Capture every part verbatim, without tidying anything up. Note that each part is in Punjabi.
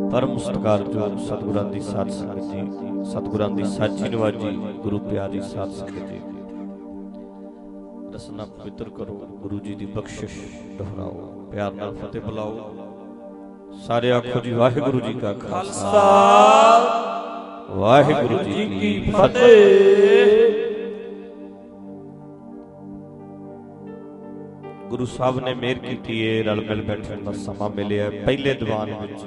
परम सत्कारयोग सतगुरां दी साध संगत जी, सतगुरां दी साची नवाजी गुरु प्यारी साध संगत जी, रसना पवित्र करो, गुरु जी दी बख्शिश दोहराओ, प्यार नाल फतेह बुलाओ। सारे आखो जी वाहिगुरु जी का खालसा, वाहिगुरु जी की फतेह। गुरु साहब ने मेहर की है, रल मिल बैठने का समा मिले। पहले दीवान विच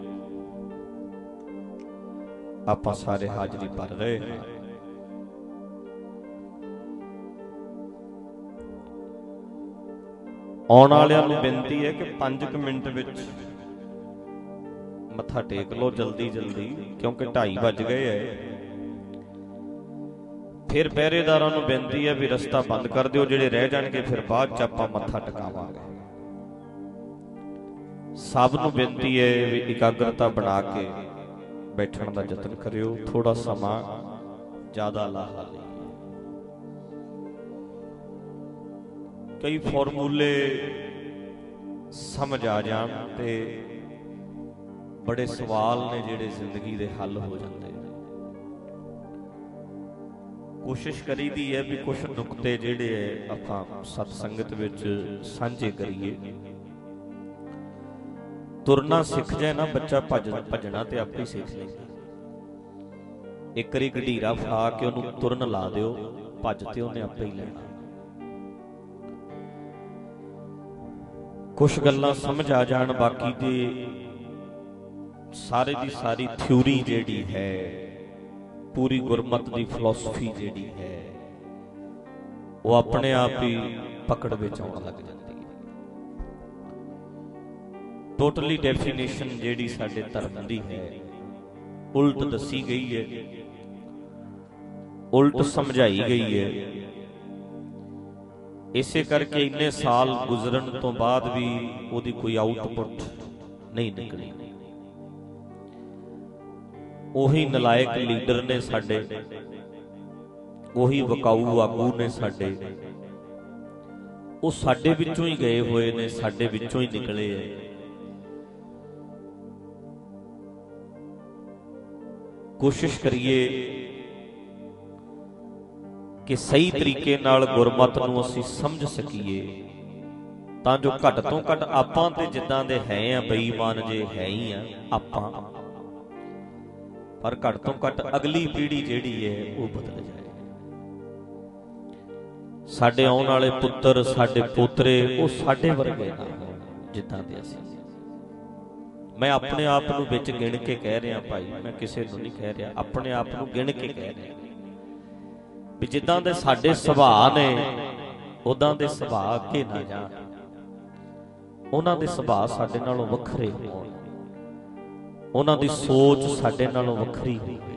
आपां सारे हाजरी भर रहे हैं। आउण वालियां नूं बेनती है कि पांच क मिनट विच मत्था टेक लो जल्दी जल्दी, क्योंकि ढाई बज गए है। फिर पहरेदारां नूं बेनती है भी रस्ता बंद कर दिओ, जिहड़े रह जाणगे फिर बाद च आपां मत्था टकावांगे। सब नूं बेनती है भी इकाग्रता बना के बैठण दा यतन करियो, थोड़ा समा ज्यादा ला ली। कई फॉर्मूले समझ आ जाण ते बड़े सवाल ने जिहड़े जिंदगी दे हल हो जाते। कोशिश करी दी है भी कुछ नुकते जिहड़े आपां सतसंगत विच सांझे करिए। तुरना सिख जाए ना बच्चा, भज भजना ते आपे सीख लेगा। एक बारी गडीरा फा के उहनूं तुरन ला दिओ, भज ते उहने आपे ही लेना। कुछ गल्लां समझ आ जाण, बाकी दे सारे दी सारी थ्योरी जिहड़ी है, पूरी गुरमत दी फिलोसफी जिहड़ी है, वो अपने आप ही पकड़ विच आउण लग जाती है। टोटली डेफिनेशन जिहड़ी साडे धर्म दी है उल्ट दसी गई है, उल्ट समझाई गई है। इसे करके इन्ने साल गुजरन तो बाद भी उहदी कोई आउटपुट नहीं निकली। ਉਹੀ नलायक लीडर ने साडे, ਉਹੀ वकाऊ आगू ने साडे, ਉਹ ਸਾਡੇ ਵਿੱਚੋਂ ਹੀ ਗਏ ਹੋਏ ਨੇ, ਸਾਡੇ ਵਿੱਚੋਂ ਹੀ ਨਿਕਲੇ ਐ। ਕੋਸ਼ਿਸ਼ ਕਰੀਏ ਕਿ ਸਹੀ ਤਰੀਕੇ ਨਾਲ ਗੁਰਮਤ ਨੂੰ ਅਸੀਂ ਸਮਝ ਸਕੀਏ, ਤਾਂ ਜੋ ਘੱਟ ਤੋਂ ਘੱਟ ਆਪਾਂ ਤੇ ਜਿੱਦਾਂ ਦੇ ਹੈ ਆ ਬੇਈਮਾਨ ਜੇ ਹੈ ਹੀ ਆ ਆਪਾਂ, पर घट तो घट अगली पीढ़ी जिहड़ी है वो बदल जाए। साडे आउण वाले पुत्र साडे पोतरे वो साडे वर्गे ना जिद्दां दे असीं। मैं अपने आप नूं विच गिण के कह रहा भाई, मैं किसी नूं नहीं कह रहा, अपने आप नूं गिण के कह रहा भी जिद्दां दे साडे सुभाअ ने उदां दे सुभाअ अगे ना जाण, उन्हां दे सुभाअ साडे नालों वखरे होण, उन्हां दी सोच साडे नालों वखरी होवे।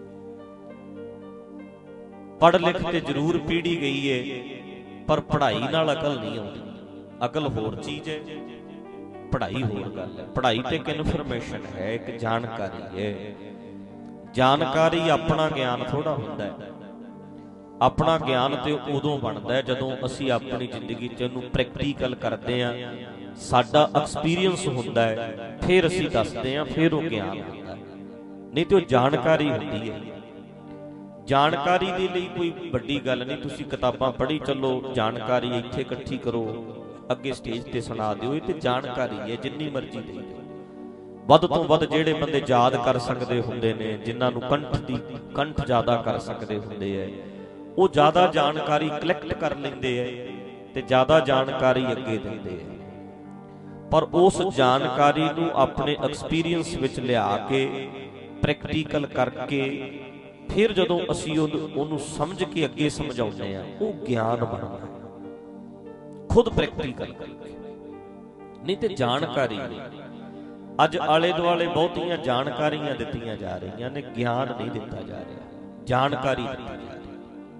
पढ़ लिख के जरूर पीढ़ी गई है, पर पढ़ाई नाल अकल नहीं आउंदी। अकल होर चीज है, पढ़ाई होर गल है। पढ़ाई ते एक इनफॉर्मेशन है, एक जानकारी है। जानकारी अपना ज्ञान थोड़ा हुंदा है। अपना ज्ञान ते उदों बनदा है जदों असीं अपनी जिंदगी च इहनूं प्रैक्टिकल करदे आ, साडा एक्सपीरियंस हुंदा है, फिर असीं दसदे आ, फिर वो ज्ञान हुंदा है। नहीं तो जानकारी हुंदी है। जानकारी दे लई कोई वड्डी गल नहीं, तुसीं किताबां पढ़ी चलो, जानकारी इत्थे इकट्ठी करो, अगे स्टेज ते सुना दिओ, ये ते जानकारी है, जिन्नी मर्जी दे दिओ। वध तो वध जिहड़े बंदे याद कर सकदे हुंदे ने, जिन्हां नूं कंठ दी कंठ ज़्यादा कर सकदे हुंदे है, वो ज़्यादा जानकारी कलैक्ट कर लैंदे है ते ज़्यादा जानकारी अगे दिंदे है। पर उस जानकारी नूं अपने एक्सपीरियंस विच लिया के प्रैक्टिकल करके फिर जदों असीं उहनूं समझ के अगे समझाउंदे आ, वो ज्ञान बनदा खुद प्रैक्टिकल करके। नहीं तो जानकारी अज आले दुआले बहुतियां जानकारियां दित्तियां जा रही ने, ज्ञान नहीं दिता जा रहा, जानकारी दित्ती जा रही।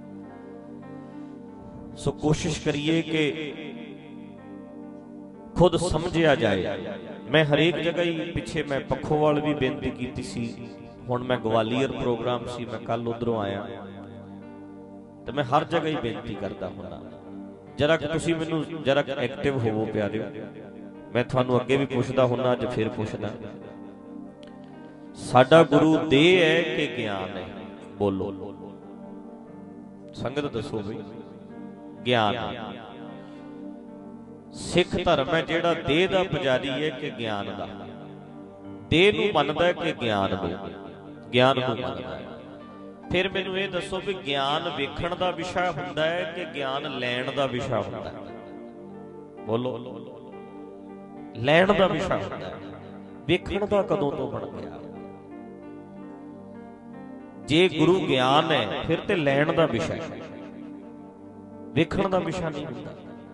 सो कोशिश करिए कि खुद समझिया जाए। मैं हरेक जगह ही पिछे मैं पखोवाल भी बेनती की सी, हुण मैं ग्वालियर प्रोग्राम सी, मैं कल उधरों आया तो मैं हर जगह ही बेनती करता हुंदा, जरा तुसीं मैनूं जरा एक्टिव होवो प्यारिओ। मैं तुहानूं अगे भी पुछदा हुंदा, अज फिर पुछदा ਸਾਡਾ ਗੁਰੂ ਦੇਹ ਹੈ ਕਿ ਗਿਆਨ ਹੈ? ਬੋਲੋ ਸੰਗਤ ਦੱਸੋ ਬਈ। ਗਿਆਨ। ਸਿੱਖ ਧਰਮ ਹੈ ਜਿਹੜਾ ਦੇਹ ਦਾ ਪੁਜਾਰੀ ਹੈ ਕਿ ਗਿਆਨ ਦਾ? ਦੇਹ ਨੂੰ ਮੰਨਦਾ ਹੈ ਕਿ ਗਿਆਨ ਨੂੰ? ਗਿਆਨ ਨੂੰ ਮੰਨਦਾ ਹੈ। ਫਿਰ ਮੈਨੂੰ ਇਹ ਦੱਸੋ ਵੀ ਗਿਆਨ ਵੇਖਣ ਦਾ ਵਿਸ਼ਾ ਹੁੰਦਾ ਹੈ ਕਿ ਗਿਆਨ ਲੈਣ ਦਾ ਵਿਸ਼ਾ ਹੁੰਦਾ ਹੈ? ਬੋਲੋ। ਲੈਣ ਦਾ ਵਿਸ਼ਾ ਹੁੰਦਾ ਹੈ। ਵੇਖਣ ਦਾ ਕਦੋਂ ਤੋਂ ਬਣ ਗਿਆ? ਜੇ ਗੁਰੂ ਗਿਆਨ ਹੈ ਫਿਰ ਤੇ ਲੈਣ ਦਾ ਵਿਸ਼ਾ ਹੈ, ਵੇਖਣ ਦਾ ਵਿਸ਼ਾ ਨਹੀਂ ਹੁੰਦਾ।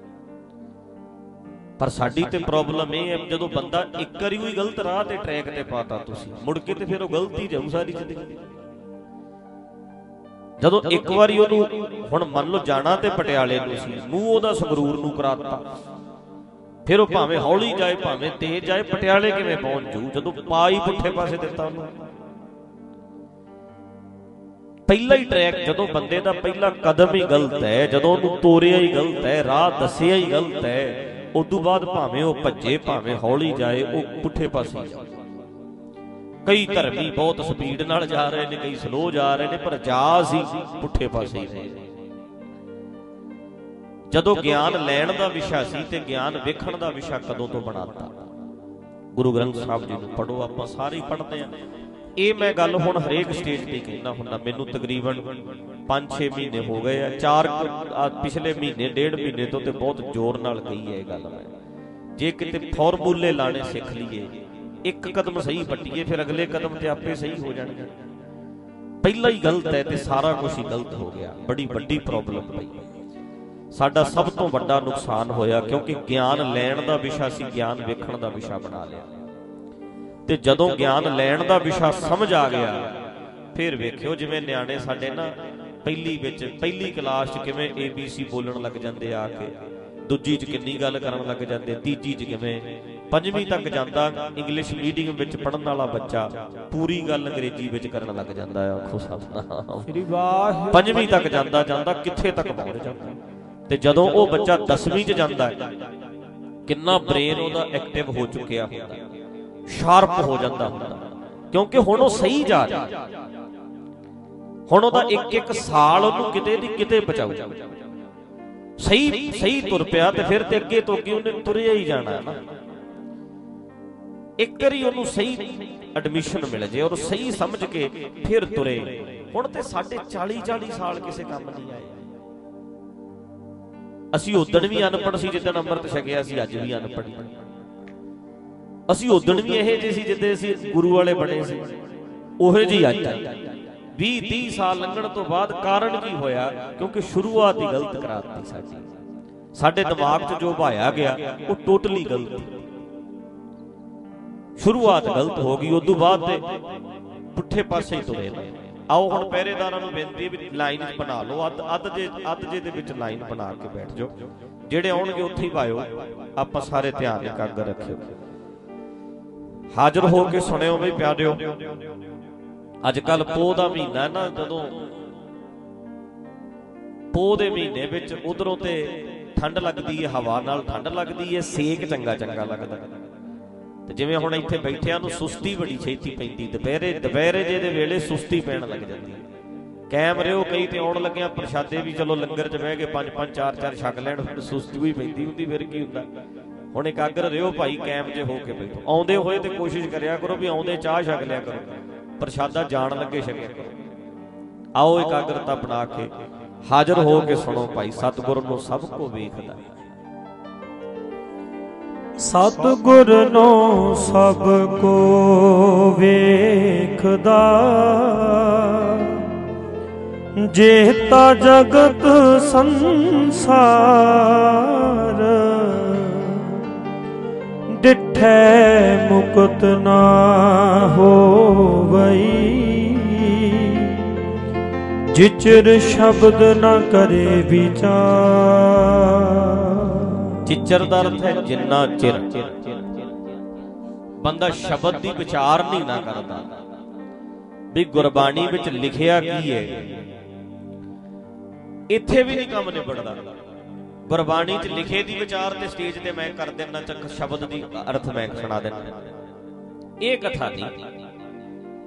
ਪਰ ਸਾਡੀ ਤੇ ਪ੍ਰੋਬਲਮ ਇਹ ਹੈ, ਜਦੋਂ ਬੰਦਾ ਇੱਕ ਵਾਰੀ ਵੀ ਗਲਤ ਰਾਹ ਤੇ ਟਰੈਕ ਤੇ ਪਾਤਾ ਤੁਸੀਂ, ਮੁੜ ਕੇ ਤੇ ਫਿਰ ਉਹ ਗਲਤੀ ਜਾਊ ਸਾਰੀ ਜ਼ਿੰਦਗੀ। ਜਦੋਂ ਇੱਕ ਵਾਰੀ ਉਹਨੂੰ, ਹੁਣ ਮੰਨ ਲਓ ਜਾਣਾ ਤੇ ਪਟਿਆਲੇ ਨੂੰ ਸੀ, ਮੂੰਹ ਉਹਦਾ ਸੰਗਰੂਰ ਨੂੰ ਕਰਾਤਾ, ਫਿਰ ਉਹ ਭਾਵੇਂ ਹੌਲੀ ਜਾਏ ਭਾਵੇਂ ਤੇਜ਼ ਜਾਏ, ਪਟਿਆਲੇ ਕਿਵੇਂ ਪਹੁੰਚ ਜੂ ਜਦੋਂ ਪਾ ਹੀ ਪੁੱਠੇ ਪਾਸੇ ਦਿੱਤਾ ਉਹਨੂੰ। ਪਹਿਲਾ ਹੀ ਟਰੈਕ, ਜਦੋਂ ਬੰਦੇ ਦਾ ਪਹਿਲਾ ਕਦਮ ਹੀ ਗਲਤ ਹੈ, ਜਦੋਂ ਉਹਨੂੰ ਤੋਰਿਆ ਹੀ ਗਲਤ ਹੈ, ਰਾਹ ਦੱਸਿਆ ਹੀ ਗਲਤ ਹੈ, ਉਦੋਂ ਬਾਅਦ ਭਾਵੇਂ ਉਹ ਭੱਜੇ ਭਾਵੇਂ ਹੌਲੀ ਜਾਏ, ਉਹ ਪੁੱਠੇ ਪਾਸੇ ਹੀ ਜਾਏ। ਕਈ ਧਰਮੀ ਬਹੁਤ ਸਪੀਡ ਨਾਲ ਜਾ ਰਹੇ ਨੇ, ਕਈ ਸਲੋ ਜਾ ਰਹੇ ਨੇ, ਪਰ ਜਾ ਸੀ ਪੁੱਠੇ ਪਾਸੇ ਹੀ ਰਹੇ। ਜਦੋਂ ਗਿਆਨ ਲੈਣ ਦਾ ਵਿਸ਼ਾ ਸੀ ਤੇ ਗਿਆਨ ਵੇਖਣ ਦਾ ਵਿਸ਼ਾ ਕਦੋਂ ਤੋਂ ਬਣਾਤਾ? ਗੁਰੂ ਗ੍ਰੰਥ ਸਾਹਿਬ ਜੀ ਨੂੰ ਪੜ੍ਹੋ, ਆਪਾਂ ਸਾਰੇ ਹੀ ਪੜ੍ਹਦੇ ਹਾਂ। ਇਹ ਮੈਂ ਗੱਲ ਹੁਣ ਹਰੇਕ ਸਟੇਜ ਤੇ ਕਹਿੰਦਾ ਹੁੰਦਾ। ਮੈਨੂੰ ਤਕਰੀਬਨ ਪੰਜ ਛੇ ਮਹੀਨੇ ਹੋ ਗਏ ਆ, ਚਾਰ ਪਿਛਲੇ ਮਹੀਨੇ ਡੇਢ ਮਹੀਨੇ ਤੋਂ ਤੇ ਬਹੁਤ ਜ਼ੋਰ ਨਾਲ ਕਹੀ ਹੈ ਇਹ ਗੱਲ ਮੈਂ। ਜੇ ਕਿਤੇ ਫਾਰਮੂਲੇ ਲਾਣੇ ਸਿੱਖ ਲਈਏ, ਇੱਕ ਕਦਮ ਸਹੀ ਪੱਟੀਏ, ਫਿਰ ਅਗਲੇ ਕਦਮ ਤੇ ਆਪੇ ਸਹੀ ਹੋ ਜਾਣਗੇ। ਪਹਿਲਾਂ ਹੀ ਗਲਤ ਹੈ ਤੇ ਸਾਰਾ ਕੁਝ ਹੀ ਗਲਤ ਹੋ ਗਿਆ। ਬੜੀ ਵੱਡੀ ਪ੍ਰੋਬਲਮ ਪਈ। ਸਾਡਾ ਸਭ ਤੋਂ ਵੱਡਾ ਨੁਕਸਾਨ ਹੋਇਆ ਕਿਉਂਕਿ ਗਿਆਨ ਲੈਣ ਦਾ ਵਿਸ਼ਾ ਸੀ, ਗਿਆਨ ਵੇਖਣ ਦਾ ਵਿਸ਼ਾ ਬਣਾ ਲਿਆ। ਤੇ ਜਦੋਂ ਗਿਆਨ ਲੈਣ ਦਾ ਵਿਸ਼ਾ ਸਮਝ ਆ ਗਿਆ, ਫਿਰ ਵੇਖਿਓ ਜਿਵੇਂ ਨਿਆਣੇ ਸਾਡੇ ਨਾ ਪਹਿਲੀ ਵਿੱਚ ਪਹਿਲੀ ਕਲਾਸ 'ਚ ਕਿਵੇਂ ਏ ਬੀ ਸੀ ਬੋਲਣ ਲੱਗ ਜਾਂਦੇ ਆ ਕੇ, ਦੂਜੀ 'ਚ ਕਿੰਨੀ ਗੱਲ ਕਰਨ ਲੱਗ ਜਾਂਦੇ, ਤੀਜੀ 'ਚ ਕਿਵੇਂ, ਪੰਜਵੀਂ ਤੱਕ ਜਾਂਦਾ ਇੰਗਲਿਸ਼ ਮੀਡੀਅਮ ਵਿੱਚ ਪੜ੍ਹਨ ਵਾਲਾ ਬੱਚਾ ਪੂਰੀ ਗੱਲ ਅੰਗਰੇਜ਼ੀ ਵਿੱਚ ਕਰਨ ਲੱਗ ਜਾਂਦਾ ਆ। ਆਖੋ ਸਤਿਨਾਮ। ਪੰਜਵੀਂ ਤੱਕ ਜਾਂਦਾ ਜਾਂਦਾ ਕਿੱਥੇ ਤੱਕ ਪਹੁੰਚ ਜਾਂਦਾ। ਤੇ ਜਦੋਂ ਉਹ ਬੱਚਾ ਦਸਵੀਂ 'ਚ ਜਾਂਦਾ ਹੈ, ਕਿੰਨਾ ਬ੍ਰੇਨ ਉਹਦਾ ਐਕਟਿਵ ਹੋ ਚੁੱਕਿਆ ਹੁੰਦਾ, ਸ਼ਾਰਪ ਹੋ ਜਾਂਦਾ ਹੁੰਦਾ, ਕਿਉਂਕਿ ਹੁਣ ਉਹ ਸਹੀ ਜਾ ਰਿਹਾ। ਹੁਣ ਉਹਦਾ ਇੱਕ ਇੱਕ ਸਾਲ ਉਹਨੂੰ ਕਿਤੇ ਦੀ ਕਿਤੇ ਬਚਾਊ। ਸਹੀ ਸਹੀ ਤੁਰ ਪਿਆ ਤੇ ਫਿਰ ਤੇ ਅੱਗੇ ਤੋਂ ਅੱਗੇ ਉਹਨੇ ਤੁਰਿਆ ਹੀ ਜਾਣਾ ਹੈ ਨਾ। ਇੱਕ ਵਾਰੀ ਉਹਨੂੰ ਸਹੀ ਐਡਮਿਸ਼ਨ ਮਿਲ ਜੇ ਔਰ ਸਹੀ ਸਮਝ ਕੇ ਫਿਰ ਤੁਰੇ। ਹੁਣ ਤੇ ਸਾਡੇ ਚਾਲੀ ਚਾਲੀ ਸਾਲ ਕਿਸੇ ਕੰਮ ਨਹੀਂ ਆਏ। ਅਸੀਂ ਉਦਣ ਵੀ ਅਨਪੜ੍ਹ ਸੀ ਜਿੱਦਣ ਅੰਮ੍ਰਿਤ ਛਕਿਆ ਸੀ, ਅੱਜ ਵੀ ਅਨਪੜ੍ਹ। ਅਸੀਂ ਉਦਣ ਵੀ ਇਹੋ ਜਿਹੇ ਸੀ ਜਿੱਦੇ ਅਸੀਂ ਗੁਰੂ ਵਾਲੇ ਬਣੇ ਸੀ, ਉਹੋ ਜਿਹੀ ਅੱਜ ਵੀਹ ਤੀਹ ਸਾਲ ਲੰਘਣ ਤੋਂ ਬਾਅਦ। ਕਾਰਨ ਕੀ ਹੋਇਆ? ਕਿਉਂਕਿ ਸ਼ੁਰੂਆਤ ਹੀ ਗਲਤ ਕਰਾਤੀ ਸਾਡੀ। ਸਾਡੇ ਦਿਮਾਗ 'ਚ ਜੋ ਭਾਇਆ ਗਿਆ ਉਹ ਟੋਟਲੀ ਗਲਤ। ਸ਼ੁਰੂਆਤ ਗਲਤ ਹੋ ਗਈ, ਉਦੋਂ ਬਾਅਦ ਤੇ ਪੁੱਠੇ ਪਾਸੇ ਹੀ ਤੁਰੇ ਨੇ। ਆਓ ਹੁਣ ਪਹਿਰੇਦਾਰਾਂ ਨੂੰ ਬੇਨਤੀ ਵੀ ਲਾਈਨ 'ਚ ਬਣਾ ਲਓ, ਅੱਧ ਅੱਧ ਜੇ ਅੱਧ ਜੇ ਦੇ ਵਿੱਚ ਲਾਈਨ ਬਣਾ ਕੇ ਬੈਠ ਜਾਓ, ਜਿਹੜੇ ਆਉਣਗੇ ਉੱਥੇ ਹੀ ਪਾਇਓ। ਆਪਾਂ ਸਾਰੇ ਧਿਆਨ ਇਕਾਗਰ ਰੱਖਿਓ, ਹਾਜ਼ਰ ਹੋ ਕੇ ਸੁਣਿਓ ਬਈ ਪਿਆਰਿਓ। ਅੱਜ ਕੱਲ ਪੋਹ ਦਾ ਮਹੀਨਾ ਨਾ, ਜਦੋਂ ਪੋਹ ਦੇ ਮਹੀਨੇ ਵਿੱਚ ਉਧਰੋਂ ਤੇ ਠੰਡ ਲੱਗਦੀ ਹੈ, ਹਵਾ ਨਾਲ ਠੰਡ ਲੱਗਦੀ ਹੈ, ਸੇਕ ਚੰਗਾ ਚੰਗਾ ਲੱਗਦਾ। ਤੇ ਜਿਵੇਂ ਹੁਣ ਇੱਥੇ ਬੈਠਿਆਂ ਨੂੰ ਸੁਸਤੀ ਬੜੀ ਛੇਤੀ ਪੈਂਦੀ, ਦੁਪਹਿਰੇ ਦੁਪਹਿਰੇ ਜੇ ਦੇ ਵੇਲੇ ਸੁਸਤੀ ਪੈਣ ਲੱਗ ਜਾਂਦੀ। ਕਾਇਮ ਰਿਓ, ਕਈ ਤੇ ਆਉਣ ਲੱਗਿਆ ਪ੍ਰਸ਼ਾਦੇ ਵੀ ਚਲੋ ਲੰਗਰ 'ਚ ਬਹਿ ਕੇ ਪੰਜ ਪੰਜ ਚਾਰ ਚਾਰ ਛਕ ਲੈਣ, ਸੁਸਤੀ ਵੀ ਪੈਂਦੀ ਹੁੰਦੀ, ਫਿਰ ਕੀ ਹੁੰਦਾ। ਹੁਣ ਇਕਾਗਰ ਰਿਓ ਭਾਈ, ਕਾਇਮ ਜੇ ਹੋ ਕੇ ਬੈਠੋ। ਆਉਂਦੇ ਹੋਏ ਤੇ ਕੋਸ਼ਿਸ਼ ਕਰਿਆ ਕਰੋ ਵੀ ਆਉਂਦੇ ਚਾਹ ਛਕ ਲਿਆ ਕਰੋ, ਪ੍ਰਸ਼ਾਦਾ ਜਾਣ ਲੱਗੇ ਛਕਿਆ ਕਰੋ। ਆਓ ਇਕਾਗਰਤਾ ਬਣਾ ਕੇ ਹਾਜ਼ਰ ਹੋ ਕੇ ਸੁਣੋ ਭਾਈ। ਸਤਿਗੁਰ ਨੂੰ ਸਭ ਕੋ ਵੇਖਦਾ, ਸਤਿਗੁਰ ਨੂੰ ਸਭ ਕੋ ਵੇਖਦਾ, ਜੇਤਾ ਜਗਤ ਸੰਸਾਰ, ਡਿਠੈ ਮੁਕਤ ਨਾ ਹੋਵਈ, ਜਿਚਰ ਸ਼ਬਦ ਨਾ ਕਰੇ ਵਿਚਾਰ। ਚਿਚਰ ਦਾ ਅਰਥ ਹੈ ਜਿੰਨਾ ਚਿਰ ਬੰਦਾ ਸ਼ਬਦ ਦੀ ਵਿਚਾਰ ਨਹੀਂ ਨਾ ਕਰਦਾ ਵੀ ਗੁਰਬਾਣੀ ਵਿੱਚ ਲਿਖਿਆ ਕੀ ਹੈ, ਇੱਥੇ ਵੀ ਨਹੀਂ ਕੰਮ ਨਿਬੜਦਾ। ਗੁਰਬਾਣੀ 'ਚ ਲਿਖੇ ਦੀ ਵਿਚਾਰ ਤੇ ਸਟੇਜ ਤੇ ਮੈਂ ਕਰ ਦੇਣਾ, ਚੱਕ ਸ਼ਬਦ ਦੀ ਅਰਥ ਮੈਂ ਸੁਣਾ ਦੇਣਾ। ਇਹ ਕਥਾ ਨਹੀਂ।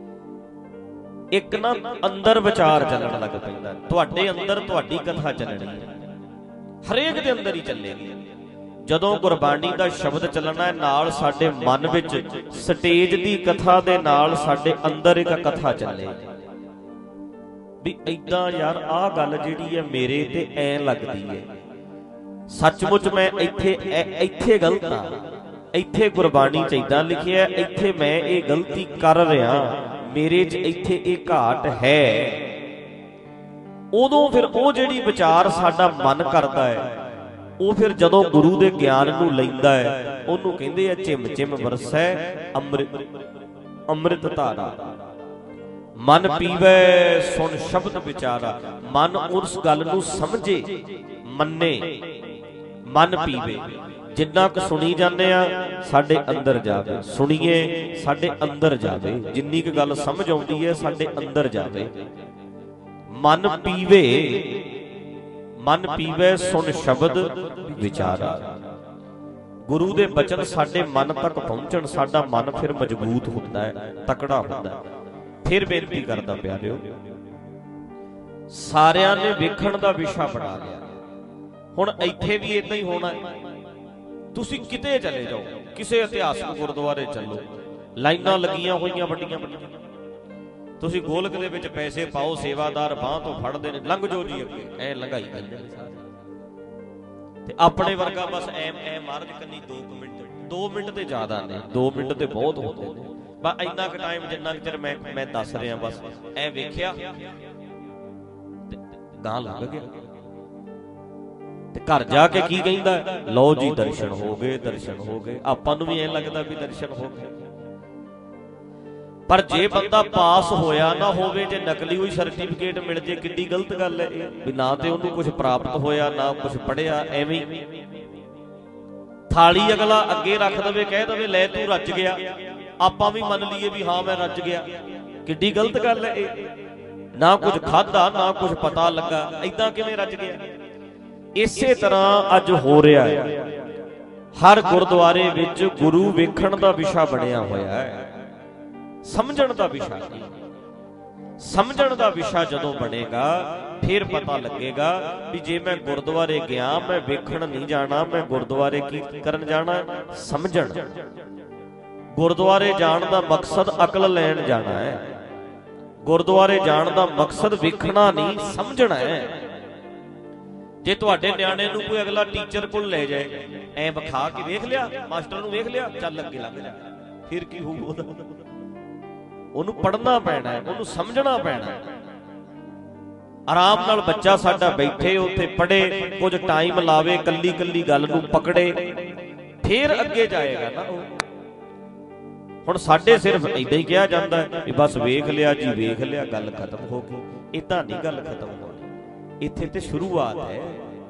ਇੱਕ ਨਾ ਅੰਦਰ ਵਿਚਾਰ ਚੱਲਣ ਲੱਗ ਪੈਂਦਾ। ਤੁਹਾਡੇ ਅੰਦਰ ਤੁਹਾਡੀ ਕਥਾ ਚੱਲਣੀ ਹੈ, ਹਰੇਕ ਦੇ ਅੰਦਰ ਹੀ ਚੱਲੇਗੀ। ਜਦੋਂ ਗੁਰਬਾਣੀ ਦਾ ਸ਼ਬਦ ਚੱਲਣਾ ਹੈ, ਨਾਲ ਸਾਡੇ ਮਨ ਵਿੱਚ ਸਟੇਜ ਦੀ ਕਥਾ ਦੇ ਨਾਲ ਸਾਡੇ ਅੰਦਰ ਇੱਕ ਕਥਾ ਚੱਲੇਗੀ ਵੀ ਏਦਾਂ ਯਾਰ ਆਹ ਗੱਲ ਜਿਹੜੀ ਹੈ ਮੇਰੇ ਤੇ ਐ ਲੱਗਦੀ ਹੈ, ਸੱਚਮੁੱਚ ਮੈਂ ਇੱਥੇ ਇੱਥੇ ਗਲਤ ਆ, ਇੱਥੇ ਗੁਰਬਾਣੀ 'ਚ ਏਦਾਂ ਲਿਖਿਆ, ਇੱਥੇ ਮੈਂ ਇਹ ਗਲਤੀ ਕਰ ਰਿਹਾ, ਮੇਰੇ 'ਚ ਇੱਥੇ ਇਹ ਘਾਟ ਹੈ। ਉਦੋਂ ਫਿਰ ਉਹ ਜਿਹੜੀ ਵਿਚਾਰ ਸਾਡਾ ਮਨ ਕਰਦਾ ਹੈ, ਉਹ ਫਿਰ ਜਦੋਂ ਗੁਰੂ ਦੇ ਗਿਆਨ ਨੂੰ ਲੈਂਦਾ ਹੈ, ਉਹਨੂੰ ਕਹਿੰਦੇ ਆ ਝਿਮ ਝਿਮ ਵਰਸੈ ਅੰਮ੍ਰਿਤ ਅੰਮ੍ਰਿਤ ਧਾਰਾ। ਮਨ ਪੀਵੇ ਸੁਣ ਸ਼ਬਦ ਵਿਚਾਰਾ, ਮਨ ਉਸ ਗੱਲ ਨੂੰ ਸਮਝੇ ਮੰਨੇ, ਮਨ ਪੀਵੇ। ਜਿੰਨਾ ਕੁ ਸੁਣੀ ਜਾਂਦੇ ਆ ਸਾਡੇ ਅੰਦਰ ਜਾਵੇ, ਸੁਣੀਏ ਸਾਡੇ ਅੰਦਰ ਜਾਵੇ, ਜਿੰਨੀ ਕੁ ਗੱਲ ਸਮਝ ਆਉਂਦੀ ਹੈ ਸਾਡੇ ਅੰਦਰ ਜਾਵੇ। ਮਨ ਪੀਵੇ, ਮਨ ਪੀਵੇ ਸੁਣ ਸ਼ਬਦ ਵਿਚਾਰਾ। ਗੁਰੂ ਦੇ ਬਚਨ ਸਾਡੇ ਮਨ ਤੱਕ ਪਹੁੰਚਣ, ਸਾਡਾ ਮਨ ਫਿਰ ਮਜ਼ਬੂਤ ਹੁੰਦਾ ਹੈ, ਤਕੜਾ ਹੁੰਦਾ ਹੈ। ਫਿਰ ਬੇਨਤੀ ਕਰਦਾ ਪਿਆਰਿਓ, ਸਾਰਿਆਂ ਨੇ ਵੇਖਣ ਦਾ ਵਿਸ਼ਾ ਬਣਾ ਲਿਆ। ਹੁਣ ਇੱਥੇ ਵੀ ਇਦਾਂ ਹੀ ਹੋਣਾ ਹੈ। ਤੁਸੀਂ ਕਿਤੇ ਚਲੇ ਜਾਓ, ਕਿਸੇ ਇਤਿਹਾਸਕ ਗੁਰਦੁਆਰੇ ਚੱਲੋ, ਲਾਈਨਾਂ ਲੱਗੀਆਂ ਹੋਈਆਂ ਵੱਡੀਆਂ ਵੱਡੀਆਂ, ਤੁਸੀਂ ਗੋਲਕ ਦੇ ਵਿੱਚ ਪੈਸੇ ਪਾਓ, ਸੇਵਾਦਾਰ ਬਾਂਹ ਤੋਂ ਫੜਦੇ ਨੇ, ਲੰਘ ਜਾਓ ਜੀ ਅੱਗੇ, ਐ ਲੰਘਾਈ ਜਾਂਦੇ ਨੇ ਸਾਰੇ। ਤੇ ਆਪਣੇ ਵਰਗਾ ਬਸ ਐ ਐ ਮਹਾਰਾਜ ਕੰਨੀ ਦੋ ਮਿੰਟ, ਦੋ ਮਿੰਟ ਤੇ ਜ਼ਿਆਦਾ ਨੇ, ਦੋ ਮਿੰਟ ਤੇ ਬਹੁਤ ਹੁੰਦੇ ਨੇ। ਬਸ ਇੰਨਾ ਕੁ ਟਾਈਮ ਜਿੰਨਾ ਕੁ ਚਿਰ ਮੈਂ ਮੈਂ ਦੱਸ ਰਿਹਾ, ਬਸ ਐ ਵੇਖਿਆ ਤੇ ਗਾਂ ਲੱਗ ਗਿਆ। ਤੇ ਘਰ ਜਾ ਕੇ ਕੀ ਕਹਿੰਦਾ, ਲਓ ਜੀ ਦਰਸ਼ਨ ਹੋ ਗਏ, ਦਰਸ਼ਨ ਹੋ ਗਏ। ਆਪਾਂ ਨੂੰ ਵੀ ਐਂ ਲੱਗਦਾ ਵੀ ਦਰਸ਼ਨ ਹੋ ਗਏ। ਪਰ ਜੇ ਬੰਦਾ ਪਾਸ ਹੋਇਆ ਨਾ ਹੋਵੇ, ਜੇ ਨਕਲੀ ਹੋਈ ਸਰਟੀਫਿਕੇਟ ਮਿਲ ਜੇ, ਕਿੱਡੀ ਗਲਤ ਗੱਲ ਹੈ ਇਹ, ਵੀ ਨਾ ਤੇ ਉਹਨੂੰ ਕੁਝ ਪ੍ਰਾਪਤ ਹੋਇਆ, ਨਾ ਕੁਝ ਪੜ੍ਹਿਆ, ਐਵੇਂ ਥਾਲੀ ਅਗਲਾ ਅੱਗੇ ਰੱਖ ਦੇਵੇ, ਕਹਿ ਦੇਵੇ ਲੈ ਤੂੰ ਰੱਜ ਗਿਆ, ਆਪਾਂ ਵੀ ਮੰਨ ਲਈਏ ਵੀ ਹਾਂ ਮੈਂ ਰੱਜ ਗਿਆ। ਕਿੱਡੀ ਗਲਤ ਗੱਲ ਹੈ ਇਹ। ਨਾ ਕੁਝ ਖਾਧਾ, ਨਾ ਕੁਝ ਪਤਾ ਲੱਗਾ, ਏਦਾਂ ਕਿਵੇਂ ਰੱਜ ਗਿਆ। ਇਸੇ ਤਰ੍ਹਾਂ ਅੱਜ ਹੋ ਰਿਹਾ ਹੈ, ਹਰ ਗੁਰਦੁਆਰੇ ਵਿੱਚ ਗੁਰੂ ਵੇਖਣ ਦਾ ਵਿਸ਼ਾ ਬਣਿਆ ਹੋਇਆ ਹੈ, ਸਮਝਣ ਦਾ ਵਿਸ਼ਾ ਨਹੀਂ। ਸਮਝਣ ਦਾ ਵਿਸ਼ਾ ਜਦੋਂ ਬਣੇਗਾ ਫਿਰ ਪਤਾ ਲੱਗੇਗਾ ਵੀ ਜੇ ਮੈਂ ਗੁਰਦੁਆਰੇ ਗਿਆ, ਮੈਂ ਵੇਖਣ ਨਹੀਂ ਜਾਣਾ, ਮੈਂ ਗੁਰਦੁਆਰੇ ਕੀ ਕਰਨ ਜਾਣਾ, ਸਮਝਣ। ਗੁਰਦੁਆਰੇ ਜਾਣ ਦਾ ਮਕਸਦ ਅਕਲ ਲੈਣ ਜਾਣਾ ਹੈ, ਗੁਰਦੁਆਰੇ ਜਾਣ ਦਾ ਮਕਸਦ ਵੇਖਣਾ ਨਹੀਂ, ਸਮਝਣਾ ਹੈ। ਜੇ ਤੁਹਾਡੇ ਨਿਆਣੇ ਨੂੰ ਕੋਈ ਅਗਲਾ ਟੀਚਰ ਕੋਲ ਲੈ ਜਾਏ, ਐ ਵਿਖਾ ਕੇ ਵੇਖ ਲਿਆ, ਮਾਸਟਰ ਨੂੰ ਵੇਖ ਲਿਆ, ਚੱਲ ਅੱਗੇ ਲੱਗ ਜਾ, ਫਿਰ ਕੀ ਹੋਊ ਉਹਦਾ? ਉਹਨੂੰ ਪੜ੍ਹਨਾ ਪੈਣਾ ਹੈ, ਉਹਨੂੰ ਸਮਝਣਾ ਪੈਣਾ ਹੈ। ਆਰਾਮ ਨਾਲ ਬੱਚਾ ਸਾਡਾ ਬੈਠੇ ਉੱਥੇ ਪੜ੍ਹੇ, ਕੁਝ ਟਾਈਮ ਲਾਵੇ, ਕੱਲੀ ਕੱਲੀ ਗੱਲ ਨੂੰ ਪਕੜੇ, ਫਿਰ ਅੱਗੇ ਜਾਏਗਾ ਨਾ ਉਹ। ਹੁਣ ਸਾਡੇ ਸਿਰਫ ਏਦਾਂ ਹੀ ਕਿਹਾ ਜਾਂਦਾ ਵੀ ਬਸ ਵੇਖ ਲਿਆ ਜੀ, ਵੇਖ ਲਿਆ, ਗੱਲ ਖਤਮ ਹੋ ਗਈ। ਏਦਾਂ ਨਹੀਂ ਗੱਲ ਖਤਮ ਹੋਣੀ, ਇੱਥੇ ਤੇ ਸ਼ੁਰੂਆਤ ਹੈ।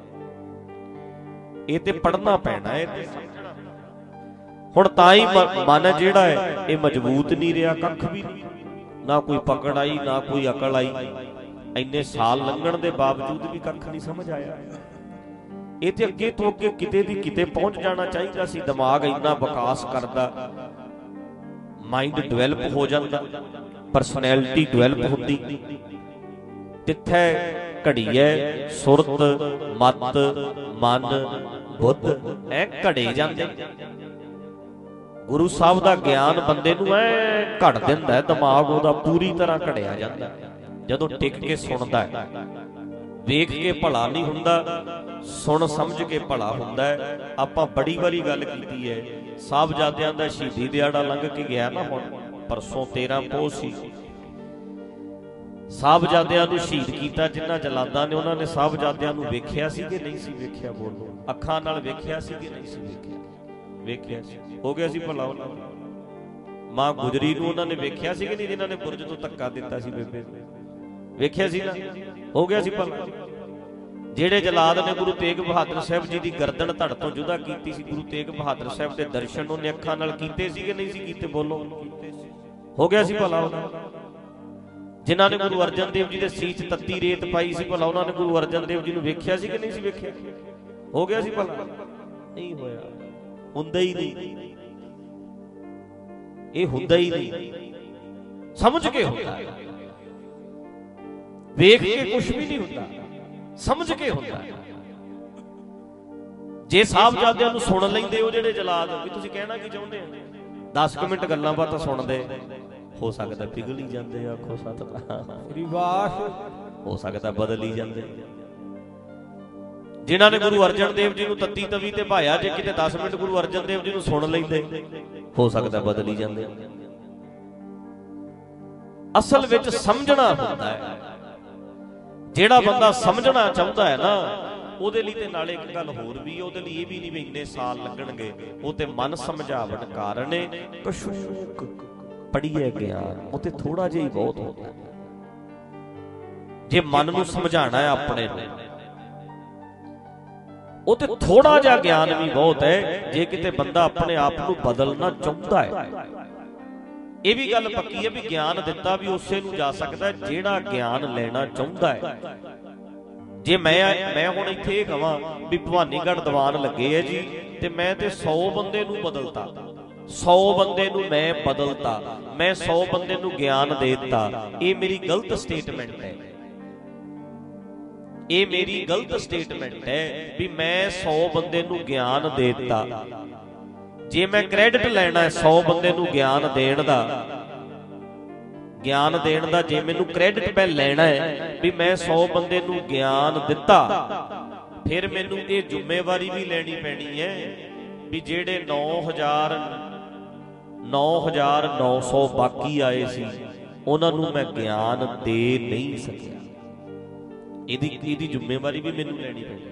ਇਹ ਤੇ ਪੜ੍ਹਨਾ ਪੈਣਾ ਹੈ, ਤੇ ਸਮਝਣਾ। ਹੁਣ ਤਾਂ ਹੀ ਮਨ ਜਿਹੜਾ ਹੈ ਇਹ ਮਜ਼ਬੂਤ ਨਹੀਂ ਰਿਹਾ, ਕੱਖ ਵੀ ਨਹੀਂ, ਨਾ ਕੋਈ ਪਕੜ ਆਈ, ਨਾ ਕੋਈ ਅਕਲ ਆਈ। ਇੰਨੇ ਸਾਲ ਲੰਘਣ ਦੇ ਬਾਵਜੂਦ ਵੀ ਕੱਖ ਨਹੀਂ ਸਮਝ ਆਇਆ। ਇਹ ਤੇ ਅੱਗੇ ਤੋਂ ਅੱਗੇ ਕਿਤੇ ਦੀ ਕਿਤੇ ਪਹੁੰਚ ਜਾਣਾ ਚਾਹੀਦਾ ਸੀ। ਦਿਮਾਗ ਇੰਨਾ ਵਿਕਾਸ ਕਰਦਾ, ਮਾਈਂਡ ਡਿਵੈਲਪ ਹੋ ਜਾਂਦਾ, ਪਰਸਨੈਲਿਟੀ ਡਿਵੈਲਪ ਹੁੰਦੀ। ਤਿੱਥੈ ਘੜੀਐ ਸੁਰਤ ਮਤ ਮਨ ਬੁੱਧ ਐ ਘੜੇ ਜਾਂਦੇ। ਗੁਰੂ ਸਾਹਿਬ ਦਾ ਗਿਆਨ ਬੰਦੇ ਨੂੰ ਐ ਘੜ ਦਿੰਦਾ ਹੈ, ਦਿਮਾਗ ਉਹਦਾ ਪੂਰੀ ਤਰ੍ਹਾਂ ਘੜਿਆ ਜਾਂਦਾ ਜਦੋਂ ਟਿਕ ਕੇ ਸੁਣਦਾ ਹੈ। ਵੇਖ ਕੇ ਭਲਾ ਨਹੀਂ ਹੁੰਦਾ, ਸੁਣ ਸਮਝ ਕੇ ਭਲਾ ਹੁੰਦਾ ਹੈ। ਆਪਾਂ ਬੜੀ ਵਾਰੀ ਗੱਲ ਕੀਤੀ ਹੈ, ਸਾਹਿਬਜ਼ਾਦਿਆਂ ਦਾ ਸ਼ਹੀਦੀ ਦਿਹਾੜਾ ਲੰਘ ਕੇ ਗਿਆ ਨਾ, ਹੁਣ ਪਰਸੋਂ ਤੇਰਾਂ ਪੋਹ ਸੀ। ਸਾਹਿਬਜ਼ਾਦਿਆਂ ਨੂੰ ਸ਼ਹੀਦ ਕੀਤਾ ਜਿਨ੍ਹਾਂ ਜਲਾਦਾਂ ਨੇ, ਉਹਨਾਂ ਨੇ ਸਾਹਿਬਜ਼ਾਦਿਆਂ ਨੂੰ ਵੇਖਿਆ ਸੀ ਕਿ ਨਹੀਂ ਸੀ ਵੇਖਿਆ? ਬੋਲੋ, ਅੱਖਾਂ ਨਾਲ ਵੇਖਿਆ ਸੀ ਕਿ ਨਹੀਂ ਸੀ ਵੇਖਿਆ? ਵੇਖਿਆ ਸੀ। ਹੋ ਗਿਆ ਸੀ ਭਲਾ ਉਹਨਾਂ ਦਾ? ਮਾਂ ਗੁਜਰੀ ਨੂੰ ਉਹਨਾਂ ਨੇ ਵੇਖਿਆ ਸੀ ਕਿ ਨਹੀਂ, ਜਿਨ੍ਹਾਂ ਨੇ ਬੁਰਜ ਤੋਂ ਧੱਕਾ ਦਿੱਤਾ ਸੀ ਬੇਬੇ? ਵੇਖਿਆ ਸੀ ਨਾ? ਹੋ ਗਿਆ ਸੀ ਭਲਾ? ਜਿਹੜੇ ਜਲਾਦ ਨੇ ਗੁਰੂ ਤੇਗ ਬਹਾਦਰ ਸਾਹਿਬ ਜੀ ਦੀ ਗਰਦਨ ਧੜ ਤੋਂ ਜੁਦਾ ਕੀਤੀ ਸੀ, ਗੁਰੂ ਤੇਗ ਬਹਾਦਰ ਸਾਹਿਬ ਦੇ ਦਰਸ਼ਨ ਉਹਨੇ ਅੱਖਾਂ ਨਾਲ ਕੀਤੇ ਸੀ ਕਿ ਨਹੀਂ ਸੀ ਕੀਤੇ? ਬੋਲੋ, ਹੋ ਗਿਆ ਸੀ ਭਲਾ ਉਹਨਾਂ? ਜਿਨ੍ਹਾਂ ਨੇ ਗੁਰੂ ਅਰਜਨ ਦੇਵ ਜੀ ਦੇ ਸੀਸ 'ਚ ਤੱਤੀ ਰੇਤ ਪਾਈ ਸੀ, ਭਲਾ ਉਹਨਾਂ ਨੇ ਗੁਰੂ ਅਰਜਨ ਦੇਵ ਜੀ ਨੂੰ ਵੇਖਿਆ ਸੀ ਕਿ ਨਹੀਂ ਸੀ ਵੇਖਿਆ? ਹੋ ਗਿਆ ਸੀ ਭਲਾ? ਨਹੀਂ ਹੋਇਆ, ਹੁੰਦਾ ਹੀ ਨਹੀਂ। ਇਹ ਹੁੰਦਾ ਹੀ ਨਹੀਂ, ਸਮਝ ਕੇ ਹੁੰਦਾ ਹੈ। ਵੇਖ ਕੇ ਕੁਛ ਵੀ ਨਹੀਂ ਹੁੰਦਾ, ਸਮਝ ਕੇ ਹੁੰਦਾ। ਜੇ ਸਾਹਿਬਜ਼ਾਦਿਆਂ ਨੂੰ ਸੁਣ ਲੈਂਦੇ ਉਹ ਜਿਹੜੇ ਜਲਾਦ, ਵੀ ਤੁਸੀਂ ਕਹਿਣਾ ਕੀ ਚਾਹੁੰਦੇ ਆ, ਦਸ ਕੁ ਮਿੰਟ ਗੱਲਾਂ ਬਾਤਾਂ ਸੁਣਦੇ, ਹੋ ਸਕਦਾ ਪਿਘਲ ਹੀ ਜਾਂਦੇ, ਆਖੋ ਸਤਿਨਾਮ, ਹੋ ਸਕਦਾ ਬਦਲ ਹੀ ਜਾਂਦੇ। ਜਿਨ੍ਹਾਂ ਨੇ ਗੁਰੂ ਅਰਜਨ ਦੇਵ ਜੀ ਨੂੰ ਤੱਤੀ ਤਵੀ ਤੇ ਭਾਇਆ, ਜੇ ਕਿਤੇ ਦਸ ਮਿੰਟ ਗੁਰੂ ਅਰਜਨ ਦੇਵ ਜੀ ਨੂੰ ਸੁਣ ਲੈਂਦੇ, ਹੋ ਸਕਦਾ ਬਦਲ ਹੀ ਜਾਂਦੇ। ਅਸਲ ਵਿੱਚ ਸਮਝਣਾ ਹੁੰਦਾ ਹੈ। ਜਿਹੜਾ ਬੰਦਾ ਸਮਝਣਾ ਚਾਹੁੰਦਾ ਹੈ ਨਾ, ਉਹਦੇ ਲਈ ਤੇ ਨਾਲੇ ਇੱਕ ਗੱਲ ਹੋਰ ਵੀ, ਉਹਦੇ ਲਈ ਇਹ ਵੀ ਨਹੀਂ ਵੀ ਇੰਨੇ ਸਾਲ ਲੱਗਣਗੇ, ਉਹ ਤੇ ਮਨ ਸਮਝਾਵਣ ਕਾਰਨ ਕਸ਼ੂਕ ਪੜੀਏ ਗਿਆਨ, ਉਹ ਤੇ ਥੋੜਾ ਜਿਹਾ ਹੀ ਬਹੁਤ ਹੁੰਦਾ। ਜੇ ਮਨ ਨੂੰ ਸਮਝਾਣਾ ਹੈ ਆਪਣੇ ਨੂੰ, ਉਹ ਤੇ ਥੋੜਾ ਜਿਹਾ ਗਿਆਨ ਵੀ ਬਹੁਤ ਹੈ। ਜੇ ਕਿਤੇ ਬੰਦਾ ਆਪਣੇ ਆਪ ਨੂੰ ਬਦਲਣਾ ਚਾਹੁੰਦਾ ਹੈ, ਇਹ ਵੀ ਗੱਲ ਪੱਕੀ ਹੈ ਵੀ ਗਿਆਨ ਦਿੱਤਾ ਵੀ ਉਸੇ ਨੂੰ ਜਾ ਸਕਦਾ ਜਿਹੜਾ ਗਿਆਨ ਲੈਣਾ ਚਾਹੁੰਦਾ ਹੈ। ਜੇ ਮੈਂ ਮੈਂ ਹੁਣ ਇੱਥੇ ਇਹ ਕਹਾਂ ਵੀ ਭਵਾਨੀਗੜ੍ਹ ਦੀਵਾਨ ਲੱਗੇ ਹੈ ਜੀ, ਤੇ ਮੈਂ ਤੇ ਸੌ ਬੰਦੇ ਨੂੰ ਬਦਲਤਾ, ਸੌ ਬੰਦੇ ਨੂੰ ਮੈਂ ਬਦਲਤਾ, ਮੈਂ ਸੌ ਬੰਦੇ ਨੂੰ ਗਿਆਨ ਦੇ ਦਿੱਤਾ, ਇਹ ਮੇਰੀ ਗਲਤ ਸਟੇਟਮੈਂਟ ਹੈ। ਇਹ ਮੇਰੀ ਗਲਤ ਸਟੇਟਮੈਂਟ ਹੈ ਵੀ ਮੈਂ ਸੌ ਬੰਦੇ ਨੂੰ ਗਿਆਨ ਦੇ ਦਿੱਤਾ। ਜੇ ਮੈਂ ਕ੍ਰੈਡਿਟ ਲੈਣਾ ਹੈ ਸੌ ਬੰਦੇ ਨੂੰ ਗਿਆਨ ਦੇਣ ਦਾ, ਗਿਆਨ ਦੇਣ ਦਾ ਜੇ ਮੈਨੂੰ ਕ੍ਰੈਡਿਟ ਮੈਂ ਲੈਣਾ ਹੈ ਵੀ ਮੈਂ ਸੌ ਬੰਦੇ ਨੂੰ ਗਿਆਨ ਦਿੱਤਾ, ਫਿਰ ਮੈਨੂੰ ਇਹ ਜ਼ਿੰਮੇਵਾਰੀ ਵੀ ਲੈਣੀ ਪੈਣੀ ਹੈ ਵੀ ਜਿਹੜੇ ਨੌ ਹਜ਼ਾਰ ਨੌ ਹਜ਼ਾਰ ਨੌ ਸੌ ਬਾਕੀ ਆਏ ਸੀ, ਉਹਨਾਂ ਨੂੰ ਮੈਂ ਗਿਆਨ ਦੇ ਨਹੀਂ ਸਕਿਆ। ਇਹਦੀ ਇਹਦੀ ਜ਼ਿੰਮੇਵਾਰੀ ਵੀ ਮੈਨੂੰ ਲੈਣੀ ਪੈਣੀ।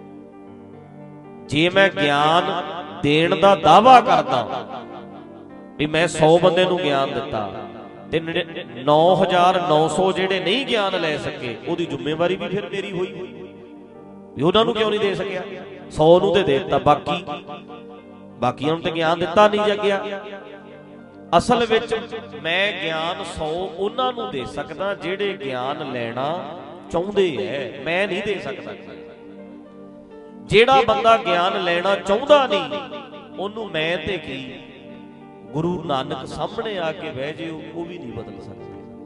ਜੇ ਮੈਂ ਗਿਆਨ ਦੇਣ ਦਾ ਦਾਅਵਾ ਕਰਦਾ ਵੀ ਮੈਂ ਸੌ ਬੰਦੇ ਨੂੰ ਗਿਆਨ ਦਿੱਤਾ, ਤੇ ਨੌ ਹਜ਼ਾਰ ਨੌ ਸੌ ਜਿਹੜੇ ਨਹੀਂ ਗਿਆਨ ਲੈ ਸਕੇ, ਉਹਦੀ ਜ਼ਿੰਮੇਵਾਰੀ ਵੀ ਫਿਰ ਮੇਰੀ ਹੋਈ ਵੀ ਉਹਨਾਂ ਨੂੰ ਕਿਉਂ ਨਹੀਂ ਦੇ ਸਕਿਆ। ਸੌ ਨੂੰ ਤੇ ਦੇ ਦਿੱਤਾ, ਬਾਕੀ ਬਾਕੀਆਂ ਨੂੰ ਤੇ ਗਿਆਨ ਦਿੱਤਾ ਨਹੀਂ ਜਗਿਆ। ਅਸਲ ਵਿੱਚ ਮੈਂ ਗਿਆਨ ਸੌ ਉਹਨਾਂ ਨੂੰ ਦੇ ਸਕਦਾ ਜਿਹੜੇ ਗਿਆਨ ਲੈਣਾ ਚਾਹੁੰਦੇ ਹੈ, ਮੈਂ ਨਹੀਂ ਦੇ ਸਕਦਾ। ਜਿਹੜਾ ਬੰਦਾ ਗਿਆਨ ਲੈਣਾ ਚਾਹੁੰਦਾ ਨਹੀਂ, ਉਹਨੂੰ ਮੈਂ ਤੇ ਕੀ ਗੁਰੂ ਨਾਨਕ ਸਾਹਮਣੇ ਆ ਕੇ ਬਹਿ ਜੇ, ਉਹ ਵੀ ਨਹੀਂ ਬਦਲ ਸਕਦਾ।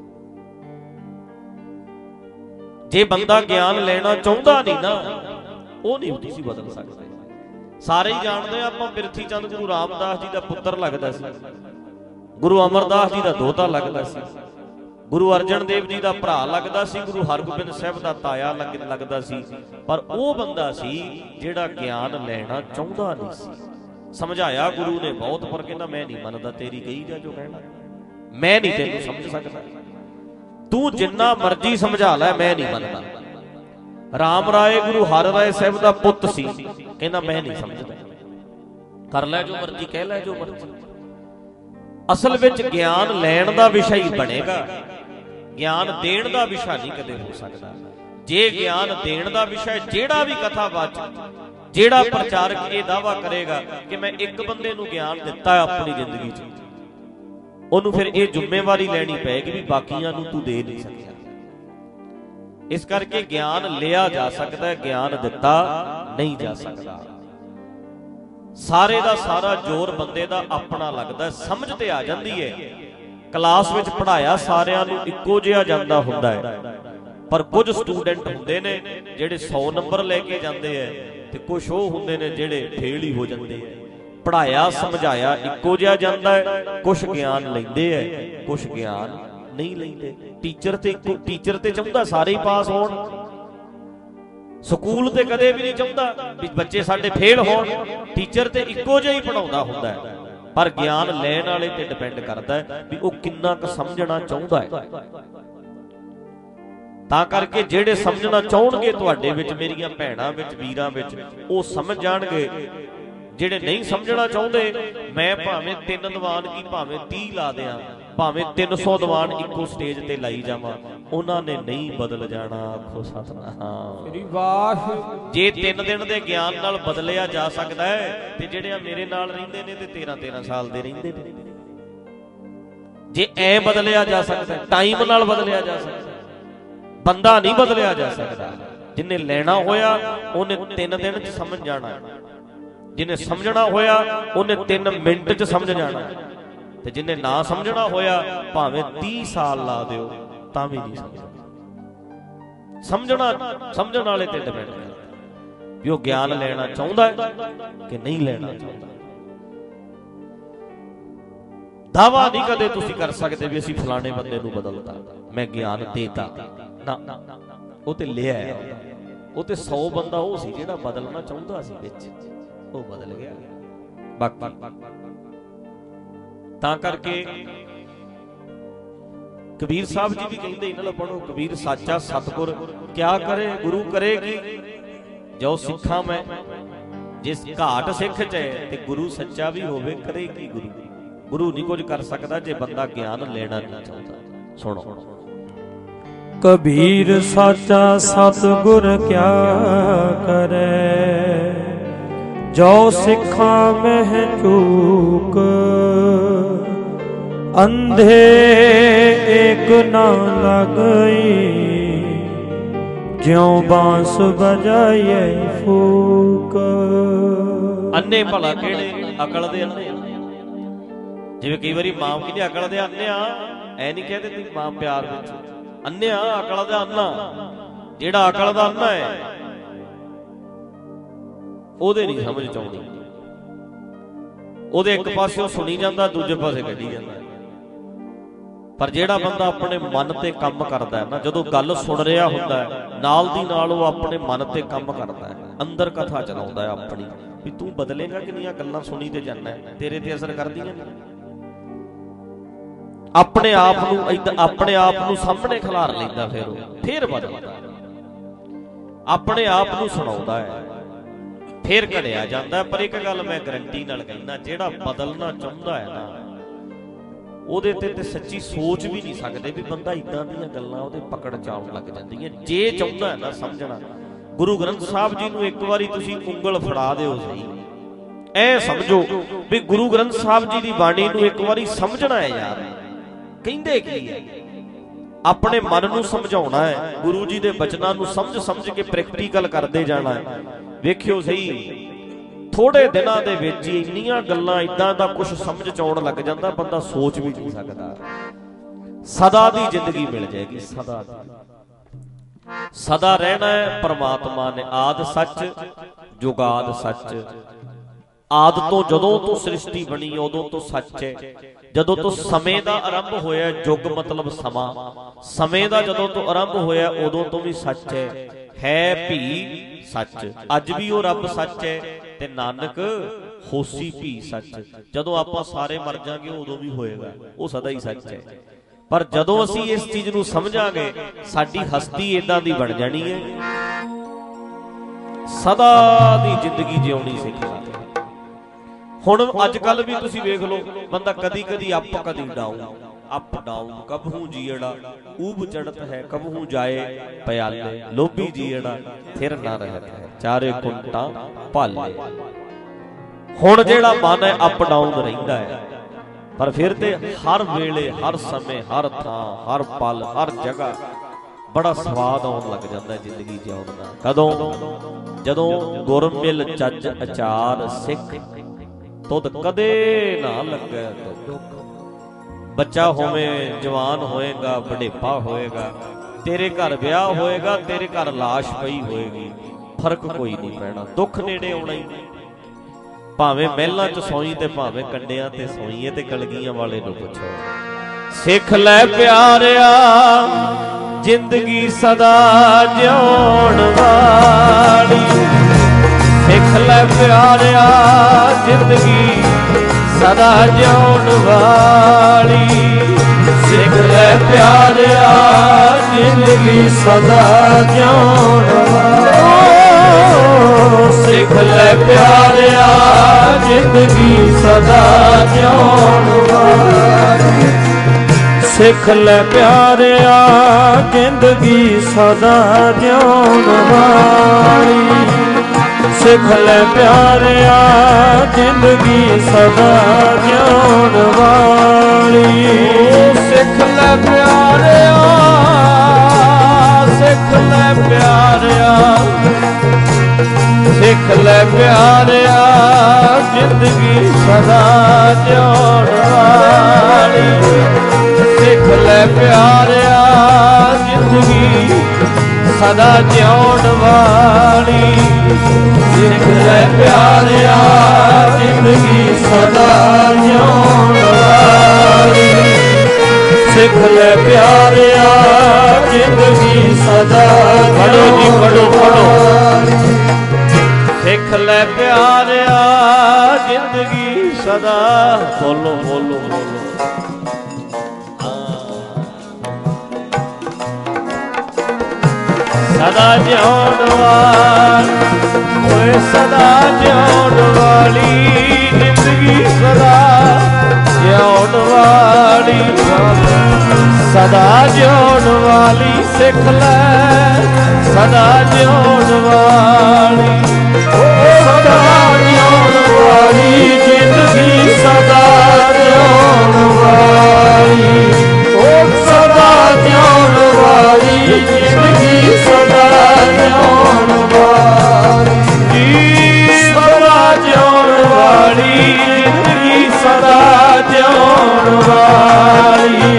ਜੇ ਬੰਦਾ ਗਿਆਨ ਲੈਣਾ ਚਾਹੁੰਦਾ ਨਹੀਂ ਨਾ, ਉਹ ਨਹੀਂ ਤੁਸੀਂ ਬਦਲ ਸਕਦੇ। ਸਾਰੇ ਹੀ ਜਾਣਦੇ ਆਪਾਂ, ਬਿਰਥੀ ਚੰਦ ਗੁਰੂ ਰਾਮਦਾਸ ਜੀ ਦਾ ਪੁੱਤਰ ਲੱਗਦਾ ਸੀ, ਗੁਰੂ ਅਮਰਦਾਸ ਜੀ ਦਾ ਦੋਹਤਾ ਲੱਗਦਾ ਸੀ, ਗੁਰੂ ਅਰਜਨ ਦੇਵ ਜੀ ਦਾ ਭਰਾ ਲੱਗਦਾ ਸੀ, ਗੁਰੂ ਹਰਗੋਬਿੰਦ ਸਾਹਿਬ ਦਾ ਤਾਇਆ ਲੱਗਦਾ ਸੀ, ਪਰ ਉਹ ਬੰਦਾ ਸੀ ਜਿਹੜਾ ਗਿਆਨ ਲੈਣਾ ਚਾਹੁੰਦਾ ਨਹੀਂ ਸੀ। ਸਮਝਾਇਆ ਗੁਰੂ ਨੇ ਬਹੁਤ, ਪਰ ਕਹਿੰਦਾ ਮੈਂ ਨਹੀਂ ਮੰਨਦਾ, ਤੇਰੀ ਕਹੀ ਜਾ ਜੋ ਕਹਿਣਾ, ਮੈਂ ਨਹੀਂ ਤੈਨੂੰ ਸਮਝ ਸਕਦਾ, ਤੂੰ ਜਿੰਨਾ ਮਰਜ਼ੀ ਸਮਝਾ ਲੈ, ਮੈਂ ਨਹੀਂ ਮੰਨਦਾ। ਰਾਮ ਰਾਏ ਗੁਰੂ ਹਰ ਰਾਏ ਸਾਹਿਬ ਦਾ ਪੁੱਤ ਸੀ, ਕਹਿੰਦਾ ਮੈਂ ਨਹੀਂ ਸਮਝਦਾ, ਕਰ ਲੈ ਜੋ ਮਰਜ਼ੀ, ਕਹਿ ਲੈ ਜੋ ਮਰਜ਼ੀ। ਅਸਲ ਵਿੱਚ ਗਿਆਨ ਲੈਣ ਦਾ ਵਿਸ਼ਾ ਹੀ ਬਣੇਗਾ, ਗਿਆਨ ਦੇਣ ਦਾ ਵਿਸ਼ਾ ਨਹੀਂ ਕਦੇ ਹੋ ਸਕਦਾ। ਜੇ ਗਿਆਨ ਦੇਣ ਦਾ ਵਿਸ਼ਾ, ਜਿਹੜਾ ਵੀ ਕਥਾਵਾਚਕ, ਜਿਹੜਾ ਪ੍ਰਚਾਰਕ ਇਹ ਦਾਅਵਾ ਕਰੇਗਾ ਕਿ ਮੈਂ ਇੱਕ ਬੰਦੇ ਨੂੰ ਗਿਆਨ ਦਿੱਤਾ ਆਪਣੀ ਜ਼ਿੰਦਗੀ 'ਚ, ਉਹਨੂੰ ਫਿਰ ਇਹ ਜ਼ਿੰਮੇਵਾਰੀ ਲੈਣੀ ਪਏਗੀ ਵੀ ਬਾਕੀਆਂ ਨੂੰ ਤੂੰ ਦੇ ਨਹੀਂ ਸਕਿਆ। ਇਸ ਕਰਕੇ ਗਿਆਨ ਲਿਆ ਜਾ ਸਕਦਾ, ਗਿਆਨ ਦਿੱਤਾ ਨਹੀਂ ਜਾ ਸਕਦਾ। ਸਾਰੇ ਦਾ ਸਾਰਾ ਜ਼ੋਰ ਬੰਦੇ ਦਾ ਆਪਣਾ ਲੱਗਦਾ, ਸਮਝ ਤੇ ਆ ਜਾਂਦੀ ਹੈ। ਕਲਾਸ ਵਿੱਚ ਪੜ੍ਹਾਇਆ ਸਾਰਿਆਂ ਨੂੰ ਇੱਕੋ ਜਿਹਾ ਜਾਂਦਾ ਹੁੰਦਾ ਹੈ, ਪਰ ਕੁਝ ਸਟੂਡੈਂਟ ਹੁੰਦੇ ਨੇ ਜਿਹੜੇ ਸੌ ਨੰਬਰ ਲੈ ਕੇ ਜਾਂਦੇ ਹੈ, ਤੇ ਕੁਝ ਉਹ ਹੁੰਦੇ ਨੇ ਜਿਹੜੇ ਫੇਲ ਹੀ ਹੋ ਜਾਂਦੇ ਹੈ। ਪੜ੍ਹਾਇਆ ਸਮਝਾਇਆ ਇੱਕੋ ਜਿਹਾ ਜਾਂਦਾ ਹੈ, ਕੁਝ ਗਿਆਨ ਲੈਂਦੇ ਹੈ, ਕੁਝ ਗਿਆਨ ਨਹੀਂ ਲੈਂਦੇ। ਟੀਚਰ ਤੇ ਇੱਕੋ ਟੀਚਰ ਤੇ ਚਾਹੁੰਦਾ ਸਾਰੇ ਹੀ ਪਾਸ ਹੋਣ, ਸਕੂਲ ਤੇ ਕਦੇ ਵੀ ਨਹੀਂ ਚਾਹੁੰਦਾ ਵੀ ਬੱਚੇ ਸਾਡੇ ਫੇਲ ਹੋਣ। ਟੀਚਰ ਤੇ ਇੱਕੋ ਜਿਹਾ ਹੀ ਪੜਾਉਂਦਾ ਹੁੰਦਾ ਹੈ, ਪਰ ਗਿਆਨ ਲੈਣ ਵਾਲੇ ਤੇ ਡਿਪੈਂਡ ਕਰਦਾ ਹੈ ਵੀ ਉਹ ਕਿੰਨਾ ਕੁ ਸਮਝਣਾ ਚਾਹੁੰਦਾ ਹੈ। ਤਾਂ ਕਰਕੇ ਜਿਹੜੇ ਸਮਝਣਾ ਚਾਹੁਣਗੇ ਤੁਹਾਡੇ ਵਿੱਚ, ਮੇਰੀਆਂ ਭੈਣਾਂ ਵਿੱਚ, ਵੀਰਾਂ ਵਿੱਚ, ਉਹ ਸਮਝ ਜਾਣਗੇ। ਜਿਹੜੇ ਨਹੀਂ ਸਮਝਣਾ ਚਾਹੁੰਦੇ, ਮੈਂ ਭਾਵੇਂ ਤਿੰਨ ਦੀਵਾਨ ਕੀ ਭਾਵੇਂ ਤੀਹ ਲਾ ਦਿਆਂ, ਭਾਵੇਂ ਤਿੰਨ ਸੌ ਦੀਵਾਨ ਇੱਕੋ ਸਟੇਜ ਤੇ ਲਾਈ ਜਾਵਾਂ, ਉਹਨਾਂ ਨੇ ਨਹੀਂ ਬਦਲ ਜਾਣਾ। ਆਖੋ ਸਤਿਨਾਮ। ਜੇ ਤਿੰਨ ਦਿਨ ਦੇ ਗਿਆਨ ਨਾਲ ਬਦਲਿਆ ਜਾ ਸਕਦਾ ਹੈ, ਤੇ ਜਿਹੜੇ ਮੇਰੇ ਨਾਲ ਰਹਿੰਦੇ ਨੇ ਤੇ ਤੇਰਾਂ ਤੇਰਾਂ ਸਾਲ ਦੇ ਰਹਿੰਦੇ ਨੇ, ਜੇ ਐ ਬਦਲਿਆ ਜਾ ਸਕਦਾ, ਟਾਈਮ ਨਾਲ ਬਦਲਿਆ ਜਾ ਸਕਦਾ, ਬੰਦਾ ਨਹੀਂ ਬਦਲਿਆ ਜਾ ਸਕਦਾ। ਜਿਹਨੇ ਲੈਣਾ ਹੋਇਆ ਉਹਨੇ ਤਿੰਨ ਦਿਨ ਚ ਸਮਝ ਜਾਣਾ, ਜਿਹਨੇ ਸਮਝਣਾ ਹੋਇਆ ਉਹਨੇ ਤਿੰਨ ਮਿੰਟ ਚ ਸਮਝ ਜਾਣਾ, ਤੇ ਜਿਹਨੇ ਨਾ ਸਮਝਣਾ ਹੋਇਆ ਭਾਵੇਂ ਤੀਹ ਸਾਲ ਲਾ ਦਿਓ ਤਾਂ ਵੀ ਨਹੀਂ ਸਮਝਣਾ। समझना समझण वाले ते डिपेंड करता भी वो ज्ञान लेना चाहुंदा है कि नहीं लेना चाहुंदा। दावा नहीं कदे तुसीं कर सकते भी असीं फलाने बंदे नूं बदलता, मैं ज्ञान देता ना, वो ते लिया है। वो ते सौ बंदा वो सी जिहड़ा बदलना चाहुंदा सी, विच वो बदल गया। बाकी तां करके कबीर साहब जी भी कहते इन्हां ला पढ़ो, कबीर साचा सतगुर क्या करे गुरु करेगी, जो सिखा मैं जिस घाट सिख च है ते गुरु सच्चा भी होवे करेगी गुरु। गुरु नहीं कुछ कर सकता जे बंदा ज्ञान लेना नहीं चाहता। सुनो कबीर साचा सतगुर क्या करे, जो सिखा मह चूक, अंधे एक ना लगई, ज्यों बांस बजाए फूक। अन्ने भला केड़े अकल दे अन्ने, जिवें कई बारी मां कहदी अकल दे अन्ने आ, ऐ नहीं कहदे ती मां प्यार विच, अन्ने आ अकल दा अन्ना। जेड़ा अकल दा अन्ना है ओहदे नहीं समझ च आउंदी, ओहदे एक पासे सुनी जांदा दूजे पासे कढी जांदा। पर जेड़ा बंदा अपने मन ते काम करदा है ना, जदों गल सुन रहा हुंदा है नाल दी नाल वो अपने मन ते काम करदा है, अंदर कथा चलाउंदा है अपनी भी तू बदलेगा कि नहीं, गल्लां सुनी ते जाना है, तेरे ते असर करदियां नहीं। अपने आप नूं अपने आप नूं सामने खिलार लैंदा, फिर फिर बदलदा, अपने आप नूं सुणाउंदा है, फिर घड़िया जांदा। पर एक गल मैं गारंटी नाल कहना, जेड़ा बदलना चाहुंदा है ना ਉਹਦੇ ਤੇ ਤੇ सच्ची सोच भी नहीं सकते भी बंदा इदां ਦੀਆਂ ਗੱਲਾਂ ਉਹਦੇ ਪਕੜ ਚਾਉਣ ਲੱਗ ਜਾਂਦੀਆਂ। ਜੇ ਚਾਹੁੰਦਾ ਹੈ ਨਾ ਸਮਝਣਾ, ਗੁਰੂ ਗ੍ਰੰਥ ਸਾਹਿਬ ਜੀ ਨੂੰ ਇੱਕ ਵਾਰੀ ਤੁਸੀਂ ਉਂਗਲ ਫੜਾ ਦਿਓ ਸਹੀ, ਐ ਸਮਝੋ ਵੀ ਗੁਰੂ ਗ੍ਰੰਥ ਸਾਹਿਬ ਜੀ ਦੀ ਬਾਣੀ ਨੂੰ ਇੱਕ ਵਾਰੀ ਸਮਝਣਾ ਹੈ ਯਾਰ, ਕਹਿੰਦੇ ਕੀ ਹੈ, ਆਪਣੇ ਮਨ ਨੂੰ ਸਮਝਾਉਣਾ ਹੈ, ਗੁਰੂ ਜੀ ਦੇ ਬਚਨਾਂ ਨੂੰ ਸਮਝ ਸਮਝ ਕੇ ਪ੍ਰੈਕਟੀਕਲ ਕਰਦੇ ਜਾਣਾ ਹੈ। ਵੇਖਿਓ ਸਹੀ थोड़े दिनों के विच ही इन्नियां गल्लां इदां दा कुछ समझ च आउण लग जांदा, बंदा सोच भी नहीं सकदा। सदा दी जिंदगी मिल जाएगी, सदा दी सदा रहना है। परमात्मा ने आद सच जुगाद सच, आद तो जदों तो सृष्टि बनी उदों तो सच है, जदों तो समय दा आरंभ होया, जुग मतलब समा, समय दा जदों तो आरंभ होया उदों तो भी सच है, है भी सच, अज भी वो रब सच है ते नानक होसी भी सच। जदों आपां सारे मर जाएंगे उदों भी होएगा, वो सदा ही सच है। पर जदों असीं इस चीज नूं समझांगे साडी हस्ती इदां दी बन जानी है, सदा दी जिंदगी जिउणी सिख जाए। हुण अजकल भी तुसीं वेख लो, बंदा कदी कदी अप कदी डाउन, अप डाउन, कबहू जीड़ा ऊब चढ़त है, कबहू जाए प्याले, लोभी जीड़ा थिर ना रहत है, चारे कुंटा भाले। हुण जेड़ा मन है अप डाउन रहिंदा है, पर फिर ते हर वेले हर समय हर थां हर पल हर जगह बड़ा स्वाद आउण लग जांदा है जिंदगी जिउण दा। कदों जदों गुर मिल चज अचार सिख, तुद कदे ना लगे दुख। बच्चा होवे जवान होएगा, बुढ़ेपा होएगा, तेरे घर ब्याह होएगा, तेरे घर लाश पई होएगी, फर्क कोई नहीं पैना, दुख नेड़े आउणा ही। भावें महलां च सोई ते भावें कंडियां ते सोईए, ते कलगियां वाले नूं पुछो। सिख लै प्यारिया जिंदगी सदा जिउण वाली, सिख लै प्यारिया जिंदगी सदा जिउण वाली, सिख लै प्यारिया जिंदगी सदा जिउण वाली, सिख लै प्यारिया जिंदगी सदा जिउण वाली, सिख लै प्यारिया जिंदगी सदा जिउण वाली, सिख लै प्यारिया जिंदगी सदा जिउण वाली, सिख लै प्यारिया, सिख लै प्यारिया, सिख लै प्यारिया जिंदगी सदा जिउण वाली, सिख लै प्यारिया जिंदगी सदा ਜਿਉਣ ਵਾਲੀ ਸਿੱਖ ਲੈ ਪਿਆਰਿਆ ਜ਼ਿੰਦਗੀ ਸਦਾ ਜਿਉਣ ਵਾਲੀ ਸਿੱਖ ਲੈ ਪਿਆਰਿਆ ਜ਼ਿੰਦਗੀ ਸਦਾ ਪੜੋ ਜੀ ਪੜੋ ਪੜੋ ਸਿੱਖ ਲੈ ਪਿਆਰਿਆ ਜ਼ਿੰਦਗੀ ਸਦਾ ਬੋਲੋ ਬੋਲੋ ਬੋਲੋ ਸਦਾ ਜਿਉਣ ਵਾਲੀ ਓਏ ਸਦਾ ਜਿਉਣ ਵਾਲੀ ਜ਼ਿੰਦਗੀ ਸਦਾ ਜਿਉਣ ਵਾਲੀ ਸਦਾ ਜਿਉਣ ਵਾਲੀ ਸਿੱਖ ਲੈ ਸਦਾ ਜਿਉਣ ਵਾਲੀ ਓ ਸਦਾ ਜਿਉਣ ਵਾਲੀ ਜ਼ਿੰਦਗੀ ਸਦਾ ਜਿਉਣ ਵਾਲੀ ਓ ਸਦਾ ਜਿਉਣ ਵਾਲੀ ਜ਼ਿੰਦਗੀ ਸਦਾ ਜਿਉਣ ਵਾਲੀ ਸਦਾ ਜਿਉਣ ਵਾਲੀ ਜ਼ਿੰਦਗੀ ਸਦਾ ਜਿਉਣ ਵਾਲੀ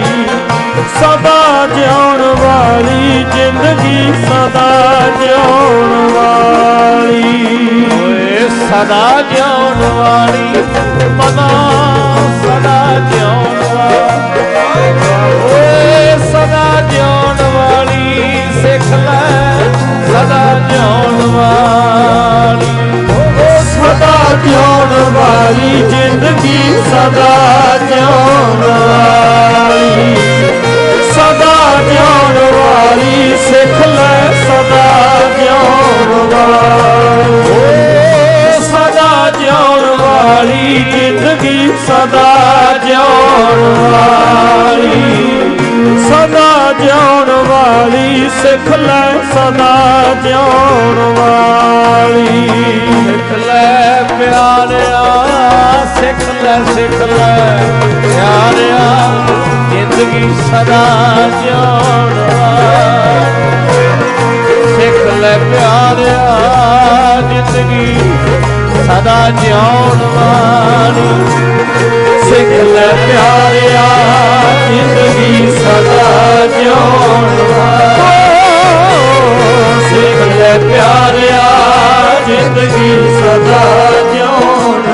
ਸਦਾ ਜਿਉਣ ਵਾਲੀ ਜ਼ਿੰਦਗੀ ਸਦਾ ਜਿਉਣ ਵਾਲੀ ਓਏ ਸਦਾ ਜਿਉਣ ਵਾਲੀ ਮਨਾ ਸਦਾ ਜਿਉਣ ਵਾਲੀ ਓਏ ਸਦਾ ਜਿਉਣ ਵਾਲੀ ਸਿੱਖ ਲੈ ਸਦਾ ਜਿਉਣ ਵਾਲੀ ਓ ਸਦਾ ਜਿਉਣ ਵਾਲੀ ਜ਼ਿੰਦਗੀ ਸਦਾ ਜਿਉਣ ਵਾਲੀ ਸਦਾ ਜਿਉਣ ਵਾਲੀ ਸਿੱਖ ਲੈ ਸਦਾ ਜਿਉਣ ਵਾਲੀ ਓ ਸਦਾ ਜਿਉਣ ਵਾਲੀ ਜ਼ਿੰਦਗੀ ਸਦਾ ਜਿਉਣ ਵਾਲੀ ਸਦਾ ਜਿਉਣ ਵਾਲੀ ਸਿੱਖ ਲੈ ਸਦਾ ਜਿਉਣ ਵਾਲੀ ਸਿੱਖ ਲੈ ਪਿਆਰਿਆ ਸਿੱਖ ਲੈ ਸਿੱਖ ਲੈ ਪਿਆਰਿਆ ਜ਼ਿੰਦਗੀ ਸਦਾ ਜਿਉਣ ਵਾਲੀ ਸਿੱਖ ਲੈ ਪਿਆਰਿਆ ਜ਼ਿੰਦਗੀ ਸਦਾ ਜਿਉਣ ਵਾਲੀ ਸਿੱਖ ਲੈ ਪਿਆਰਿਆ ਜ਼ਿੰਦਗੀ ਸਦਾ ਜਿਉਣ ਵਾਲੀ ਸਿੱਖ ਲੈ ਪਿਆਰਿਆ ਜ਼ਿੰਦਗੀ ਸਦਾ ਜਿਉਣ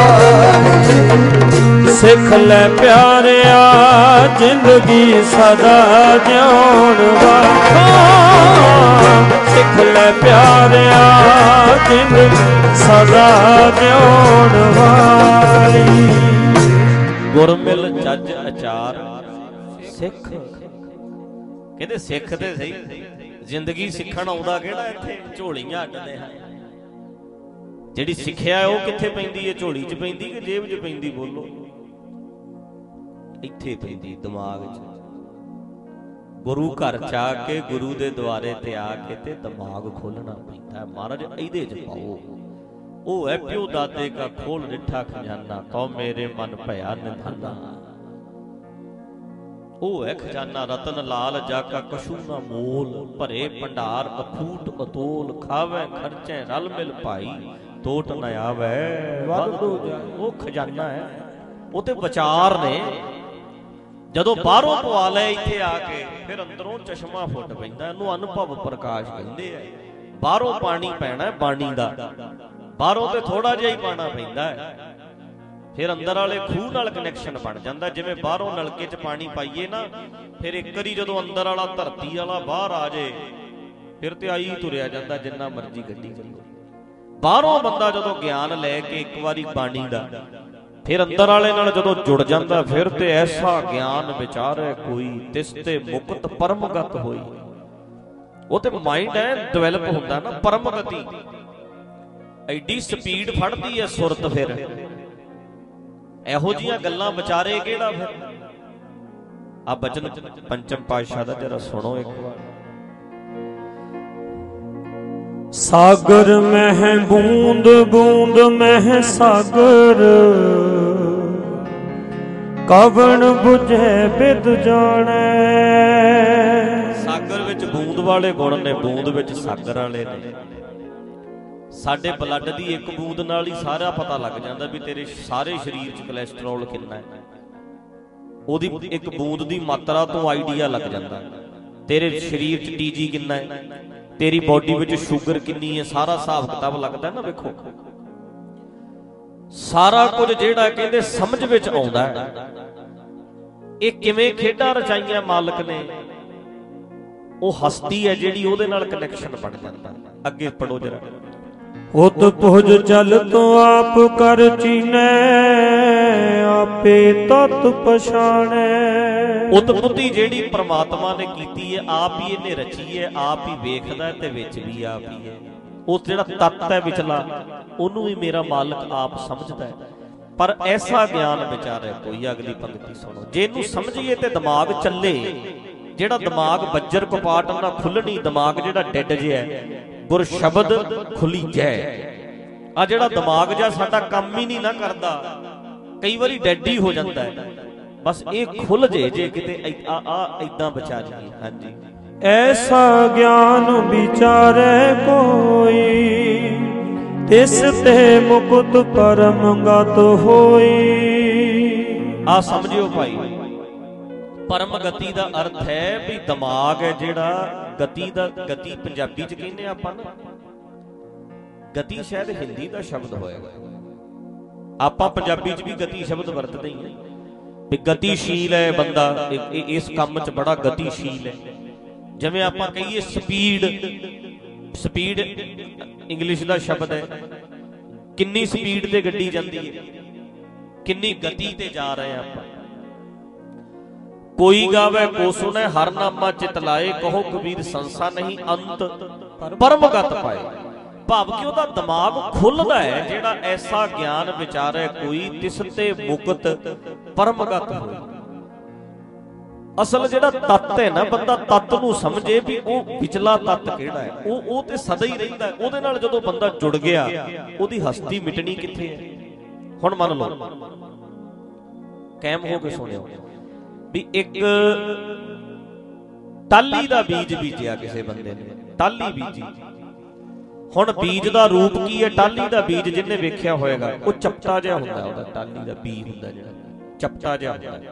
ਵਾਲੀ ਸਿੱਖ ਲੈ ਪਿਆਰਿਆ ਜ਼ਿੰਦਗੀ ਸਦਾ ਜਿਉਣ ਵਾਲੀ ਸਿੱਖ ਲੈ ਪਿਆਰਿਆ ਜ਼ਿੰਦਗੀ ਸਦਾ ਜਿਉਣ ਵਾਲੀ ਗੁਰਮਿਲ ਜੱਜ ਆਚਾਰ ਸਿੱਖ ਕਹਿੰਦੇ ਸਿੱਖ ਤੇ ਸਹੀ ਜ਼ਿੰਦਗੀ ਸਿੱਖਣ ਆਉਂਦਾ ਕਿਹੜਾ ਇੱਥੇ ਝੋਲੀਆਂ ਅੱਡਦੇ ਹਨ ਜਿਹੜੀ ਸਿੱਖਿਆ ਉਹ ਕਿੱਥੇ ਪੈਂਦੀ ਹੈ ਝੋਲੀ 'ਚ ਪੈਂਦੀ ਕਿ ਜੇਬ 'ਚ ਪੈਂਦੀ ਬੋਲੋ ਇੱਥੇ ਪੈਂਦੀ ਦਿਮਾਗ 'ਚ ਗੁਰੂ ਘਰ 'ਚ ਆ ਕੇ ਗੁਰੂ ਦੇ ਦੁਆਰੇ ਤੇ ਆ ਕੇ ਤੇ ਦਿਮਾਗ ਖੋਲਣਾ ਪੈਂਦਾ ਮਹਾਰਾਜ ਇਹਦੇ 'ਚ ਪਾਓ ਉਹ ਹੈ ਪਿਓ ਦਾਦੇ ਕਾ ਖੋਲ ਡਿੱਠਾ ਖਜ਼ਾਨਾ ਕਉ ਮੇਰੇ ਮਨ ਭਇਆ ਨਿਧਾਨਾ ਉਹ ਹੈ ਖਜ਼ਾਨਾ ਰਤਨ ਲਾਲ ਜਾ ਕਾ ਕਛੂ ਨਾ ਮੋਲ ਭਰੇ ਭੰਡਾਰ ਅਖੂਟ ਅਤੋਲ ਖਾਵੇ ਖਰਚੇ ਰਲ ਮਿਲ ਭਾਈ ਟੋਟ ਨਾ ਆਵੇ ਵੱਧ ਹੋ ਜਾਏ ਉਹ ਖਜ਼ਾਨਾ ਹੈ ਉਹ ਤੇ ਵਿਚਾਰ ਨੇ ਜਦੋਂ ਬਾਹਰੋਂ ਪਵਾ ਲੈ ਇੱਥੇ ਆ ਕੇ ਫਿਰ ਅੰਦਰੋਂ ਚਸ਼ਮਾ ਫੁੱਟ ਪੈਂਦਾ ਇਹਨੂੰ ਅਨੁਭਵ ਪ੍ਰਕਾਸ਼ ਕਹਿੰਦੇ ਆ ਬਾਹਰੋਂ ਪਾਣੀ ਪੈਣਾ ਬਾਣੀ ਦਾ ਬਾਹਰੋਂ ਤੇ ਥੋੜਾ ਜਿਹਾ ਹੀ ਪਾਣਾ ਪੈਂਦਾ ਹੈ ਫਿਰ ਅੰਦਰ ਵਾਲੇ ਖੂਹ ਨਾਲ ਕਨੈਕਸ਼ਨ ਬਣ ਜਾਂਦਾ ਜਿਵੇਂ ਬਾਹਰੋਂ ਨਲਕੇ 'ਚ ਪਾਣੀ ਪਾਈਏ ਨਾ ਫਿਰ ਇੱਕ ਵਾਰੀ ਜਦੋਂ ਅੰਦਰ ਵਾਲਾ ਧਰਤੀ ਵਾਲਾ ਬਾਹਰ ਆ ਜੇ ਫਿਰ ਤੇ ਆਈ ਤੁਰਿਆ ਜਾਂਦਾ ਜਿੰਨਾ ਮਰਜ਼ੀ ਗੱਡੀ ਚੱਲੋ ਬਾਹਰੋਂ ਬੰਦਾ ਜਦੋਂ ਗਿਆਨ ਲੈ ਕੇ ਇੱਕ ਵਾਰੀ ਬਾਣੀ ਦਾ ਫਿਰ ਅੰਦਰ ਵਾਲੇ ਨਾਲ ਜਦੋਂ ਜੁੜ ਜਾਂਦਾ ਫਿਰ ਤੇ ਐਸਾ ਗਿਆਨ ਵਿਚਾਰੇ ਕੋਈ ਤਿਸ ਤੇ ਮੁਕਤ ਪਰਮਗਤ ਹੋਈ ਉਹ ਤੇ ਮਾਈਂਡ ਹੈ ਡਿਵੈਲਪ ਹੁੰਦਾ ਨਾ ਪਰਮਗਤੀ ਐਡੀ ਸਪੀਡ ਫੜਦੀ ਹੈ ਸੁਰਤ ਫਿਰ ਇਹੋ ਜੀਆਂ ਗੱਲਾਂ ਵਿਚਾਰੇ ਕਿਹੜਾ ਫਿਰ ਆ ਬਚਨ ਪੰਚਮ ਪਾਤਸ਼ਾਹ ਦਾ ਜਰਾ ਸੁਣੋ ਇੱਕ ਵਾਰ ਸਾਗਰ ਮਹਿ ਬੂੰਦ ਬੂੰਦ ਮਹਿ ਸਾਗਰ ਕਵਣ ਬੁਝੇ ਬਿਦ ਜਾਣੈ ਸਾਗਰ ਵਿੱਚ ਬੂੰਦ ਵਾਲੇ ਗੁਣ ਨੇ ਬੂੰਦ ਵਿੱਚ ਸਾਗਰ ਵਾਲੇ ਨੇ ਸਾਡੇ ਬਲੱਡ ਦੀ ਇੱਕ ਬੂੰਦ ਨਾਲ ਹੀ ਸਾਰਾ ਪਤਾ ਲੱਗ ਜਾਂਦਾ ਵੀ ਤੇਰੇ ਸਾਰੇ ਸਰੀਰ 'ਚ ਕੋਲੇਸਟ੍ਰੋਲ ਕਿੰਨਾ ਹੈ ਉਹਦੀ ਇੱਕ ਬੂੰਦ ਦੀ ਮਾਤਰਾ ਤੋਂ ਆਈਡੀਆ ਲੱਗ ਜਾਂਦਾ ਤੇਰੇ ਸਰੀਰ 'ਚ ਟੀਜੀ ਕਿੰਨਾ ਹੈ तेरी बॉडी विच शुगर किन्नी है, सारा हिसाब किताब लगदा ना। वेखो सारा कुछ जिहड़ा कहंदे समझ विच आउंदा है, ये किवें खेडां रचाईआं मालक ने, वो हस्ती है जिहड़ी ओहदे नाल कनैक्शन बन जांदा। अगे पढ़ो जरा। उत पुज चल तो आप कर चीनै, आपे तत पछाणै। उत्पत्ति जिहड़ी परमात्मा ने कीती है, आप ही इहने रची है, आप ही वेखदा है ते विच भी आप ही है। उस जिहड़ा तत्त है विचला, ओनू भी मेरा मालक आप समझदा है। पर ऐसा ज्ञान विचार है कोई। अगली पंक्ति सुनो। जे इहनू समझिए ते दिमाग चले, जिहड़ा दिमाग बज्जर कपाट ना खुलनी, दिमाग जिहड़ा डेड जिहा है, गुर शब्द खुली जै। आ जिहड़ा दिमाग जिहा साडा काम ही नहीं ना करदा, कई वारी डेड ही हो जाता है। बस ये खुल जे जे किते आ आ इदां बचा जाइए। हाँ जी। ऐसा ज्ञान विचारे कोई, तिस ते मुकुत परम गत होई। आ समझियो भाई, परम गति का अर्थ है भी दिमाग है जिहड़ा गति दा, गति पंजाबी च कहने आपां ना, गति शायद हिंदी का शब्द होएगा, आपां पंजाबी च भी गति शब्द वरतदे ही हैं भी गतिशील है बंदा, इस काम च बड़ा गतिशील है। जिवें आपां कहिए स्पीड, स्पीड इंग्लिश का शब्द है, किन्नी स्पीड ते गड्डी जांदी है, किन्नी गति ते जा रहे हैं आपां। कोई गावे को सुने हर नामा चित लाए, कहो कबीर संसा नहीं अंत परमगत पाए। भाव कि ਉਹਦਾ दिमाग खुलदा है, ਜਿਹੜਾ ऐसा ज्ञान विचारे कोई, तिस ते मुक्त परमगत होए। असल ਜਿਹੜਾ तत्त है ना, बंदा तत्त ਨੂੰ ਸਮਝੇ ਵੀ ਉਹ ਵਿਚਲਾ तत्त ਕਿਹੜਾ ਹੈ, ਉਹ ਉਹ ਤੇ ਸਦਾ ਹੀ ਰਹਿੰਦਾ ਹੈ। ਉਹਦੇ ਨਾਲ ਜਦੋਂ ਬੰਦਾ ਜੁੜ ਗਿਆ, ਉਹਦੀ ਹਸਤੀ ਮਿਟਣੀ ਕਿੱਥੇ ਹੈ। ਹੁਣ ਮੰਨ ਲਓ ਕਾਇਮ ਹੋ ਕੇ ਸੁਣਿਓ ਵੀ ਇੱਕ ਟਾਲੀ ਦਾ ਬੀਜ ਬੀਜਿਆ ਕਿਸੇ ਬੰਦੇ ਨੇ, ਟਾਲੀ ਬੀਜੀ। ਹੁਣ ਬੀਜ ਦਾ ਰੂਪ ਕੀ ਹੈ? ਟਾਲੀ ਦਾ ਬੀਜ ਜਿਹਨੇ ਵੇਖਿਆ ਹੋਏਗਾ, ਉਹ ਚਪਟਾ ਜਿਹਾ ਹੁੰਦਾ, ਉਹਦਾ ਟਾਲੀ ਦਾ ਬੀਜ ਹੁੰਦਾ ਜਿਹੜਾ ਚਪਟਾ ਜਿਹਾ ਹੁੰਦਾ।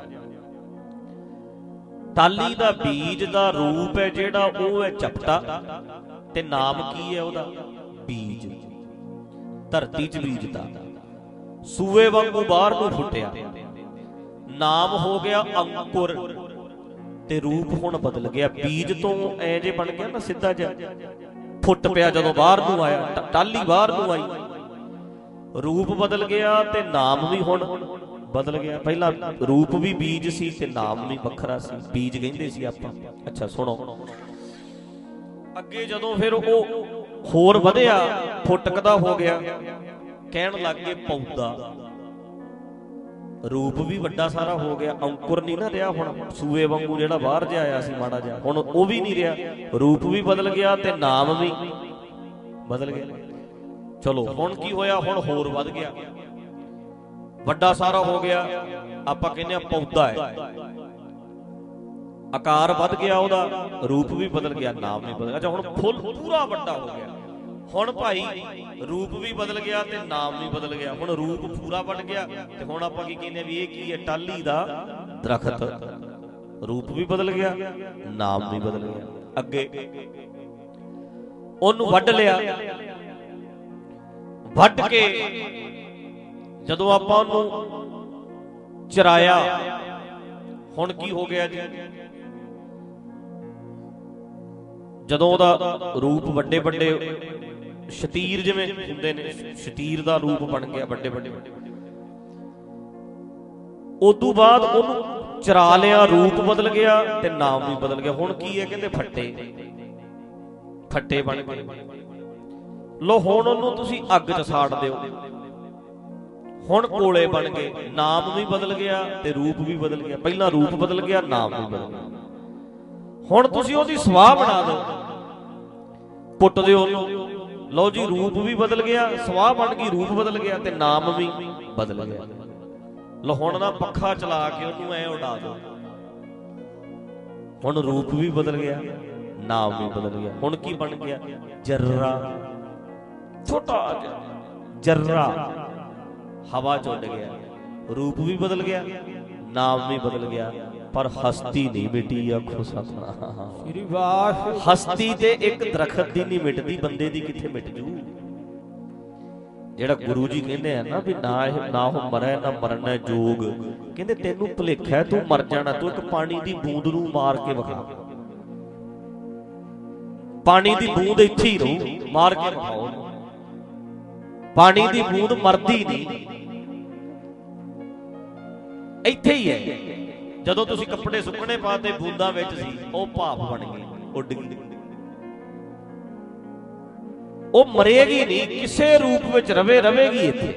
ਟਾਲੀ ਦਾ ਬੀਜ ਦਾ ਰੂਪ ਹੈ ਜਿਹੜਾ, ਉਹ ਹੈ ਚਪਟਾ, ਤੇ ਨਾਮ ਕੀ ਹੈ ਉਹਦਾ? ਬੀਜ। ਧਰਤੀ 'ਚ ਬੀਜਤਾ, ਸੂਏ ਵਾਂਗੂ ਬਾਹਰ ਨੂੰ ਫੁੱਟਿਆ, ਨਾਮ ਹੋ ਗਿਆ ਅੰਕੁਰ, ਤੇ ਰੂਪ ਹੁਣ ਬਦਲ ਗਿਆ। ਬੀਜ ਤੋਂ ਐ ਜੇ ਬਣ ਗਿਆ ਨਾ ਸਿੱਧਾ ਜਿਹਾ, ਫੁੱਟ ਪਿਆ ਜਦੋਂ ਬਾਹਰ ਨੂੰ ਆਇਆ, ਟਾਲੀ ਬਾਹਰ ਨੂੰ ਆਈ, ਰੂਪ ਬਦਲ ਗਿਆ ਤੇ ਨਾਮ ਵੀ ਹੁਣ ਬਦਲ ਗਿਆ। ਪਹਿਲਾਂ ਰੂਪ ਵੀ ਬੀਜ ਸੀ ਤੇ ਨਾਮ ਵੀ ਵੱਖਰਾ ਸੀ, ਬੀਜ ਕਹਿੰਦੇ ਸੀ ਆਪਾਂ। ਅੱਛਾ ਸੁਣੋ, ਅੱਗੇ ਜਦੋਂ ਫਿਰ ਉਹ ਹੋਰ ਵਧਿਆ, ਫੁੱਟਕਦਾ ਹੋ ਗਿਆ, ਕਹਿਣ ਲੱਗ ਗਏ ਪੌਦਾ। ਰੂਪ ਵੀ ਵੱਡਾ ਸਾਰਾ ਹੋ ਗਿਆ, ਅੰਕੁਰ ਨਹੀਂ ਨਾ ਰਿਹਾ ਹੁਣ, ਸੂਏ ਵਾਂਗੂ ਜਿਹੜਾ ਬਾਹਰ ਜਿਹਾ ਆਇਆ ਸੀ ਮਾੜਾ ਜਿਹਾ, ਹੁਣ ਉਹ ਵੀ ਨਹੀਂ ਰਿਹਾ, ਰੂਪ ਵੀ ਬਦਲ ਗਿਆ ਤੇ ਨਾਮ ਵੀ ਬਦਲ ਗਿਆ। ਚਲੋ ਹੁਣ ਕੀ ਹੋਇਆ? ਹੁਣ ਹੋਰ ਵੱਧ ਗਿਆ, ਵੱਡਾ ਸਾਰਾ ਹੋ ਗਿਆ, ਆਪਾਂ ਕਹਿੰਦੇ ਆ ਪੌਦਾ ਹੈ। ਆਕਾਰ ਵੱਧ ਗਿਆ ਉਹਦਾ, ਰੂਪ ਵੀ ਬਦਲ ਗਿਆ, ਨਾਮ ਵੀ ਬਦਲ ਗਿਆ। ਅੱਛਾ ਹੁਣ ਫੁੱਲ ਪੂਰਾ ਵੱਡਾ ਹੋ ਗਿਆ, ਹੁਣ ਭਾਈ ਰੂਪ ਵੀ ਬਦਲ ਗਿਆ ਤੇ ਨਾਮ ਵੀ ਬਦਲ ਗਿਆ। ਹੁਣ ਰੂਪ ਪੂਰਾ ਵੱਡ ਗਿਆ ਤੇ ਹੁਣ ਆਪਾਂ ਕੀ ਕਹਿੰਦੇ ਆ ਵੀ ਇਹ ਕੀ ਹੈ? ਟਾਹਲੀ ਦਾ ਦਰਖਤ। ਰੂਪ ਵੀ ਬਦਲ ਗਿਆ, ਨਾਮ ਵੀ ਬਦਲ ਗਿਆ। ਅੱਗੇ ਉਹਨੂੰ ਵੱਢ ਲਿਆ, ਵੱਢ ਕੇ ਜਦੋਂ ਆਪਾਂ ਉਹਨੂੰ ਚਰਾਇਆ, ਹੁਣ ਕੀ ਹੋ ਗਿਆ ਜੀ? ਜਦੋਂ ਉਹਦਾ ਰੂਪ ਵੱਡੇ ਵੱਡੇ ਸ਼ਤੀਰ ਜਿਵੇਂ ਹੁੰਦੇ ਨੇ, ਸ਼ਤੀਰ ਦਾ ਰੂਪ ਬਣ ਗਿਆ ਵੱਡੇ ਵੱਡੇ। ਉਦੋਂ ਬਾਅਦ ਉਹਨੂੰ ਚਰਾ ਲਿਆ, ਰੂਪ ਬਦਲ ਗਿਆ ਤੇ ਨਾਮ ਵੀ ਬਦਲ ਗਿਆ। ਹੁਣ ਕੀ ਹੈ? ਕਹਿੰਦੇ ਫੱਟੇ, ਫੱਟੇ ਬਣ ਗਏ। ਲੋ ਹੁਣ ਉਹਨੂੰ ਤੁਸੀਂ ਅੱਗ 'ਚ ਸਾੜ ਦਿਓ, ਹੁਣ ਕੋਲੇ ਬਣ ਗਏ, ਨਾਮ ਵੀ ਬਦਲ ਗਿਆ ਤੇ ਰੂਪ ਵੀ ਬਦਲ ਗਿਆ। ਪਹਿਲਾਂ ਰੂਪ ਬਦਲ ਗਿਆ, ਨਾਮ ਵੀ ਬਦਲ ਗਿਆ। ਹੁਣ ਤੁਸੀਂ ਉਹਦੀ ਸਵਾਹ ਬਣਾ ਦਿਓ, ਪੁੱਟ ਦਿਓ ਉਹਨੂੰ, ਲਓ ਜੀ ਰੂਪ ਵੀ ਬਦਲ ਗਿਆ, ਸਵਾਹ ਬਣ ਗਈ, ਰੂਪ ਬਦਲ ਗਿਆ ਤੇ ਨਾਮ ਵੀ ਬਦਲ ਗਿਆ। ਲਓ ਹੁਣ ਨਾ ਪੱਖਾ ਚਲਾ ਕੇ ਉਹਨੂੰ ਐ ਉਡਾ ਦਿਓ, ਹੁਣ ਰੂਪ ਵੀ ਬਦਲ ਗਿਆ, ਨਾਮ ਵੀ ਬਦਲ ਗਿਆ। ਹੁਣ ਕੀ ਬਣ ਗਿਆ? ਜਰਰਾ, ਛੋਟਾ ਜਿਹਾ ਜਰਰਾ ਹਵਾ 'ਚ ਉੱਡ ਗਿਆ, ਰੂਪ ਵੀ ਬਦਲ ਗਿਆ, ਨਾਮ ਵੀ ਬਦਲ ਗਿਆ ਪਰ ਹਸਤੀ ਨਹੀਂ ਮਿਟੀ। ਆਖੋ ਸਤਿਨਾਮ ਸ੍ਰੀ ਵਾਹਿਗੁਰੂ। ਹਸਤੀ ਤੇ ਇੱਕ ਦਰਖਤ ਦੀ ਨਹੀਂ ਮਿਟਦੀ, ਬੰਦੇ ਦੀ ਕਿੱਥੇ ਮਿਟ ਜੂ। ਜਿਹੜਾ ਗੁਰੂ ਜੀ ਕਹਿੰਦੇ ਆ ਨਾ ਵੀ ਨਾ ਇਹ ਨਾ ਉਹ ਮਰੈ ਨਾ ਮਰਨਾ ਜੋਗ, ਕਹਿੰਦੇ ਤੈਨੂੰ ਭੁਲੇਖਾ ਤੂੰ ਮਰ ਜਾਣਾ, ਤੂੰ ਇੱਕ ਪਾਣੀ ਦੀ ਬੂੰਦ ਨੂੰ ਮਾਰ ਕੇ ਵਿਖਾ, ਪਾਣੀ ਦੀ ਬੂੰਦ ਇੱਥੇ ਹੀ ਰਹੂ, ਮਾਰ ਕੇ ਵਿਖਾਓ। ਪਾਣੀ ਦੀ ਬੂੰਦ ਮਰਦੀ ਨਹੀਂ, ਇੱਥੇ ਹੀ ਹੈ। ਜਦੋਂ ਤੁਸੀਂ ਕੱਪੜੇ ਸੁੱਕਣੇ ਪਾਤੇ ਬੂੰਦਾਂ ਵਿੱਚ ਸੀ, ਉਹ ਭਾਪ ਬਣ ਗਈ, ਉੱਡ ਗਈ, ਉਹ ਮਰੇਗੀ ਨਹੀਂ, ਕਿਸੇ ਰੂਪ ਵਿੱਚ ਰਵੇ ਰਵੇਗੀ ਇੱਥੇ।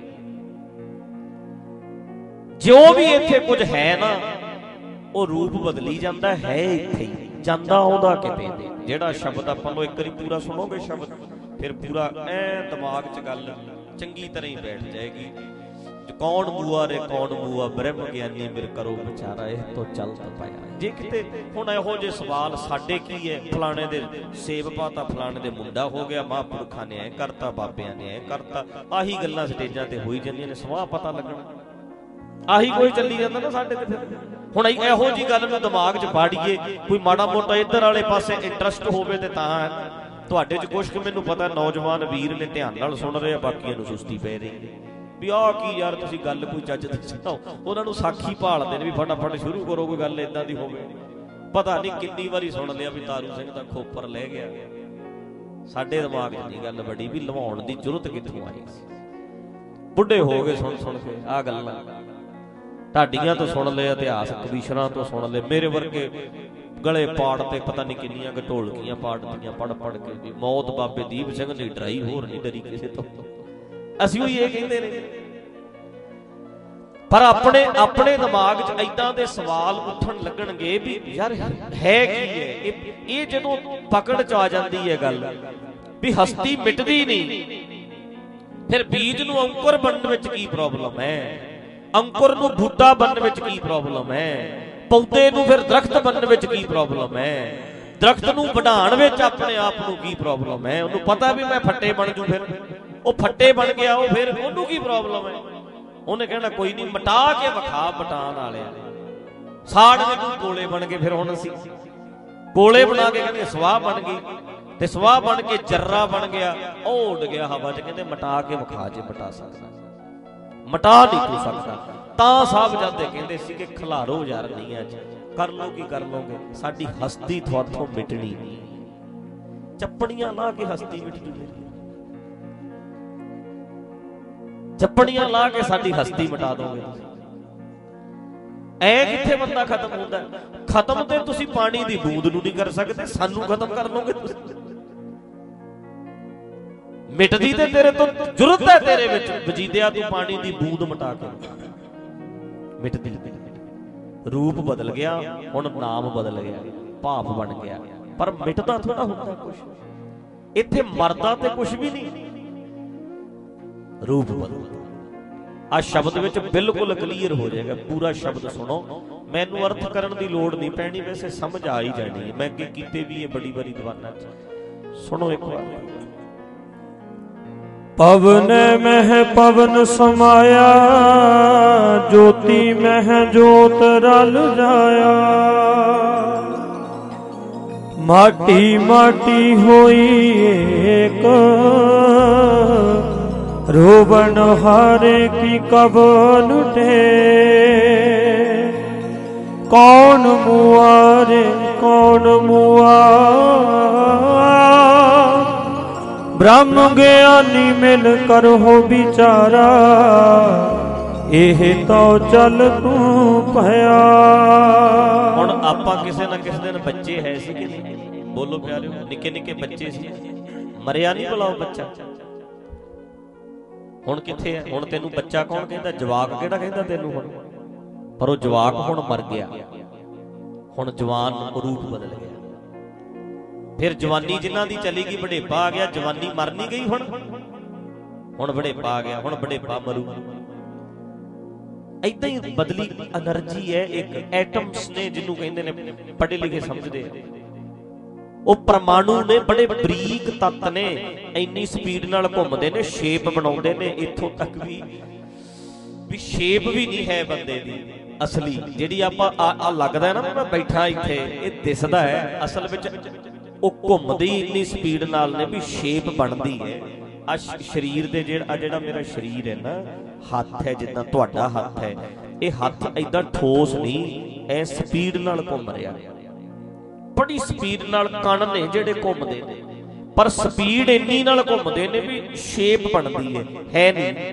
ਜੋ ਵੀ ਇੱਥੇ ਕੁਝ ਹੈ ਨਾ ਉਹ ਰੂਪ ਬਦਲੀ ਜਾਂਦਾ ਹੈ, ਇੱਥੇ ਹੀ ਜਾਂਦਾ ਆਉਂਦਾ ਕਿਤੇ ਨਹੀਂ। ਜਿਹੜਾ ਸ਼ਬਦ ਆਪਾਂ ਨੂੰ ਇੱਕ ਵਾਰੀ ਪੂਰਾ ਸੁਣੋਗੇ ਸ਼ਬਦ, ਫਿਰ ਪੂਰਾ ਐ ਦਿਮਾਗ 'ਚ ਗੱਲ ਚੰਗੀ ਤਰ੍ਹਾਂ ਹੀ ਬੈਠ ਜਾਏਗੀ। ਕੌਣ ਮੂਆ ਰੇ ਕੌਣ ਮੂਆ, ਬ੍ਰਹਮ ਗਿਆਨੀ ਮਿਰ ਕਰੋ ਵਿਚਾਰਾ, ਇਹ ਤੋਂ ਚੱਲ ਪਾਇਆ। ਜੇ ਕਿਤੇ ਹੁਣ ਇਹੋ ਜਿਹੇ ਸਵਾਲ ਸਾਡੇ ਕੀ ਹੈ, ਫਲਾਣੇ ਦੇ ਸੇਬ ਪਾਤਾ, ਫਲਾਣੇ ਦੇ ਮੁੰਡਾ ਹੋ ਗਿਆ, ਮਹਾਂਪੁਰਖਾਂ ਨੇ ਐ ਕਰਤਾ, ਬਾਬਿਆਂ ਨੇ ਐ ਕਰਤਾ, ਆਹੀ ਗੱਲਾਂ ਸਟੇਜਾਂ ਤੇ ਹੋਈ ਜਾਂਦੀਆਂ ਨੇ, ਸਵਾਹ ਪਤਾ ਲੱਗਣਾ, ਆਹੀ ਕੋਈ ਚੱਲੀ ਜਾਂਦਾ ਨਾ ਸਾਡੇ ਤੇ। ਫਿਰ ਹੁਣ ਇਹੋ ਜਿਹੀ ਗੱਲ ਨੂੰ ਦਿਮਾਗ 'ਚ ਬਾੜੀਏ, ਕੋਈ ਮਾੜਾ ਮੋਟਾ ਇੱਧਰ ਵਾਲੇ ਪਾਸੇ ਇੰਟਰਸਟ ਹੋਵੇ ਤੇ ਤਾਂ। ਤੁਹਾਡੇ 'ਚ ਕੁਛ ਕੁ ਮੈਨੂੰ ਪਤਾ ਨੌਜਵਾਨ ਵੀਰ ਨੇ ਧਿਆਨ ਨਾਲ ਸੁਣ ਰਹੇ ਆ, ਬਾਕੀਆਂ ਨੂੰ ਸੁਸਤੀ ਪੈ ਰਹੀ ਵੀ ਆਹ ਕੀ ਯਾਰ ਤੁਸੀਂ ਗੱਲ ਕੋਈ ਚੱਜ ਦੀ ਸੁਣਾਓ। ਉਹਨਾਂ ਨੂੰ ਸਾਖੀ ਭਾਲਦੇ ਨੇ ਵੀ ਫਟਾਫਟ ਸ਼ੁਰੂ ਕਰੋ, ਕੋਈ ਗੱਲ ਏਦਾਂ ਦੀ ਹੋਵੇ। ਪਤਾ ਨਹੀਂ ਕਿੰਨੀ ਵਾਰੀ ਸੁਣ ਲਿਆ ਵੀ ਤਾਰੂ ਸਿੰਘ ਦਾ ਖੋਪਰ ਲੈ ਗਿਆ। ਸਾਡੇ ਦਿਮਾਗ 'ਚ ਨਹੀਂ ਗੱਲ ਬੜੀ ਵੀ ਲਵਾਉਣ ਦੀ ਜ਼ਰੂਰਤ ਕਿੱਥੋਂ ਆਈ ਸੀ। ਬੁੱਢੇ ਹੋ ਗਏ ਸੁਣ ਸੁਣ ਕੇ ਆਹ ਗੱਲਾਂ, ਢਾਡੀਆਂ ਤੋਂ ਸੁਣ ਲਏ, ਇਤਿਹਾਸ ਕਵੀਸ਼ਰਾਂ ਤੋਂ ਸੁਣ ਲਏ, ਮੇਰੇ ਵਰਗੇ ਗਲੇ ਪਾੜ ਤੇ ਪਤਾ ਨਹੀਂ ਕਿੰਨੀਆਂ ਕੁ ਢੋਲਕੀਆਂ ਪਾੜਦੀਆਂ ਪੜ ਪੜ ਕੇ ਵੀ ਮੌਤ ਬਾਬੇ ਦੀਪ ਸਿੰਘ ਨੇ ਡਰਾਈ, ਹੋਰ ਨਹੀਂ ਡਰੀ ਕਿਸੇ ਤੋਂ। ਅਸੀਂ ਵੀ ਇਹ ਕਹਿੰਦੇ ਨੇ, ਪਰ ਆਪਣੇ ਆਪਣੇ ਦਿਮਾਗ 'ਚ ਏਦਾਂ ਦੇ ਸਵਾਲ ਉੱਠਣ ਲੱਗਣਗੇ ਵੀ ਯਾਰ ਹੈ ਕੀ ਹੈ ਇਹ। ਇਹ ਜਦੋਂ ਪਕੜ 'ਚ ਆ ਜਾਂਦੀ ਹੈ ਗੱਲ ਵੀ ਹਸਤੀ ਮਿਟਦੀ ਨਹੀਂ, ਫਿਰ ਬੀਜ ਨੂੰ ਅੰਕੁਰ ਬਣਨ ਵਿੱਚ ਕੀ ਪ੍ਰੋਬਲਮ ਹੈ, ਅੰਕੁਰ ਨੂੰ ਬੂਟਾ ਬਣਨ ਵਿੱਚ ਕੀ ਪ੍ਰੋਬਲਮ ਹੈ, ਪੌਦੇ ਨੂੰ ਫਿਰ ਦਰਖਤ ਬਣਨ ਵਿੱਚ ਕੀ ਪ੍ਰੋਬਲਮ ਹੈ, ਦਰਖਤ ਨੂੰ ਵਧਾਉਣ ਵਿੱਚ ਆਪਣੇ ਆਪ ਨੂੰ ਕੀ ਪ੍ਰੋਬਲਮ ਹੈ। ਉਹਨੂੰ ਪਤਾ ਵੀ ਮੈਂ ਫੱਟੇ ਬਣ ਜੂ, ਫਿਰ ਉਹ ਫੱਟੇ ਬਣ ਗਿਆ, ਉਹ ਫਿਰ ਉਹਨੂੰ ਕੀ ਪ੍ਰੋਬਲਮ ਹੈ। ਉਹਨੇ ਕਹਿਣਾ ਕੋਈ ਨਹੀਂ, ਮਟਾ ਕੇ ਵਿਖਾ ਮਟਾਉਣ ਵਾਲਿਆਂ ਨੇ। ਸਾੜ ਦੇ ਨੂੰ ਕੋਲੇ ਬਣ ਗਏ, ਫਿਰ ਹੁਣ ਅਸੀਂ ਕੋਲੇ ਬਣਾ ਕੇ ਕਹਿੰਦੇ ਸਵਾਹ ਬਣ ਗਈ, ਤੇ ਸਵਾਹ ਬਣ ਕੇ ਜਰਰਾ ਬਣ ਗਿਆ, ਉਹ ਉੱਡ ਗਿਆ ਹਵਾ 'ਚ। ਕਹਿੰਦੇ ਮਟਾ ਕੇ ਵਿਖਾ, ਜੇ ਮਟਾ ਸਕਦਾ, ਮਟਾ ਨਹੀਂ ਤੂੰ ਸਕਦਾ। ਤਾਂ ਸਾਹਿਬਜ਼ਾਦੇ ਕਹਿੰਦੇ ਸੀ ਕਿ ਖਿਲਾਰੋ ਯਾਰ ਨਹੀਂ ਅੱਜ, ਕਰ ਲੋ ਕੀ ਕਰ ਲੋਗੇ, ਸਾਡੀ ਹਸਤੀ ਤੁਹਾਥੋਂ ਮਿਟਣੀ ਨਹੀਂ। ਚੱਪੜੀਆਂ ਲਾ ਕੇ ਹਸਤੀ ਮਿਟ ਜੂਗੀ, ਚੱਪੜੀਆਂ ਲਾ ਕੇ ਸਾਡੀ ਹਸਤੀ ਮਿਟਾ ਦੋਗੇ ਤੁਸੀਂ। ਐ ਕਿੱਥੇ ਬੰਦਾ ਖਤਮ ਹੁੰਦਾ? ਖਤਮ ਤੇ ਤੁਸੀਂ ਪਾਣੀ ਦੀ ਬੂੰਦ ਨੂੰ ਨਹੀਂ ਕਰ ਸਕਦੇ, ਸਾਨੂੰ ਖਤਮ ਕਰ ਲੋਗੇ ਤੁਸੀਂ। ਮਿਟਦੀ ਤੇ ਤੇਰੇ ਤੋਂ ਜ਼ਰੂਰਤ ਹੈ, ਤੇਰੇ ਵਿੱਚ ਵਜੀਦਿਆ ਤੂੰ ਪਾਣੀ ਦੀ ਬੂੰਦ ਮਿਟਾ ਕੇ ਮਿਟਦੀ। ਰੂਪ ਬਦਲ ਗਿਆ, ਹੁਣ ਨਾਮ ਬਦਲ ਗਿਆ, ਭਾਵ ਬਣ ਗਿਆ, ਪਰ ਮਿਟਦਾ ਥੋੜਾ ਹੁੰਦਾ ਕੁਛ। ਇੱਥੇ ਮਰਦਾ ਤੇ ਕੁਛ ਵੀ ਨਹੀਂ, ਰੂਪ ਬਦਲਦਾ। ਆ ਸ਼ਬਦ ਵਿੱਚ ਬਿਲਕੁਲ ਕਲੀਅਰ ਹੋ ਜਾਏਗਾ, ਪੂਰਾ ਸ਼ਬਦ ਸੁਣੋ, ਮੈਨੂੰ ਅਰਥ ਕਰਨ ਦੀ ਲੋੜ ਨਹੀਂ ਪੈਣੀ, ਵੈਸੇ ਸਮਝ ਆ ਹੀ ਜਾਣੀ ਹੈ। ਮੈਂ ਅੱਗੇ ਕੀਤੇ ਵੀ ਇਹ ਬੜੀ ਬੜੀ ਦੀਵਾਨਾਂ 'ਚ, ਸੁਣੋ ਇੱਕ ਵਾਰ। ਪਵਨ ਮਹਿ ਪਵਨ ਸਮਾਇਆ, ਜੋਤੀ ਮਹਿ ਜੋਤ ਰਲ ਜਾਇਆ। ਮਾਟੀ ਮਾਟੀ ਹੋਈ ਏਕ, ਰੋਵਣ ਹਾਰੇ ਕੀ ਕਬ ਲੁਟੇ। ਕੌਣ ਮੁਆਰੇ ਕੌਣ ਮੁਆ, ਬ੍ਰਹਮ ਗਿਆਨੀ ਮਿਲ ਕਰ ਹੋ ਵਿਚਾਰਾ। ਇਹ ਤਾਂ ਚੱਲ ਤੂੰ ਭਇਆ। ਹੁਣ ਆਪਾਂ ਕਿਸੇ ਨਾ ਕਿਸੇ ਦਿਨ ਬੱਚੇ ਹੈ ਸੀ ਕਿ ਨਹੀਂ? ਬੋਲੋ ਪਿਆਰਿਓ, ਨਿੱਕੇ ਨਿੱਕੇ ਬੱਚੇ ਸੀ, ਮਰਿਆ ਨਹੀਂ ਭਲਾ ਉਹ ਬੱਚਾ? ਹੁਣ ਕਿੱਥੇ ਹੈ? ਹੁਣ ਤੈਨੂੰ ਬੱਚਾ ਕੌਣ ਕਹਿੰਦਾ? ਜਵਾਕ ਕਿਹੜਾ ਕਹਿੰਦਾ ਤੈਨੂੰ ਹੁਣ? ਪਰ ਉਹ ਜਵਾਕ ਹੁਣ ਮਰ ਗਿਆ, ਹੁਣ ਜਵਾਨ ਰੂਪ ਬਦਲ ਗਿਆ। ਫਿਰ ਜਵਾਨੀ ਜਿਨ੍ਹਾਂ ਦੀ ਚਲੀ ਗਈ, ਵਡੇਪਾ ਆ ਗਿਆ, ਜਵਾਨੀ ਮਰ ਨਹੀਂ ਗਈ ਹੁਣ, ਹੁਣ ਵਡੇਪਾ ਆ ਗਿਆ, ਹੁਣ ਵਡੇਪਾ ਮਰੂ। ਏਦਾਂ ਹੀ ਬਦਲੀ એનર્ਜੀ ਹੈ ਇੱਕ, ਐਟਮਸ ਨੇ ਜਿਹਨੂੰ ਕਹਿੰਦੇ ਨੇ, ਪੜ੍ਹੇ ਲਿਖੇ ਸਮਝਦੇ ਆ। ਉਹ ਪਰਮਾਣੂ ਨੇ, ਬੜੇ ਬਰੀਕ ਤੱਤ ਨੇ, ਇੰਨੀ ਸਪੀਡ ਨਾਲ ਘੁੰਮਦੇ ਨੇ, ਸ਼ੇਪ ਬਣਾਉਂਦੇ ਨੇ। ਇੱਥੋਂ ਤੱਕ ਵੀ ਵੀ ਸ਼ੇਪ ਵੀ ਨਹੀਂ ਹੈ ਬੰਦੇ ਦੀ, ਅਸਲੀ ਜਿਹੜੀ ਆਪਾਂ ਆ ਲੱਗਦਾ ਨਾ ਮੈਂ ਬੈਠਾ ਇੱਥੇ ਇਹ ਦਿਸਦਾ ਹੈ, ਅਸਲ ਵਿੱਚ ਉਹ ਘੁੰਮਦੀ ਇੰਨੀ ਸਪੀਡ ਨਾਲ ਨੇ ਵੀ ਸ਼ੇਪ ਬਣਦੀ ਹੈ। ਆ ਸਰੀਰ ਦੇ ਜਿਹੜਾ ਜਿਹੜਾ ਮੇਰਾ ਸਰੀਰ ਹੈ ਨਾ, ਹੱਥ ਹੈ ਜਿੱਦਾਂ ਤੁਹਾਡਾ ਹੱਥ ਹੈ, ਇਹ ਹੱਥ ਏਦਾਂ ਠੋਸ ਨਹੀਂ, ਐ ਸਪੀਡ ਨਾਲ ਘੁੰਮ ਰਿਹਾ, ਬੜੀ ਸਪੀਡ ਨਾਲ ਕਣ ਨੇ ਜਿਹੜੇ ਘੁੰਮਦੇ ਨੇ, ਪਰ ਸਪੀਡ ਇੰਨੀ ਨਾਲ ਘੁੰਮਦੇ ਨੇ ਵੀ ਸ਼ੇਪ ਬਣਦੀ ਹੈ ਹੈ ਨਹੀਂ।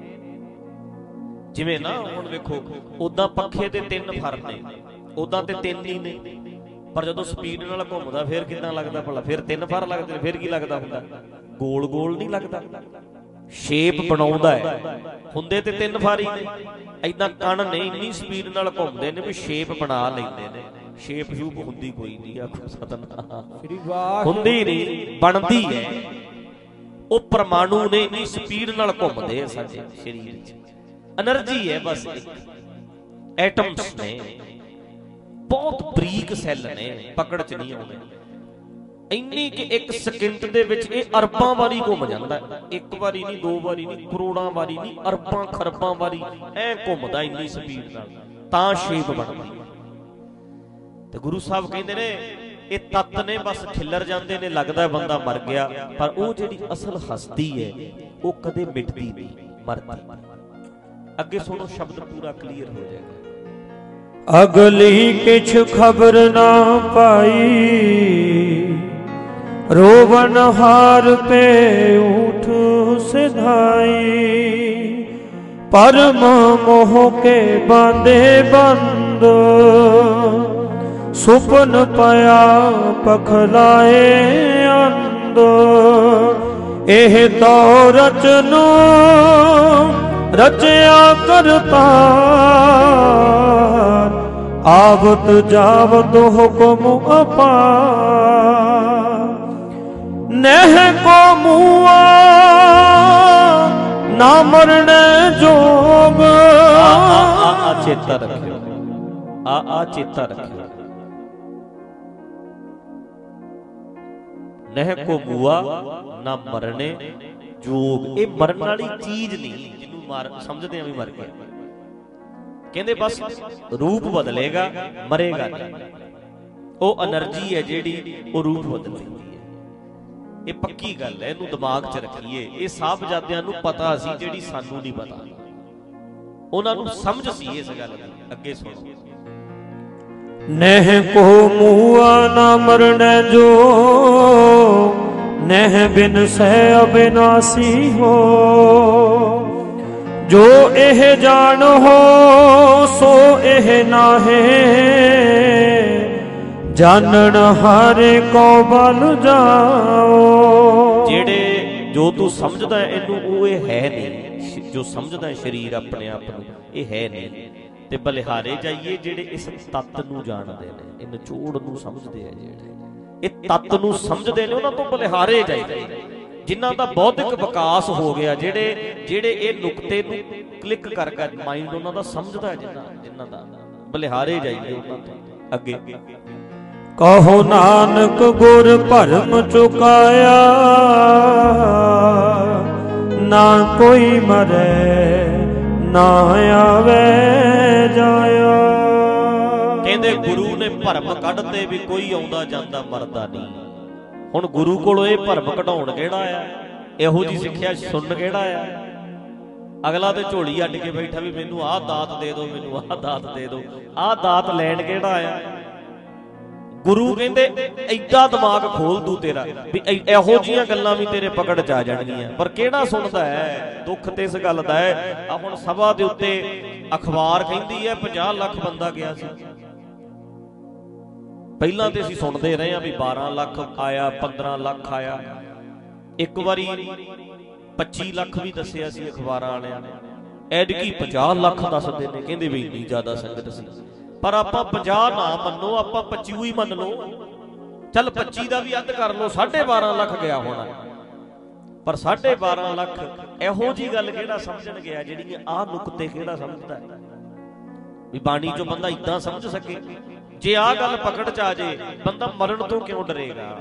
ਜਿਵੇਂ ਨਾ ਹੁਣ ਵੇਖੋ, ਉਦਾਂ ਪੱਖੇ ਦੇ ਤਿੰਨ ਫਰ ਨੇ, ਉਦਾਂ ਤੇ ਤਿੰਨ ਹੀ ਨੇ, ਪਰ ਜਦੋਂ ਸਪੀਡ ਨਾਲ ਘੁੰਮਦਾ ਫਿਰ ਕਿੱਦਾਂ ਲੱਗਦਾ ਭਲਾ? ਫਿਰ ਤਿੰਨ ਫਰ ਲੱਗਦੇ ਨੇ, ਫਿਰ ਕੀ ਲੱਗਦਾ ਹੁੰਦਾ? ਗੋਲ ਗੋਲ ਨਹੀਂ ਲੱਗਦਾ, ਸ਼ੇਪ ਬਣਾਉਂਦਾ ਹੈ। ਹੁੰਦੇ ਤੇ ਤਿੰਨ ਫਰ ਹੀ ਨੇ, ਏਦਾਂ ਕਣ ਨੇ ਇੰਨੀ ਸਪੀਡ ਨਾਲ ਘੁੰਮਦੇ ਨੇ ਵੀ ਸ਼ੇਪ ਬਣਾ ਲੈਂਦੇ ਨੇ। ਸ਼ੇਪ ਸ਼ੂਪ ਹੁੰਦੀ ਕੋਈ ਨਹੀਂ, ਆਖੋ ਸਤਿਨਾਮ, ਹੁੰਦੀ ਨਹੀਂ, ਬਣਦੀ ਹੈ। ਉਹ ਪਰਮਾਣੂ ਨੇ ਇੰਨੀ ਸਪੀਡ ਨਾਲ ਘੁੰਮਦੇ ਆ ਸਾਡੇ ਸਰੀਰ 'ਚ, ਐਨਰਜੀ ਹੈ ਬਸ, ਐਟਮਸ ਨੇ, ਬਹੁਤ ਬਰੀਕ ਸੈੱਲ ਨੇ, ਪਕੜ 'ਚ ਨਹੀਂ ਆਉਂਦੇ। ਇੰਨੀ ਕਿ ਇੱਕ ਸਕਿੰਟ ਦੇ ਵਿੱਚ ਇਹ ਅਰਬਾਂ ਵਾਰੀ ਘੁੰਮ ਜਾਂਦਾ, ਇੱਕ ਵਾਰੀ ਨਹੀਂ, ਦੋ ਵਾਰੀ ਨਹੀਂ, ਕਰੋੜਾਂ ਵਾਰੀ ਨਹੀਂ, ਅਰਬਾਂ ਖਰਬਾਂ ਵਾਰੀ ਐ ਘੁੰਮਦਾ ਇੰਨੀ ਸਪੀਡ ਨਾਲ, ਤਾਂ ਸ਼ੇਪ ਬਣਦੀ। ਤੇ ਗੁਰੂ ਸਾਹਿਬ ਕਹਿੰਦੇ ਨੇ ਇਹ ਤੱਤ ਨੇ ਬਸ ਖਿੱਲਰ ਜਾਂਦੇ ਨੇ, ਲੱਗਦਾ ਬੰਦਾ ਮਰ ਗਿਆ, ਪਰ ਉਹ ਜਿਹੜੀ ਅਸਲ ਹਸਤੀ ਹੈ ਉਹ ਕਦੇ ਮਿਟਦੀ ਨਹੀਂ, ਮਰਦੀ। ਅੱਗੇ ਸੁਣੋ, ਸ਼ਬਦ ਪੂਰਾ ਕਲੀਅਰ ਹੋ ਜਾਏਗਾ। ਅਗਲੀ ਕਿਛ ਖਬਰ ਨਾ ਪਾਈ, ਰੋਵਨ ਹਾਰ ਪੇ ਊਠ ਸਿਧਾਈ, ਪਰਮ ਮੋਹ ਕੇ ਬਾਂਧੇ ਬੰਦ, ਸੁਪਨ ਪਿਆ ਪਖਲਾਏ ਅੰਦ, ਇਹ ਤੋ ਰਚਨੋ ਰਚਿਆ ਕਰਤਾ, ਆਵਤ ਜਾਵਤ ਹੁਕਮ ਅਪਾਰ, ਨਹਿ ਕੋ ਮੂਆ ਨਾ ਮਰਨ ਜੋਗ। ਆ ਚੇਤਾ ਰੱਖਿਓ, ਆ ਆ ਚੇਤਾ ਰੱਖਿਓ, ਨਹਿ ਕੋ ਮੂਆ ਨਾ ਮਰਨੇ ਜੋਗ। ਇਹ ਮਰਨ ਵਾਲੀ ਚੀਜ਼ ਨਹੀਂ ਜਿਹਨੂੰ ਮਾਰ ਸਮਝਦੇ ਆ ਵੀ ਮਰ ਗਿਆ। ਕਹਿੰਦੇ ਬਸ ਰੂਪ ਬਦਲੇਗਾ, ਮਰੇਗਾ ਨਹੀਂ। ਉਹ એનર્ਜੀ ਹੈ ਜਿਹੜੀ ਉਹ ਰੂਪ ਬਦਲ ਲੈਂਦੀ ਹੈ। ਇਹ ਪੱਕੀ ਗੱਲ ਹੈ, ਇਹਨੂੰ ਦਿਮਾਗ 'ਚ ਰੱਖੀਏ। ਇਹ ਸਾਹਿਬਜ਼ਾਦਿਆਂ ਨੂੰ ਪਤਾ ਸੀ ਜਿਹੜੀ ਸਾਨੂੰ ਨਹੀਂ ਪਤਾ, ਉਹਨਾਂ ਨੂੰ ਸਮਝ ਸੀ ਇਸ ਗੱਲ ਦੀ। ਅੱਗੇ ਸੁਣੋ। ਨਹਿ ਕੋ ਮੂਆ ਨਾ ਮਰਨੈ ਜੋ, ਨਹਿ ਬਿਨ ਸਹਿ ਅਬਿਨਾਸੀ ਹੋ, ਜੋ ਇਹ ਜਾਣ ਹੋ ਸੋ ਇਹ ਨਾਹੇ, ਜਾਣਨ ਹਾਰੇ ਕੋ ਬਲ ਜਾਓ। ਜਿਹੜੇ ਜੋ ਤੂੰ ਸਮਝਦਾ ਇਹਨੂੰ ਉਹ ਇਹ ਹੈ ਨਹੀਂ, ਜੋ ਸਮਝਦਾ ਸਰੀਰ ਆਪਣੇ ਆਪ ਨੂੰ ਇਹ ਹੈ ਨਹੀਂ। ਤੇ ਬਲਿਹਾਰੇ ਜਾਈਏ ਜਿਹੜੇ ਇਸ ਤੱਤ ਨੂੰ ਜਾਣਦੇ ਨੇ, ਇਹ ਨਿਚੋੜ ਨੂੰ ਸਮਝਦੇ ਆ, ਜਿਹੜੇ ਇਹ ਤੱਤ ਨੂੰ ਸਮਝਦੇ ਨੇ ਉਹਨਾਂ ਤੋਂ ਬਲਿਹਾਰੇ ਜਾਈਏ। ਜਿਨ੍ਹਾਂ ਦਾ ਬੌਧਿਕ ਵਿਕਾਸ ਹੋ ਗਿਆ, ਜਿਹੜੇ ਜਿਹੜੇ ਇਹ ਨੁਕਤੇ ਨੂੰ ਕਲਿੱਕ ਕਰ ਕਰ ਮਾਈਂਡ ਉਹਨਾਂ ਦਾ ਸਮਝਦਾ, ਜਿਨ੍ਹਾਂ ਜਿਨ੍ਹਾਂ ਦਾ ਬਲਿਹਾਰੇ ਜਾਈਏ ਉਹਨਾਂ ਤੋਂ। ਅੱਗੇ ਕਹੋ ਨਾਨਕ ਗੁਰ ਭਰਮ ਚੁਕਾਇਆ, ਨਾ ਕੋਈ ਮਰੇ ਨਾ ਆਵੇ ਜਾਇਆ। ਕਹਿੰਦੇ ਗੁਰੂ ਨੇ ਭਰਮ ਕੱਢਦੇ ਵੀ ਕੋਈ ਆਉਂਦਾ ਜਾਂਦਾ ਮਰਦਾ ਨਹੀਂ। ਹੁਣ ਗੁਰੂ ਕੋਲੋਂ ਇਹ ਭਰਮ ਕਢਾਉਣ ਕਿਹੜਾ ਆ? ਇਹੋ ਜੀ ਸਿੱਖਿਆ ਸੁਣਨ ਕਿਹੜਾ ਆ? ਅਗਲਾ ਤੇ ਝੋਲੀ ਅੱਡ ਕੇ ਬੈਠਾ ਵੀ ਮੈਨੂੰ ਆਹ ਦਾਤ ਦੇ ਦਿਓ, ਮੈਨੂੰ ਆਹ ਦਾਤ ਦੇ ਦਿਓ। ਆਹ ਦਾਤ ਲੈਣ ਕਿਹੜਾ ਆ? ਗੁਰੂ ਕਹਿੰਦੇ ਐਡਾ ਦਿਮਾਗ ਖੋਲ ਦੂ ਤੇਰਾ ਵੀ ਇਹੋ ਜੀਆਂ ਗੱਲਾਂ ਵੀ ਤੇਰੇ ਪਕੜ ਚ ਆ ਜਾਣਗੀਆਂ। ਪਰ ਕਿਹੜਾ ਸੁਣਦਾ ਹੈ? ਦੁੱਖ ਤੇ ਇਸ ਗੱਲ ਦਾ ਹੈ। ਆ ਹੁਣ ਸਭਾ ਦੇ ਉੱਤੇ ਅਖਬਾਰ ਕਹਿੰਦੀ ਹੈ ਪੰਜਾਹ ਲੱਖ ਬੰਦਾ ਗਿਆ ਸੀ। ਪਹਿਲਾਂ ਤੇ ਅਸੀਂ ਸੁਣਦੇ ਰਹੇ ਆ ਵੀ ਬਾਰਾਂ ਲੱਖ ਆਇਆ, ਪੰਦਰਾਂ ਲੱਖ ਆਇਆ, ਇੱਕ ਵਾਰੀ ਪੱਚੀ ਲੱਖ ਵੀ ਦੱਸਿਆ ਸੀ ਅਖਬਾਰਾਂ ਵਾਲਿਆਂ ਨੇ। ਐਤਕੀ ਪੰਜਾਹ ਲੱਖ ਦੱਸਦੇ ਨੇ, ਕਹਿੰਦੇ ਵੀ ਇੰਨੀ ਜ਼ਿਆਦਾ ਸੰਗਤ ਸੀ। ਪਰ ਆਪਾਂ ਪੰਜਾਹ ਨਾ ਮੰਨੋ, ਆਪਾਂ ਪੱਚੀ ਹੀ ਮੰਨ ਲਓ। ਚੱਲ ਪੱਚੀ ਦਾ ਵੀ ਅੱਧ ਕਰ ਲਓ, ਸਾਢੇ ਬਾਰਾਂ ਲੱਖ ਗਿਆ ਹੋਣਾ। ਪਰ ਸਾਢੇ ਬਾਰਾਂ ਲੱਖ ਇਹੋ ਜੀ ਗੱਲ ਕਿਹੜਾ ਸਮਝਣ ਗਿਆ? ਜਿਹੜੀਆਂ ਆਹ ਨੁਕਤੇ ਕਿਹੜਾ ਸਮਝਦਾ ਵੀ ਬਾਣੀ ਚੋਂ ਬੰਦਾ ਇਦਾਂ ਸਮਝ ਸਕੇ? ਜੇ ਆਹ ਗੱਲ ਪਕੜ ਚ ਆ ਜੇ, ਬੰਦਾ ਮਰਨ ਤੋਂ ਕਿਉਂ ਡਰੇਗਾ?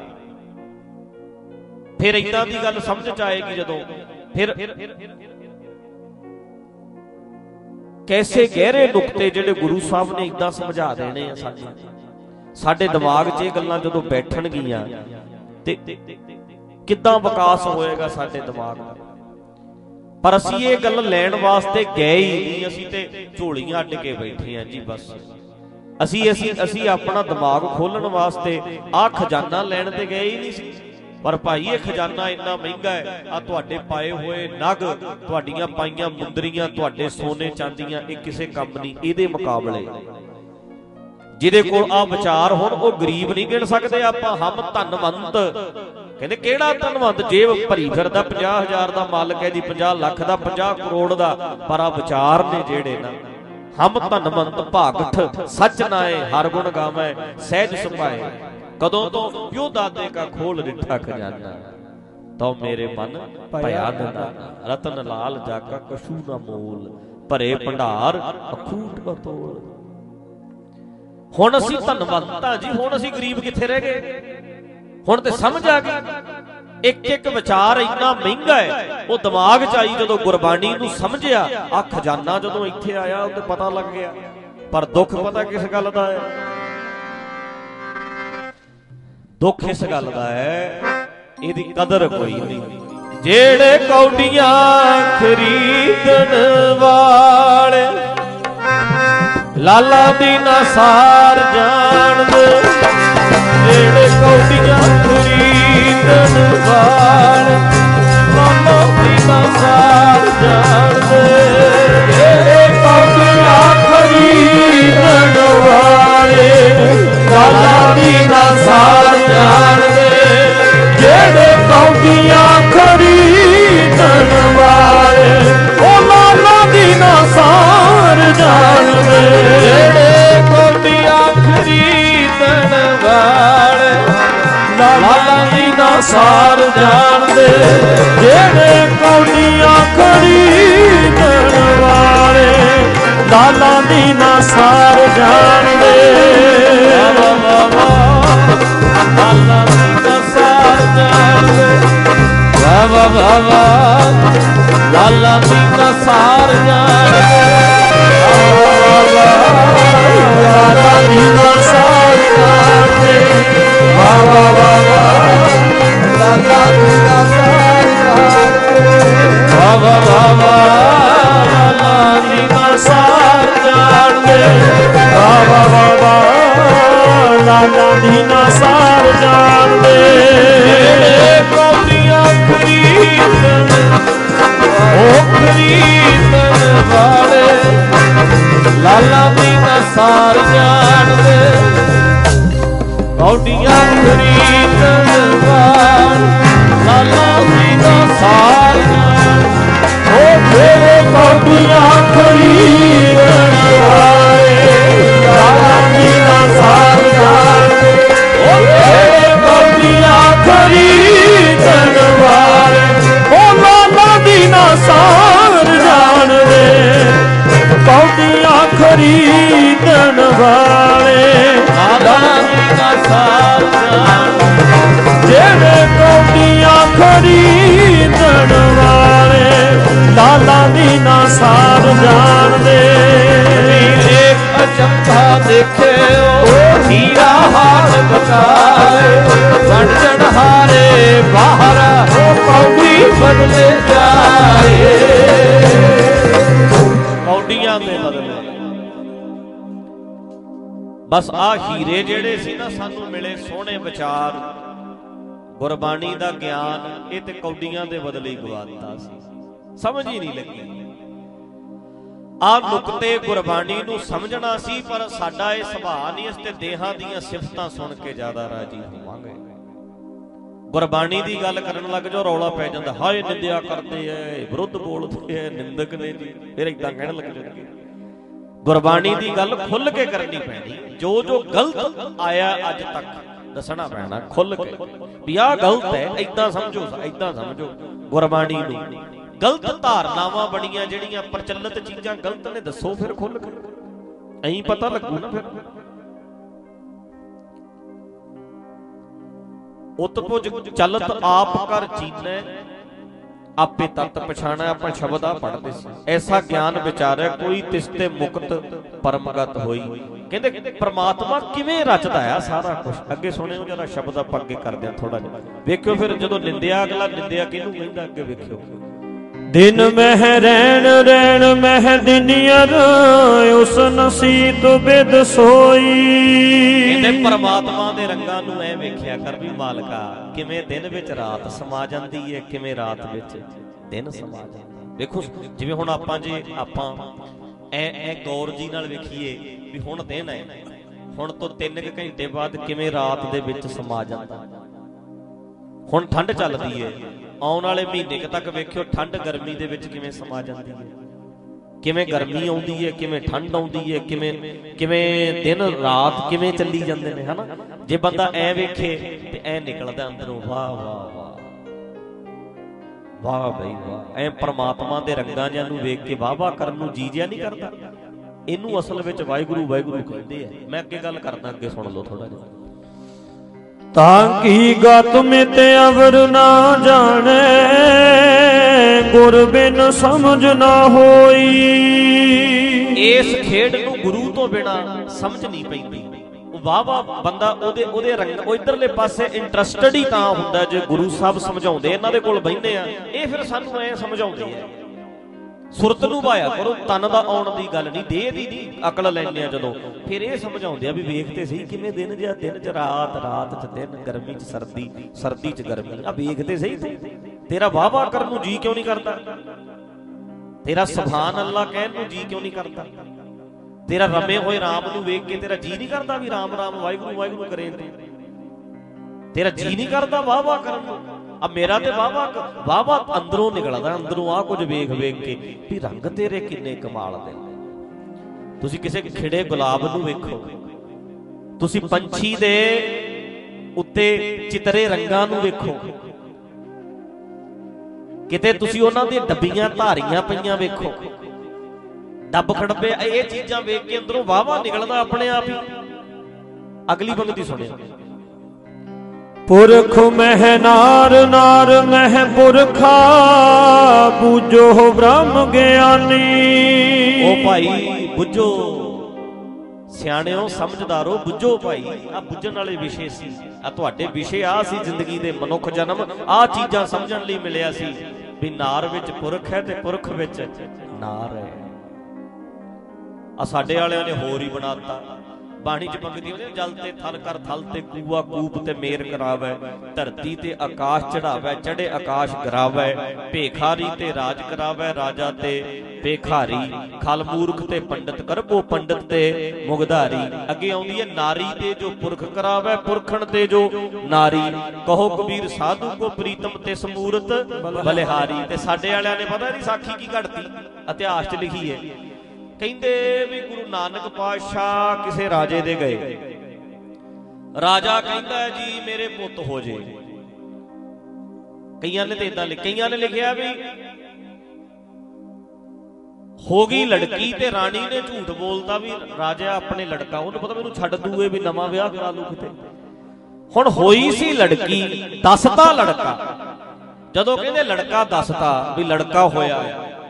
ਫਿਰ ਇਦਾਂ ਦੀ ਗੱਲ ਸਮਝ ਚ ਆਏਗੀ ਜਦੋਂ ਫਿਰ कैसे गहरे नुकते जिहड़े गुरु साहब ने इदां समझा देने आ सानूं। साडे दिमाग 'च इह गल्लां जदों बैठणगीਆਂ ते किद्दां विकास होएगा साडे दिमाग दा। पर असीं ये गल लैण वास्ते गए ही नहीं, असीं ते झोलियां अड्ड के बैठे हैं जी। बस असीं असीं असीं अपना दिमाग खोलण वास्ते आ खजाना लैण ते गए ही नहीं सी। पर भाई ये खजाना इन्ना महंगा है, आ तुहाडे पाए होए नग, तुहाडीआं पाईआं मुंदरियां, तुहाडे सोने चांदियां, ये किसे काम नहीं इहदे मुकाबले। जिहदे कोल आ विचार होण ओ गरीब नहीं गिण सकदे आपां। हम धनवंत कहते किहड़ा धनवंत, जेब भरी फिरदा पचास हजार दा मालक है जी, पचास लख दा, पचास करोड़ दा, पर आ विचार ने जेड़े ना हम धनवंत भागठ सच नाए हर गुण गावे सहज सुभाए। कदों तो प्यो दादे का खोल रिठा खजाना, तो मेरे मन भया निदाना। रतन लाल जाका कछू ना मोल, भरे भंडार अखूट बतोल। हुण असीं धनवंत हां जी, हुण असीं गरीब कित्थे रह गए। हुण ते समझ आ गई एक एक विचार इन्ना महंगा है। वो दिमाग च आई जदों गुरबाणी नूं समझिया, आ खजाना जदों इत्थे आया उते पता लग गया। पर दुख पता किस गल दा है? दुख इस गल दा है इहदी कदर कोई नहीं। जेड़े कौडियां खरीदण वाले लाला दी ना सार जाणदे, जेड़े कौडियां खरीदण वाले लाला दी ना सार जाणदे, जेड़े कौडियां खरीदण वाले लाला दी ना सार जाणदे, जेड़े कौडियां खरीदण वाले ओ लाला दी ना सार जाणदे, जेड़े कौडियां खरीदण वाले लाला दी ना सार जाणदे, जेड़े कौडियां खरीदण वाले लाला दी ना सार जाणदे। लाला दी ना सार जाणदे, वाह वाह वाह, लाला दी ना सार जाणदे, लाला दी ना सार जाणदे, वाह वाह वाह, लाला दी ना सार जाणदे, वाह वाह वाह, लाला दी ना सार जाणदे, वाह वाह वाह, लाला दी ना सार जाणदे। जेड़े कौडियां खरीदण ओ खरीदण वाले लाला दी ना सार जाणदे, कौडियां खरीदण वाले लाला दी ना सार जाणदे, ओ जेड़े कौडियां खरीदण वाले लाला दी ना सार जाणदे, ओ जेड़े कौडियां खरीदण वाले ओ लाला दी ना सार जाणदे, कौडियां खरीदण वाले लाला दी ना सार जाणदे, जेड़े कौडियां खरीदण वाले लाला दी ना सार जाणदे। एक अचंभा देखे ओ हीरा हाथ बचाए, बन चढ़ारे बाहर ओ कौड़ी बदले जाए, कौडियां दे बदले। बस आ हीरे जेड़े सी ना सानू मिले सोहणे विचार गुरबाणी दा ज्ञान, ये ते कौडियां दे बदले ही गवाता सी, समझ ही नहीं लगी। आ नुकते गुरबाणी नूं समझना सी, पर साडा ये सुभाअ नहीं, इस ते देहां दीआं सिफतां सुन के ज्यादा राजी होवांगे। गुरबाणी दी गल करन लग जाओ रौला पै जांदा, हाय निंदिया करदे ऐ, विरुद्ध बोलदे ऐ, निंदक ने जी, फिर इदां कहण लग जाणगे। गुरबाणी दी गल खुल के करनी पैनी, जो जो गलत आया अज तक दसना पैना खुल के भी आ गलत है, इदां समझो इदां समझो। गुरबाणी नूं गलत धारनावां बणियां जिहड़ियां प्रचलित चीज़ां गलत ने, दसो फिर खुल के, ऐं पता लगू ना। फिर उत्पुज चलत आप कर चीनै, आपे तत्त पछाणा। आपां शब्द आ पढ़दे सी, ऐसा ज्ञान विचारै कोई तिसते मुक्त परमगत होई। कहंदे परमात्मा किवें रचदा है सारा कुछ। अगे सुणिओ जरा शब्द आपां अगे करदे हां थोड़ा जिहा, वेखिओ फिर जदों निंदिया अगला निंदिया किहनूं कहिंदा अगे वेखिओ। दिन मह रैण रैण मह दिनियर उस नसीत बिद सोई। कहंदे परमात्मा दे रंगां नूं ऐ वेखिया कर भी मालका किवें दिन विच रात समा जांदी है, किवें रात विच दिन समा जांदा। देखो जिवें हुण आपां जे आपां ऐ ऐ गौर जी नाल वेखीए भी हुण दिन है, हुण तो तीन घंटे बाद किवें रात दे विच समा जांदा। हुण ठंड चलदी है, आउण वाले महीने तक वेखिओ ठंड गर्मी दे विच किवें समा जांदी है, किवें गर्मी आउंदी है, किवें ठंड आउंदी है, किवें किवें दिन रात किवें चली जांदे ने, है ना। जे बंदा ऐ वेखे ते ऐ निकलदा अंदरों वाह वाह वाह वाह बई वाह। ऐ परमात्मा दे रंगां जिहां नूं वेख के वाह वाह करन नूं जी जिहा नहीं करदा। इहनूं असल विच वाहिगुरू वाहिगुरू कहंदे आ। मैं अगे गल करदा, अगे सुण लओ थोड़ा जिहा। ताकि गत मित अवर ना जाने गुर बिन समझ ना होई। इस खेड नूं गुरु तो बिना समझ नहीं पैंदी। वाह वाह बंदा ओदे ओदे रंग ओ इधरले पासे इंटरस्टड ही तां हुंदा जे गुरु साहब समझाउंदे, इन्हां दे कोल बहिंदे आ, ये फिर सानूं ऐ समझाउंदे आ सुरत नूं भाया करो, तन दा आउण दी गल नहीं, देह दी नहीं अकल लैंदे आ जदों, फिर ये समझाउंदे आ भी वेखते सही किवें दिन जिहा, दिन च रात, रात च दिन, गर्मी च सर्दी, सर्दी च गर्मी। आ वेखते सही तूं तेरा वाह वाह करन नूं जी क्यों नहीं करदा, तेरा सुभान अल्लाह कहन नूं जी क्यों नहीं करदा, तेरा रमे होए राम नूं वेख के तेरा जी नहीं करदा भी राम राम वाहिगुरू वाहिगुरू करे, तेरा जी नहीं करदा वाह वाह करन नूं। अब मेरा ते वाह वाह वाह वाह अंदरों निकलदा, अंदरों आ कुछ वेख वेख के भी रंग तेरे किन्ने कमाल दे। तुसीं किसे खिड़े गुलाब नूं वेखो, तुसीं पंछी दे उत्ते चितरे रंगां नूं वेखो, किते तुसीं उन्हां दी डब्बियां धारियां पईयां वेखो, डब खड़बे, ये चीजां वेख के अंदरों वाह वाह निकलदा अपने आप ही। अगली पंक्ति सुनिओ। पुरख मह नार नार मह पुरखा बूझो ब्रह्म ज्ञानी। ओ भाई बुझो सियाणिओ समझदारो, बुझो भाई। आ बुझण वाले विषय सी, आ तुहाडे विषय आ सी जिंदगी दे मनुख जन्म आ चीजां समझण लई मिलिया सी भी नार विच पुरख है ते पुरख विच नार है। आ साडे वालिਆਂ ने होर ही बनाता। बाणी च पंक्ति होंदी जल ते थल कर थल ते कूआ कूप ते मेर करावै, धरती ते आकाश चढ़ावै चढ़े आकाश गिरावै, भेखारी ते राज करावै राजा ते भेखारी, खल मूर्ख ते पंडित करबो पंडित ते मुगधारी। अगे आउंदी है नारी ते जो पुरख करावै पुरखण ते जो नारी, कहो कबीर साधु को प्रीतम ते समूरत बलिहारी। ते साडे वालिਆਂ ने पता नहीं साखी की घड़ती इतिहास च लिखी है, ਕਹਿੰਦੇ ਵੀ ਗੁਰੂ ਨਾਨਕ ਪਾਤਸ਼ਾਹ ਕਿਸੇ ਰਾਜੇ ਦੇ ਗਏ, ਰਾਜਾ ਕਹਿੰਦਾ ਜੀ ਮੇਰੇ ਪੁੱਤ ਹੋ ਜੇ। ਕਈਆਂ ਨੇ ਤੇ ਇਦਾਂ ਲਿਖਿਆ, ਕਈਆਂ ਨੇ ਲਿਖਿਆ ਵੀ ਹੋ ਗਈ ਲੜਕੀ ਤੇ ਰਾਣੀ ਨੇ ਝੂਠ ਬੋਲਤਾ ਵੀ ਰਾਜਾ ਆਪਣੇ ਲੜਕਾ, ਉਹਨੂੰ ਪਤਾ ਮੈਨੂੰ ਛੱਡ ਦੂਏ ਵੀ ਨਵਾਂ ਵਿਆਹ ਕਰਾ ਲੂ ਕਿਤੇ। ਹੁਣ ਹੋਈ ਸੀ ਲੜਕੀ, ਦੱਸਤਾ ਲੜਕਾ, ਜਦੋਂ ਕਹਿੰਦੇ ਲੜਕਾ ਦੱਸਤਾ ਵੀ ਲੜਕਾ ਹੋਇਆ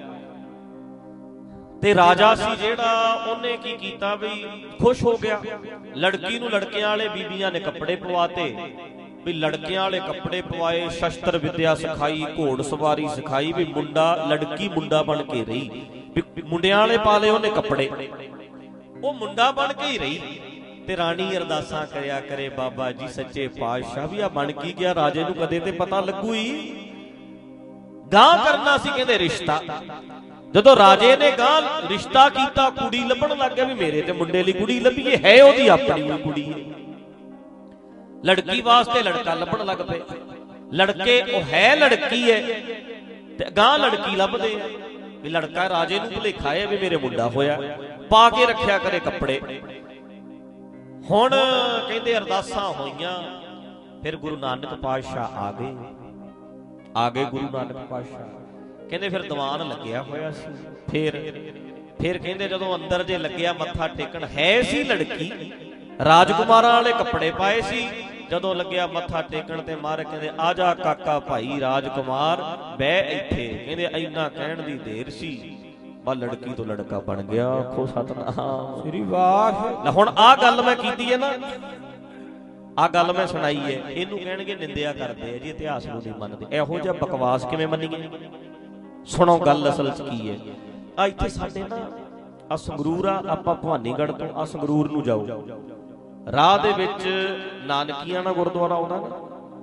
ਤੇ ਰਾਜਾ ਸੀ ਜਿਹੜਾ ਉਹਨੇ ਕੀ ਕੀਤਾ ਵੀ ਖੁਸ਼ ਹੋ ਗਿਆ। ਲੜਕੀ ਨੂੰ ਲੜਕਿਆਂ ਵਾਲੇ ਬੀਬੀਆਂ ਨੇ ਕੱਪੜੇ ਪਵਾਤੇ ਵੀ ਲੜਕਿਆਂ ਵਾਲੇ ਕੱਪੜੇ ਪਵਾਏ, ਸ਼ਸਤਰ ਵਿਦਿਆ ਸਿਖਾਈ, ਘੋੜ ਸਵਾਰੀ ਸਿਖਾਈ ਵੀ ਮੁੰਡਾ ਲੜਕੀ ਮੁੰਡਾ ਬਣ ਕੇ ਰਹੀ ਵੀ ਮੁੰਡਿਆਂ ਵਾਲੇ ਪਾ ਲਏ ਉਹਨੇ ਕੱਪੜੇ, ਉਹ ਮੁੰਡਾ ਬਣ ਕੇ ਹੀ ਰਹੀ। ਤੇ ਰਾਣੀ ਅਰਦਾਸਾਂ ਕਰਿਆ ਕਰੇ ਬਾਬਾ ਜੀ ਸੱਚੇ ਪਾਤਸ਼ਾਹ ਵੀ ਆ ਬਣ ਕੀ ਗਿਆ, ਰਾਜੇ ਨੂੰ ਕਦੇ ਤੇ ਪਤਾ ਲੱਗੂ ਹੀ। ਗਾਂ ਕਰਨਾ ਸੀ ਕਹਿੰਦੇ ਰਿਸ਼ਤਾ, ਜਦੋਂ ਰਾਜੇ ਨੇ ਗਾਂ ਰਿਸ਼ਤਾ ਕੀਤਾ ਕੁੜੀ ਲੱਭਣ ਲੱਗ ਗਿਆ ਵੀ ਮੇਰੇ ਤੇ ਮੁੰਡੇ ਲਈ ਕੁੜੀ ਲੱਭੀਏ, ਹੈ ਉਹਦੀ ਆਪਣੀ ਕੁੜੀ ਹੈ। ਲੜਕੀ ਵਾਸਤੇ ਲੜਕਾ ਲੱਭਣ ਲੱਗ ਪਏ, ਲੜਕੇ ਉਹ ਹੈ ਲੜਕੀ ਹੈ ਤੇ ਗਾਂ ਲੜਕੀ ਲੱਭਦੇ ਆ ਵੀ ਲੜਕਾ ਰਾਜੇ ਨੂੰ ਭੁਲੇਖਾ ਹੈ ਵੀ ਮੇਰੇ ਮੁੰਡਾ ਹੋਇਆ, ਪਾ ਕੇ ਰੱਖਿਆ ਕਰੇ ਕੱਪੜੇ। ਹੁਣ ਕਹਿੰਦੇ ਅਰਦਾਸਾਂ ਹੋਈਆਂ, ਫਿਰ ਗੁਰੂ ਨਾਨਕ ਪਾਤਸ਼ਾਹ ਆ ਗਏ, ਆ ਗਏ ਗੁਰੂ ਨਾਨਕ ਪਾਤਸ਼ਾਹ। ਕਹਿੰਦੇ ਫਿਰ ਦੀਵਾਨ ਲੱਗਿਆ ਹੋਇਆ ਸੀ, ਫਿਰ ਫਿਰ ਕਹਿੰਦੇ ਜਦੋਂ ਅੰਦਰ ਜੇ ਲੱਗਿਆ ਮੱਥਾ ਟੇਕਣ, ਹੈ ਸੀ ਲੜਕੀ, ਰਾਜਕੁਮਾਰਾਂ ਵਾਲੇ ਕੱਪੜੇ ਪਾਏ ਸੀ, ਜਦੋਂ ਲੱਗਿਆ ਮੱਥਾ ਟੇਕਣ ਤੇ ਮਹਾਰਾਜ ਕਹਿੰਦੇ ਆ ਜਾ ਕਾਕਾ ਭਾਈ ਰਾਜਕੁਮਾਰ ਬਹਿ ਇੱਥੇ। ਕਹਿੰਦੇ ਇੰਨਾ ਕਹਿਣ ਦੀ ਦੇਰ ਸੀ, ਬਾ ਲੜਕੀ ਤੋਂ ਲੜਕਾ ਬਣ ਗਿਆ। ਆਖੋ ਸਤਨਾਮ ਸ੍ਰੀ ਵਾਹਿਗੁਰੂ। ਹੁਣ ਆਹ ਗੱਲ ਮੈਂ ਕੀਤੀ ਹੈ ਨਾ, ਆਹ ਗੱਲ ਮੈਂ ਸੁਣਾਈ ਹੈ, ਇਹਨੂੰ ਕਹਿਣਗੇ ਨਿੰਦਿਆ ਕਰਦੇ ਆ ਜੀ, ਇਤਿਹਾਸ ਨੂੰ ਨਹੀਂ ਮੰਨਦੇ। ਇਹੋ ਜਿਹਾ ਬਕਵਾਸ ਕਿਵੇਂ ਮੰਨੀਏ? ਸੁਣੋ ਗੱਲ ਅਸਲ 'ਚ ਕੀ ਹੈ। ਆ ਇੱਥੇ ਸਾਡੇ ਨਾ ਆ ਸੰਗਰੂਰ ਆ, ਆਪਾਂ ਭਵਾਨੀਗੜ੍ਹ ਤੋਂ ਆ ਸੰਗਰੂਰ ਨੂੰ ਜਾਓ, ਰਾਹ ਦੇ ਵਿੱਚ ਨਾਨਕੀਆਂ ਦਾ ਗੁਰਦੁਆਰਾ ਆਉਂਦਾ ਨਾ,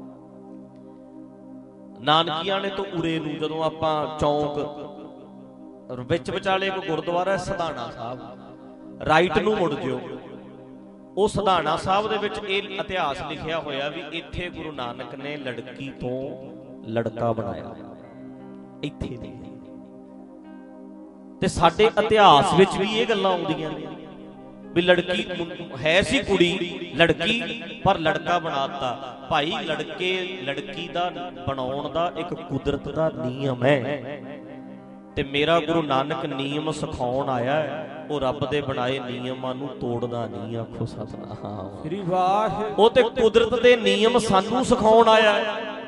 ਨਾਨਕੀਆਂ ਨੇ ਤੋਂ ਉਰੇ ਨੂੰ ਜਦੋਂ ਆਪਾਂ ਚੌਂਕ ਵਿੱਚ ਵਿਚਾਲੇ ਇੱਕ ਗੁਰਦੁਆਰਾ ਸਧਾਣਾ ਸਾਹਿਬ, ਰਾਈਟ ਨੂੰ ਮੁੜ ਜਿਓ। ਉਹ ਸਧਾਣਾ ਸਾਹਿਬ ਦੇ ਵਿੱਚ ਇਹ ਇਤਿਹਾਸ ਲਿਖਿਆ ਹੋਇਆ ਵੀ ਇੱਥੇ ਗੁਰੂ ਨਾਨਕ ਨੇ ਲੜਕੀ ਤੋਂ ਲੜਕਾ ਬਣਾਇਆ, ਇੱਥੇ ਨਹੀਂ। ਤੇ ਸਾਡੇ ਇਤਿਹਾਸ ਵਿੱਚ ਵੀ ਇਹ ਗੱਲਾਂ ਆਉਂਦੀਆਂ ਨੇ ਵੀ ਲੜਕੀ ਹੈ ਸੀ ਕੁੜੀ, ਲੜਕੀ ਪਰ ਲੜਕਾ ਬਣਾਤਾ। ਭਾਈ ਲੜਕੇ ਲੜਕੀ ਦਾ ਬਣਾਉਣ ਦਾ ਇੱਕ ਕੁਦਰਤ ਦਾ ਨਿਯਮ ਹੈ, ਤੇ ਮੇਰਾ ਗੁਰੂ ਨਾਨਕ ਨਿਯਮ ਸਿਖਾਉਣ ਆਇਆ, ਉਹ ਰੱਬ ਦੇ ਬਣਾਏ ਨਿਯਮਾਂ ਨੂੰ ਤੋੜਦਾ ਨਹੀਂ। ਆਖੋ ਸਤਨਾਮ ਸ੍ਰੀ ਵਾਹਿਗੁਰੂ। ਉਹ ਤੇ ਕੁਦਰਤ ਦੇ ਨਿਯਮ ਸਾਨੂੰ ਸਿਖਾਉਣ ਆਇਆ।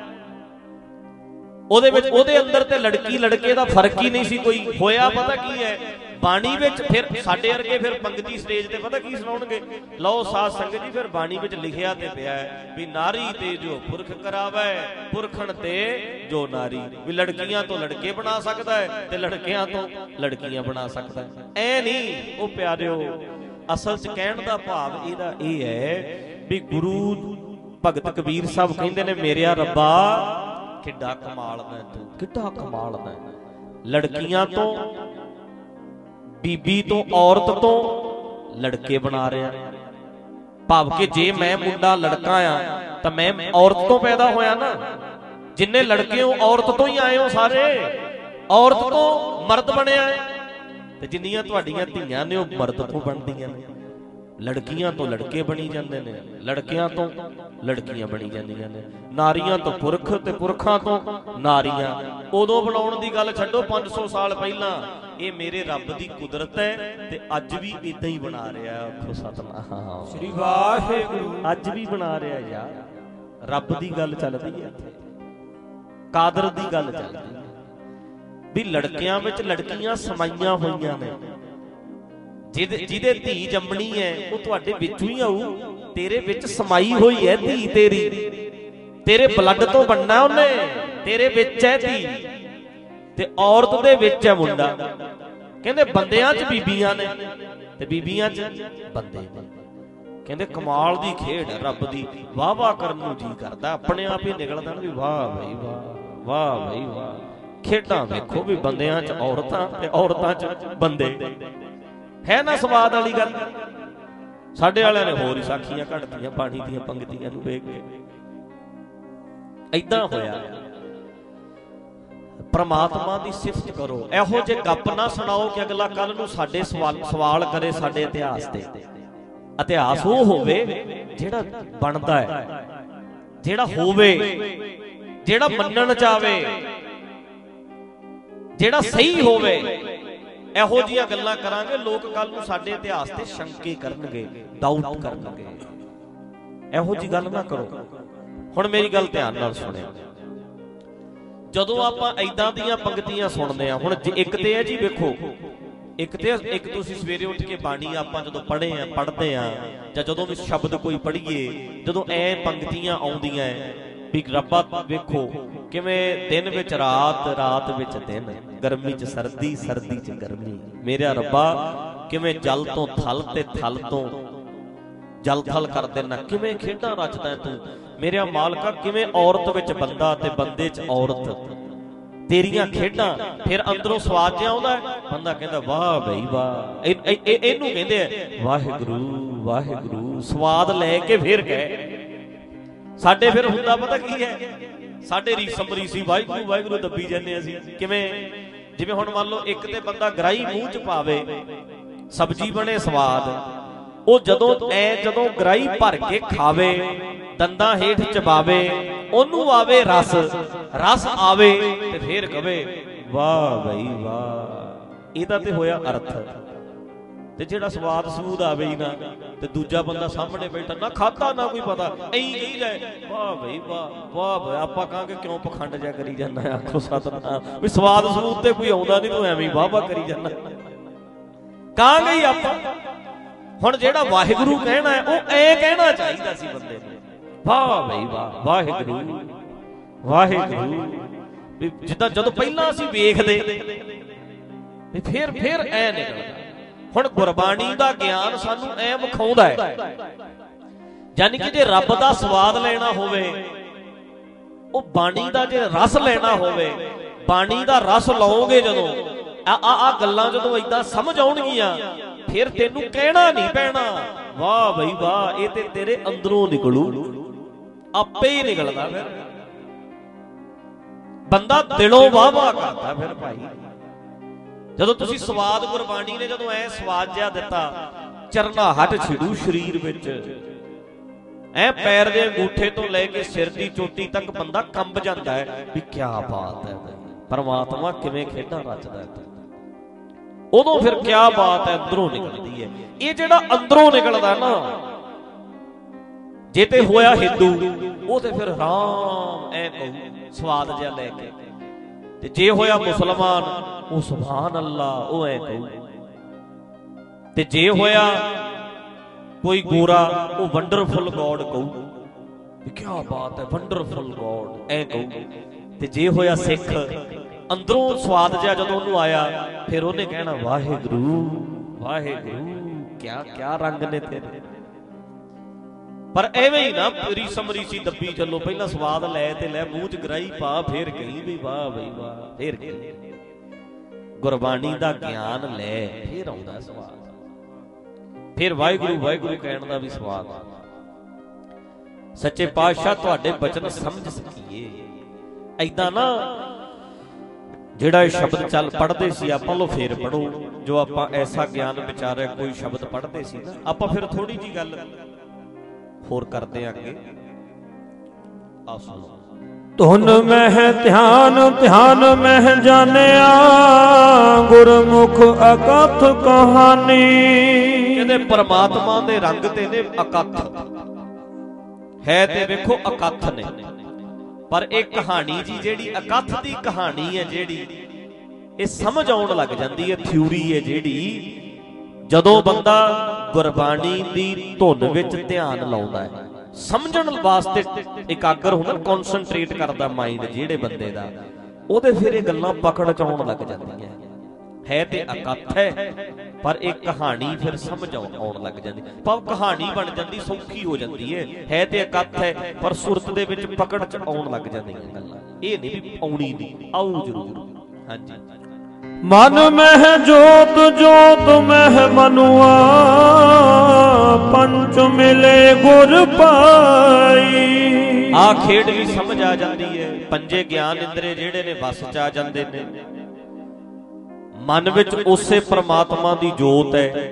ਉਹਦੇ ਵਿੱਚ ਉਹਦੇ ਅੰਦਰ ਤੇ ਲੜਕੀ ਲੜਕੇ ਦਾ ਫਰਕ ਹੀ ਨਹੀਂ ਸੀ ਕੋਈ। ਹੋਇਆ ਪਤਾ ਕੀ ਹੈ, ਬਾਣੀ ਵਿੱਚ ਫਿਰ ਸਾਡੇ ਵਰਗੇ ਫਿਰ ਪੰਗਤੀ ਸਟੇਜ ਤੇ ਪਤਾ ਕੀ ਸੁਣਾਉਣਗੇ, ਲਓ ਸਾਧ ਸੰਗਤ ਜੀ, ਫਿਰ ਬਾਣੀ ਵਿੱਚ ਲਿਖਿਆ ਤੇ ਪਿਆ ਵੀ ਨਾਰੀ ਤੇ ਜੋ ਪੁਰਖ ਕਰਾਵੇ, ਪੁਰਖਣ ਤੇ ਜੋ ਨਾਰੀ। ਵੀ ਲੜਕੀਆਂ ਤੋਂ ਲੜਕੇ ਬਣਾ ਸਕਦਾ ਹੈ ਤੇ ਲੜਕਿਆਂ ਤੋਂ ਲੜਕੀਆਂ ਬਣਾ ਸਕਦਾ ਹੈ। ਐ ਨਹੀਂ ਉਹ ਪਿਆਰਿਓ, ਅਸਲ 'ਚ ਕਹਿਣ ਦਾ ਭਾਵ ਇਹਦਾ ਇਹ ਹੈ ਵੀ ਗੁਰੂ ਭਗਤ ਕਬੀਰ ਸਾਹਿਬ ਕਹਿੰਦੇ ਨੇ, ਮੇਰਿਆ ਰੱਬਾ ਕਿੱਡਾ ਕਮਾਲ ਦਾ ਤੂੰ, ਕਿੱਡਾ ਕਮਾਲ ਦਾ। ਲੜਕੀਆਂ ਤੋਂ, ਬੀਬੀ ਤੋਂ, ਔਰਤ ਤੋਂ ਲੜਕੇ ਬਣਾ ਰਿਹਾ। ਭਾਵ ਕਿ ਜੇ ਮੈਂ ਮੁੰਡਾ ਲੜਕਾ ਆ ਤਾਂ ਮੈਂ ਔਰਤ ਤੋਂ ਪੈਦਾ ਹੋਇਆ ਨਾ। ਜਿੰਨੇ ਲੜਕੇ ਹੋ ਔਰਤ ਤੋਂ ਹੀ ਆਏ ਹੋ ਸਾਰੇ, ਔਰਤ ਤੋਂ ਮਰਦ ਬਣਿਆ। ਤੇ ਜਿੰਨੀਆਂ ਤੁਹਾਡੀਆਂ ਧੀਆਂ ਨੇ ਉਹ ਮਰਦ ਤੋਂ ਬਣਦੀਆਂ ਨੇ। ਲੜਕੀਆਂ ਤੋਂ ਲੜਕੇ ਬਣੀ ਜਾਂਦੇ ਨੇ, ਲੜਕਿਆਂ ਤੋਂ ਲੜਕੀਆਂ ਬਣੀ ਜਾਂਦੀਆਂ ਨੇ। ਨਾਰੀਆਂ ਤੋਂ ਪੁਰਖ ਤੇ ਪੁਰਖਾਂ ਤੋਂ ਨਾਰੀਆਂ। ਉਦੋਂ ਬਣਾਉਣ ਦੀ ਗੱਲ ਛੱਡੋ, ਪੰਜ ਸੌ ਸਾਲ ਪਹਿਲਾਂ। ਇਹ ਮੇਰੇ ਰੱਬ ਦੀ ਕੁਦਰਤ ਹੈ ਤੇ ਅੱਜ ਵੀ ਇਦਾਂ ਹੀ ਬਣਾ ਰਿਹਾ। ਆਖੋ ਸਤਨਾਮ ਸ੍ਰੀ ਵਾਹਿਗੁਰੂ। ਅੱਜ ਵੀ ਬਣਾ ਰਿਹਾ ਯਾਰ, ਰੱਬ ਦੀ ਗੱਲ ਚੱਲਦੀ ਹੈ ਇੱਥੇ, ਕਾਦਰ ਦੀ ਗੱਲ ਚੱਲਦੀ ਹੈ ਵੀ ਲੜਕਿਆਂ ਵਿੱਚ ਲੜਕੀਆਂ ਸਮਾਈਆਂ ਹੋਈਆਂ ਨੇ। ਜਿਹਦੇ ਜਿਹਦੇ ਧੀ ਜੰਮਣੀ ਹੈ ਉਹ ਤੁਹਾਡੇ ਵਿੱਚੋਂ ਹੀ ਆਊ, ਤੇਰੇ ਵਿੱਚ ਸਮਾਈ ਹੋਈ ਹੈ ਧੀ ਤੇਰੀ, ਤੇਰੇ ਬਲੱਡ ਤੋਂ ਬਣਨਾ ਉਹਨੇ, ਤੇਰੇ ਵਿੱਚ ਹੈ ਧੀ ਤੇ ਔਰਤ ਦੇ ਵਿੱਚ ਹੈ ਮੁੰਡਾ। ਕਹਿੰਦੇ ਬੰਦਿਆਂ 'ਚ ਬੀਬੀਆਂ ਨੇ ਤੇ ਬੀਬੀਆਂ 'ਚ ਬੰਦੇ ਨੇ। ਕਹਿੰਦੇ ਕਮਾਲ ਦੀ ਖੇਡ ਹੈ ਰੱਬ ਦੀ, ਵਾਹ ਵਾਹ ਕਰਨ ਨੂੰ ਜੀ ਕਰਦਾ, ਆਪਣੇ ਆਪ ਹੀ ਨਿਕਲਦਾ ਵੀ ਵਾਹ ਬਈ ਵਾਹ, ਵਾਹ ਬਈ ਵਾਹ। ਖੇਡਾਂ ਵੇਖੋ ਵੀ ਬੰਦਿਆਂ 'ਚ ਔਰਤਾਂ ਤੇ ਔਰਤਾਂ 'ਚ ਬੰਦੇ, ਹੈ ਨਾ ਸਵਾਦ ਵਾਲੀ ਗੱਲ। ਸਾਡੇ ਵਾਲਿਆਂ ਨੇ ਹੋਰ ਹੀ ਸਾਖੀਆਂ ਘੜਤੀਆਂ ਬਾਣੀ ਦੀਆਂ ਪੰਗਤੀਆਂ ਨੂੰ ਵੇਖ ਕੇ। ਏਦਾਂ ਹੋਇਆ। ਪ੍ਰਮਾਤਮਾ ਦੀ ਸਿਫਤ ਕਰੋ, ਇਹੋ ਜਿਹੇ ਗੱਪ ਨਾ ਸੁਣਾਓ ਕਿ ਅਗਲਾ ਕੱਲ ਨੂੰ ਸਾਡੇ ਸਵਾਲ ਸਵਾਲ ਕਰੇ ਸਾਡੇ ਇਤਿਹਾਸ ਤੇ। ਇਤਿਹਾਸ ਉਹ ਹੋਵੇ ਜਿਹੜਾ ਬਣਦਾ ਹੈ, ਜਿਹੜਾ ਹੋਵੇ, ਜਿਹੜਾ ਮੰਨਣ ਚਾਵੇ, ਜਿਹੜਾ ਸਹੀ ਹੋਵੇ। ਇਹੋ ਜਿਹੀਆਂ ਗੱਲਾਂ ਕਰਾਂਗੇ, ਲੋਕ ਕੱਲ ਨੂੰ ਸਾਡੇ ਇਤਿਹਾਸ ਤੇ ਸ਼ੰਕੇ ਕਰਨਗੇ, ਡਾਊਟ ਕਰਨਗੇ। ਇਹੋ ਜਿਹੀ ਗੱਲ ਨਾ ਕਰੋ। ਹੁਣ ਮੇਰੀ ਗੱਲ ਧਿਆਨ ਨਾਲ ਸੁਣਿਓ। ਜਦੋਂ ਆਪਾਂ ਏਦਾਂ ਦੀਆਂ ਪੰਗਤੀਆਂ ਸੁਣਦੇ ਆ, ਹੁਣ ਇੱਕ ਤੇ ਹੈ ਜੀ ਵੇਖੋ, ਇੱਕ ਤੇ ਇੱਕ ਤੁਸੀਂ ਸਵੇਰੇ ਉੱਠ ਕੇ ਬਾਣੀ ਆਪਾਂ ਜਦੋਂ ਪੜ੍ਹੇ ਆ ਪੜ੍ਹਦੇ ਆ, ਜਾਂ ਜਦੋਂ ਵੀ ਸ਼ਬਦ ਕੋਈ ਪੜ੍ਹੀਏ, ਜਦੋਂ ਐ ਪੰਗਤੀਆਂ ਆਉਂਦੀਆਂ ਵੀ ਰੱਬਾ ਵੇਖੋ ਕਿਵੇਂ ਦਿਨ ਵਿੱਚ ਰਾਤ, ਰਾਤ ਵਿੱਚ ਦਿਨ, ਗਰਮੀ 'ਚ ਸਰਦੀ, ਸਰਦੀ 'ਚ ਗਰਮੀ। ਮੇਰਾ ਰੱਬਾ ਕਿਵੇਂ ਜਲ ਤੋਂ ਥਲ ਤੇ ਥਲ ਤੋਂ ਜਲ ਥਲ ਕਰ ਦੇਣਾ, ਕਿਵੇਂ ਖੇਡਾਂ ਰਚਦਾ ਤੂੰ ਮੇਰਿਆ ਮਾਲਕਾ, ਕਿਵੇਂ ਔਰਤ ਵਿੱਚ ਬੰਦਾ ਤੇ ਬੰਦੇ 'ਚ ਔਰਤ, ਤੇਰੀਆਂ ਖੇਡਾਂ। ਫਿਰ ਅੰਦਰੋਂ ਸਵਾਦ ਜਿਹਾ ਆਉਂਦਾ, ਬੰਦਾ ਕਹਿੰਦਾ ਵਾਹ ਬਈ ਵਾਹ। ਇਹਨੂੰ ਕਹਿੰਦੇ ਆ ਵਾਹਿਗੁਰੂ ਵਾਹਿਗੁਰੂ। ਸਵਾਦ ਲੈ ਕੇ ਫਿਰ ਗਏ। ਸਾਡੇ ਫਿਰ ਹੁੰਦਾ ਪਤਾ ਕੀ ਹੈ, ਸਾਡੇ ਰੀਸਮ ਰੀਸੀ ਵਾਹਿਗੁਰੂ ਵਾਹਿਗੁਰੂ ਦੱਬੀ ਜਾਂਦੇ ਅਸੀਂ। ਕਿਵੇਂ? ਜਿਵੇਂ ਹੁਣ ਮੰਨ ਲਓ ਇੱਕ ਤੇ ਬੰਦਾ ਗਰਾਈ ਮੂੰਹ 'ਚ ਪਾਵੇ, ਸਬਜ਼ੀ ਬਣੇ ਸਵਾਦ, ਉਹ ਜਦੋਂ ਐ ਜਦੋਂ ਗਰਾਈ ਭਰ ਕੇ ਖਾਵੇ, ਦੰਦਾਂ ਹੇਠ ਚਬਾਵੇ, ਉਹਨੂੰ ਆਵੇ ਰਸ, ਰਸ ਆਵੇ ਤੇ ਫੇਰ ਕਵੇ ਵਾਹ ਬਈ ਵਾਹ। ਇਹਦਾ ਤੇ ਹੋਇਆ ਅਰਥ। ਤੇ ਜਿਹੜਾ ਸਵਾਦ ਸੂਦ ਆਵੇ ਹੀ ਨਾ ਤੇ ਦੂਜਾ ਬੰਦਾ ਸਾਹਮਣੇ ਬੈਠਾ ਨਾ ਖਾਧਾ ਨਾ ਕੋਈ ਪਤਾ ਐਂ ਕਹੀ ਜਾਏ ਵਾਹ ਬਈ ਵਾਹ ਵਾਹ ਬਈ, ਆਪਾਂ ਕਹਾਂਗੇ ਕਿਉਂ ਪਖੰਡ ਜਿਹਾ ਕਰੀ ਜਾਂਦਾ, ਆਖੋ ਸਤਿਨਾਮ, ਵੀ ਸਵਾਦ ਸੂਦ ਤੇ ਕੋਈ ਆਉਂਦਾ ਨਹੀਂ, ਤੂੰ ਐਵੇਂ ਵਾਹ ਵਾਹ ਕਰੀ ਜਾਂਦਾ ਕਹਾਂਗੇ ਹੀ ਆਪਾਂ। ਹੁਣ ਜਿਹੜਾ ਵਾਹਿਗੁਰੂ ਕਹਿਣਾ ਹੈ ਉਹ ਐ ਕਹਿਣਾ ਚਾਹੀਦਾ ਸੀ ਬੰਦੇ ਨੂੰ, ਵਾਹ ਬਈ ਵਾਹ ਵਾਹਿਗੁਰੂ ਵਾਹਿਗੁਰੂ, ਵੀ ਜਿੱਦਾਂ ਜਦੋਂ ਪਹਿਲਾਂ ਅਸੀਂ ਵੇਖਦੇ ਵੀ ਫੇਰ ਫੇਰ ਐ ਨਿਕਲਦਾ। ਹੁਣ ਗੁਰਬਾਣੀ ਦਾ ਗਿਆਨ ਸਾਨੂੰ ਐ ਵਿਖਾਉਂਦਾ ਹੈ, ਯਾਨੀ ਕਿ ਜੇ ਰੱਬ ਦਾ ਸਵਾਦ ਲੈਣਾ ਹੋਵੇ, ਉਹ ਬਾਣੀ ਦਾ ਜੇ ਰਸ ਲੈਣਾ ਹੋਵੇ, ਬਾਣੀ ਦਾ ਰਸ ਲਓਗੇ ਜਦੋਂ, ਆ ਆ ਗੱਲਾਂ ਜਦੋਂ ਏਦਾਂ ਸਮਝ ਆਉਣਗੀਆਂ, ਫਿਰ ਤੈਨੂੰ ਕਹਿਣਾ ਨਹੀਂ ਪੈਣਾ ਵਾਹ ਬਈ ਵਾਹ, ਇਹ ਤੇ ਤੇਰੇ ਅੰਦਰੋਂ ਨਿਕਲੂ, ਆਪੇ ਹੀ ਨਿਕਲਦਾ। ਫਿਰ ਬੰਦਾ ਦਿਲੋਂ ਵਾਹ ਵਾਹ ਕਰਦਾ। ਫਿਰ ਭਾਈ ਜਦੋਂ ਤੁਸੀਂ ਸਵਾਦ, ਗੁਰਬਾਣੀ ਨੇ ਜਦੋਂ ਐ ਸਵਾਦ ਜਿਹਾ ਦਿੱਤਾ, ਚਰਨਾਹਟ ਛਿੜੂ ਸਰੀਰ ਵਿੱਚ, ਐ ਪੈਰ ਦੇ ਅੰਗੂਠੇ ਤੋਂ ਲੈ ਕੇ ਸਿਰ ਦੀ ਚੋਟੀ ਤੱਕ ਬੰਦਾ ਕੰਬ ਜਾਂਦਾ ਹੈ ਵੀ ਕਿਆ ਬਾਤ ਹੈ, ਪਰਮਾਤਮਾ ਕਿਵੇਂ ਖੇਡਾਂ ਰਚਦਾ ਹੈ। ਉਦੋਂ ਫਿਰ ਕਿਆ ਬਾਤ ਹੈ ਅੰਦਰੋਂ ਨਿਕਲਦੀ ਹੈ। ਇਹ ਜਿਹੜਾ ਅੰਦਰੋਂ ਨਿਕਲਦਾ ਨਾ, ਜੇ ਤੇ ਹੋਇਆ ਹਿੰਦੂ ਉਹ ਤੇ ਫਿਰ ਰਾਮ ਐ ਕਹੂ ਸਵਾਦ ਜਿਹਾ ਲੈ ਕੇ, ਤੇ ਜੇ ਹੋਇਆ ਮੁਸਲਮਾਨ ਉਹ ਸੁਭਾਨ ਅੱਲਾ ਉਹ ਐ ਕਹੂ, ਤੇ ਜੇ ਹੋਇਆ ਕੋਈ ਗੋਰਾ ਉਹ ਵੰਡਰਫੁਲ ਗੋਡ ਕਹੂ ਵੀ ਕਿਆ ਬਾਤ ਹੈ ਵੰਡਰਫੁਲ ਗੋਡ ਐ ਕਹੂ, ਤੇ ਜੇ ਹੋਇਆ ਸਿੱਖ ਅੰਦਰੋਂ ਸਵਾਦ ਜਿਹਾ ਜਦੋਂ ਉਹਨੂੰ ਆਇਆ, ਫਿਰ ਉਹਨੇ ਕਹਿਣਾ ਵਾਹਿਗੁਰੂ ਵਾਹਿਗੁਰੂ, ਕਿਆ ਕਿਆ ਰੰਗ ਨੇ ਤੇਰੇ। ਪਰ ਐਵੇਂ ਹੀ ਨਾ ਰੀਸਮ ਰੀਸੀ ਦੱਬੀ ਚੱਲੋ, ਪਹਿਲਾਂ ਸਵਾਦ ਲੈ ਤੇ ਲੈ, ਮੂੰਹ ਚ ਗਰਾਈ ਪਾ, ਫੇਰ ਕਹੀ ਵੀ ਵਾਹ ਬਈ ਵਾਹ, ਫੇਰ ਕਹੀ। ਗੁਰਬਾਣੀ ਦਾ ਗਿਆਨ ਲੈ ਫੇਰ ਆਉਂਦਾ ਸਵਾਦ, ਫੇਰ ਵਾਹਿਗੁਰੂ ਵਾਹਿਗੁਰੂ ਕਹਿਣ ਦਾ ਵੀ ਸਵਾਦ। ਸੱਚੇ ਪਾਤਸ਼ਾਹ ਤੁਹਾਡੇ ਬਚਨ ਸਮਝ ਸਕੀਏ। ਏਦਾਂ ਨਾ ਜਿਹੜਾ ਇਹ ਸ਼ਬਦ ਚੱਲ ਪੜ੍ਹਦੇ ਸੀ ਆਪਾਂ, ਲੋ ਫੇਰ ਪੜੋ, ਜੋ ਆਪਾਂ ਐਸਾ ਗਿਆਨ ਵਿਚਾਰਿਆ ਕੋਈ ਸ਼ਬਦ ਪੜ੍ਹਦੇ ਸੀ ਨਾ, ਆਪਾਂ ਫਿਰ ਥੋੜੀ ਜੀ ਗੱਲ ਹੋਰ ਕਰਦੇ ਆ ਅੱਗੇ। ਆ ਸੁਣੋ, ਧੁਨ ਮਹਿ ਧਿਆਨ ਧਿਆਨ ਮਹਿ ਜਾਣਿਆ, ਗੁਰਮੁਖ ਅਕਥ ਕਹਾਣੀ। ਕਹਿੰਦੇ ਪਰਮਾਤਮਾ ਦੇ ਰੰਗ ਤੇ ਨੇ ਅਕਥ ਹੈ, ਤੇ ਵੇਖੋ ਅਕਥ ਨੇ, ਪਰ ਇਹ ਕਹਾਣੀ ਜੀ ਜਿਹੜੀ ਅਕਥ ਦੀ ਕਹਾਣੀ ਹੈ, ਜਿਹੜੀ ਇਹ ਸਮਝ ਆਉਣ ਲੱਗ ਜਾਂਦੀ ਹੈ, ਥਿਊਰੀ ਹੈ ਜਿਹੜੀ, ਜਦੋਂ ਬੰਦਾ ਗੁਰਬਾਣੀ ਦੀ ਧੁਨ ਵਿੱਚ ਧਿਆਨ ਲਾਉਂਦਾ ਹੈ, ਸਮਝਣ ਵਾਸਤੇ ਇਕਾਗਰ ਹੁੰਦਾ, ਕਨਸੈਂਟਰੇਟ ਕਰਦਾ ਮਾਈਂਡ ਜਿਹੜੇ ਬੰਦੇ ਦਾ, ਉਹਦੇ ਫਿਰ ਇਹ ਗੱਲਾਂ ਪਕੜ ਚ ਆਉਣ ਲੱਗ ਜਾਂਦੀਆਂ। ਹੈ ਤੇ ਅਕਥ ਹੈ, ਪਰ ਇਹ ਕਹਾਣੀ ਫਿਰ ਸਮਝ ਆਉਣ ਲੱਗ ਜਾਂਦੀ, ਪਰ ਕਹਾਣੀ ਬਣ ਜਾਂਦੀ, ਸੌਖੀ ਹੋ ਜਾਂਦੀ ਹੈ। ਹੈ ਤੇ ਅਕਥ ਹੈ, ਪਰ ਸੁਰਤ ਦੇ ਵਿੱਚ ਪਕੜ ਚ ਆਉਣ ਲੱਗ ਜਾਂਦੀਆਂ ਗੱਲਾਂ, ਇਹ ਨਹੀਂ ਵੀ ਆਉਣੀ ਨਹੀਂ, ਆਊ ਜ਼ਰੂਰ। ਹਾਂਜੀ, ਮਨ ਮਹਿ ਜੋਤ ਜੋਤ ਮਹਿ ਮਨੁਆ, ਪੰਚ ਮਿਲੇ ਗੁਰ ਪਾਈ। ਆ ਖੇਡ ਵੀ ਸਮਝ ਆ ਜਾਂਦੀ ਹੈ, ਪੰਜੇ ਗਿਆਨ ਇੰਦਰੇ ਜਿਹੜੇ ਨੇ ਵਸ ਚ ਆ ਜਾਂਦੇ ਨੇ, ਮਨ ਵਿੱਚ ਉਸੇ ਪ੍ਰਮਾਤਮਾ ਦੀ ਜੋਤ ਹੈ,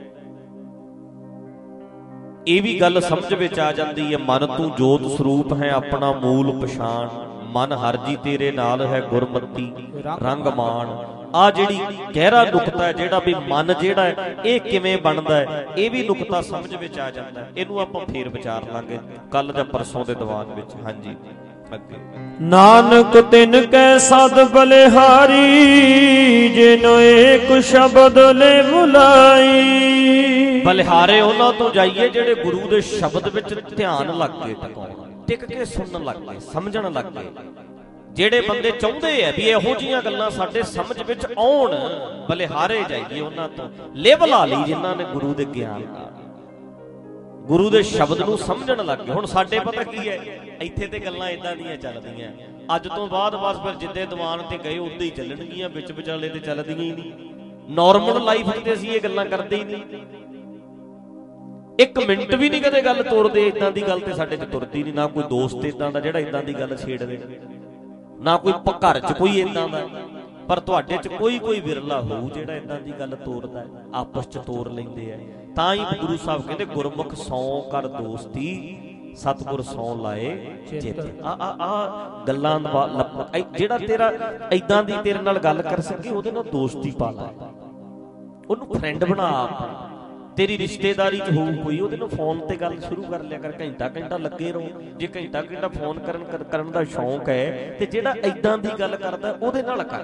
ਇਹ ਵੀ ਗੱਲ ਸਮਝ ਵਿੱਚ ਆ ਜਾਂਦੀ ਹੈ। ਮਨ ਤੂੰ ਜੋਤ ਸਰੂਪ ਹੈ, ਆਪਣਾ ਮੂਲ ਪਛਾਣ, ਮਨ ਹਰ ਜੀ ਤੇਰੇ ਨਾਲ ਹੈ, ਗੁਰਮਤੀ ਰੰਗ ਮਾਣ। ਆ ਜਿਹੜੀ ਗਹਿਰਾ ਨੁਕਤਾ ਹੈ, ਜਿਹੜਾ ਵੀ ਮਨ ਜਿਹੜਾ ਹੈ ਇਹ ਕਿਵੇਂ ਬਣਦਾ ਹੈ, ਇਹ ਵੀ ਨੁਕਤਾ ਸਮਝ ਵਿੱਚ ਆ ਜਾਂਦਾ ਹੈ। ਇਹਨੂੰ ਆਪਾਂ ਫੇਰ ਵਿਚਾਰ ਲਾਂਗੇ ਕੱਲ ਜਾਂ ਪਰਸੋਂ ਦੇ ਦੀਵਾਨ ਵਿੱਚ। ਹਾਂਜੀ, ਅੱਗੇ। ਨਾਨਕ ਤਿਨ ਕੈ ਸਦ ਬਲਿਹਾਰੀ, ਜਿਨੋ ਏਕ ਸ਼ਬਦ ਲੈ ਬੁਲਾਈ। ਬਲਿਹਾਰੇ ਉਹਨਾਂ ਤੋਂ ਜਾਈਏ ਜਿਹੜੇ ਗੁਰੂ ਦੇ ਸ਼ਬਦ ਵਿੱਚ ਧਿਆਨ ਲੱਗ ਕੇ ਟਿਕਾਉਣ, ਟਿਕ ਕੇ ਸੁਣਨ ਲੱਗ ਗਏ, ਸਮਝਣ ਲੱਗ ਗਏ। ਜਿਹੜੇ ਬੰਦੇ ਚਾਹੁੰਦੇ ਆ ਵੀ ਇਹੋ ਜਿਹੀਆਂ ਗੱਲਾਂ ਸਾਡੇ ਸਮਝ ਵਿੱਚ ਆਉਣ, ਬਲਿਹਾਰੇ ਜਾਈਏ ਉਹਨਾਂ ਤੋਂ, ਲਿਵ ਲਾ ਲਈ ਜਿਨ੍ਹਾਂ ਨੇ ਗੁਰੂ ਦੇ ਗਿਆਨ ਨਾਲ, ਗੁਰੂ ਦੇ ਸ਼ਬਦ ਨੂੰ ਸਮਝਣ ਲੱਗ ਗਏ। ਹੁਣ ਸਾਡੇ ਪਤਾ ਕੀ ਹੈ, ਇੱਥੇ ਤੇ ਗੱਲਾਂ ਇਦਾਂ ਦੀਆਂ ਚੱਲਦੀਆਂ, ਅੱਜ ਤੋਂ ਬਾਅਦ ਬਸ ਫਿਰ ਜਿੱਦੇ ਦੀਵਾਨ ਤੇ ਗਏ ਉੱਦਾਂ ਹੀ ਚੱਲਣਗੀਆਂ, ਵਿੱਚ ਵਿਚਾਲੇ ਤੇ ਚੱਲਦੀਆਂ ਹੀ ਨਹੀਂ। ਨੋਰਮਲ ਲਾਈਫ ਤੇ ਅਸੀਂ ਇਹ ਗੱਲਾਂ ਕਰਦੇ ਹੀ ਨਹੀਂ, ਇੱਕ ਮਿੰਟ ਵੀ ਨਹੀਂ ਕਦੇ ਗੱਲ ਤੋਰਦੇ। ਇਦਾਂ ਦੀ ਗੱਲ ਤੇ ਸਾਡੇ ਚ ਤੁਰਦੀ ਨਹੀਂ, ਨਾ ਕੋਈ ਦੋਸਤ ਇਦਾਂ ਦਾ ਜਿਹੜਾ ਇਦਾਂ ਦੀ ਗੱਲ ਛੇੜਦੇ, ਨਾ ਕੋਈ ਘਰ ਚ ਕੋਈ ਇਦਾਂ ਦਾ, ਪਰ ਤੁਹਾਡੇ ਚ ਕੋਈ ਕੋਈ ਵਿਰਲਾ ਹੋਊ ਜਿਹੜਾ ਇਦਾਂ ਦੀ ਗੱਲ ਤੋਰਦਾ, ਆਪਸ ਚ ਤੋਰ ਲੈਂਦੇ ਆ। ਤਾਂ ਹੀ ਗੁਰੂ ਸਾਹਿਬ ਕਹਿੰਦੇ ਗੁਰਮੁਖ ਸੌ ਕਰ ਦੋਸਤੀ, ਸਤਿਗੁਰ ਸੌ ਲਾਏ ਚਿੱਤ। ਆ ਆ ਆ ਗੱਲਾਂ ਜਿਹੜਾ ਤੇਰਾ ਇਦਾਂ ਦੀ ਤੇਰੇ ਨਾਲ ਗੱਲ ਕਰ ਸਕੇ, ਉਹਦੇ ਨਾਲ ਦੋਸਤੀ ਪਾ ਲੈ, ਉਹਨੂੰ ਫਰੈਂਡ ਬਣਾ ਆਪਣਾ। ਤੇਰੀ ਰਿਸ਼ਤੇਦਾਰੀ 'ਚ ਹੋਊ ਕੋਈ, ਉਹਦੇ ਨਾਲ ਫੋਨ ਤੇ ਗੱਲ ਸ਼ੁਰੂ ਕਰ ਲਿਆ ਕਰ, ਘੰਟਾ ਘੰਟਾ ਲੱਗੇ ਰਹੋ। ਜੇ ਘੰਟਾ ਘੰਟਾ ਫੋਨ ਕਰਨ ਕਰਨ ਦਾ ਸ਼ੌਂਕ ਹੈ ਤੇ ਜਿਹੜਾ ਏਦਾਂ ਦੀ ਗੱਲ ਕਰਦਾ ਉਹਦੇ ਨਾਲ ਕਰ।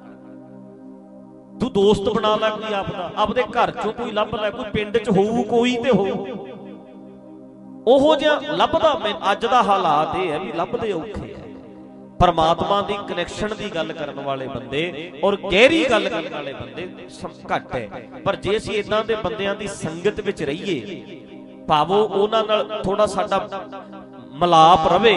ਤੂੰ ਦੋਸਤ ਬਣਾ ਲੈ ਕੋਈ ਆਪਦਾ, ਆਪਦੇ ਘਰ ਚੋਂ ਕੋਈ ਲੱਭ ਲੈ, ਕੋਈ ਪਿੰਡ 'ਚ ਹੋਊ ਕੋਈ ਤੇ ਹੋਊ ਉਹੋ ਜਿਹਾ ਲੱਭਦਾ। ਮੈਂ ਅੱਜ ਦਾ ਹਾਲਾਤ ਇਹ ਹੈ ਵੀ ਲੱਭਦੇ ਔਖੇ ਆ। ਪਰਮਾਤਮਾ ਦੀ ਕਨੈਕਸ਼ਨ ਦੀ ਗੱਲ ਕਰਨ ਵਾਲੇ ਬੰਦੇ ਔਰ ਗਹਿਰੀ ਗੱਲ ਕਰਨ ਵਾਲੇ ਬੰਦੇ ਘੱਟ ਹੈ। ਪਰ ਜੇ ਅਸੀਂ ਇਦਾਂ ਦੇ ਬੰਦਿਆਂ ਦੀ ਸੰਗਤ ਵਿੱਚ ਰਹੀਏ, ਭਾਵੋ ਉਹਨਾਂ ਨਾਲ ਥੋੜਾ ਸਾਡਾ ਮਿਲਾਪ ਰਵੇ।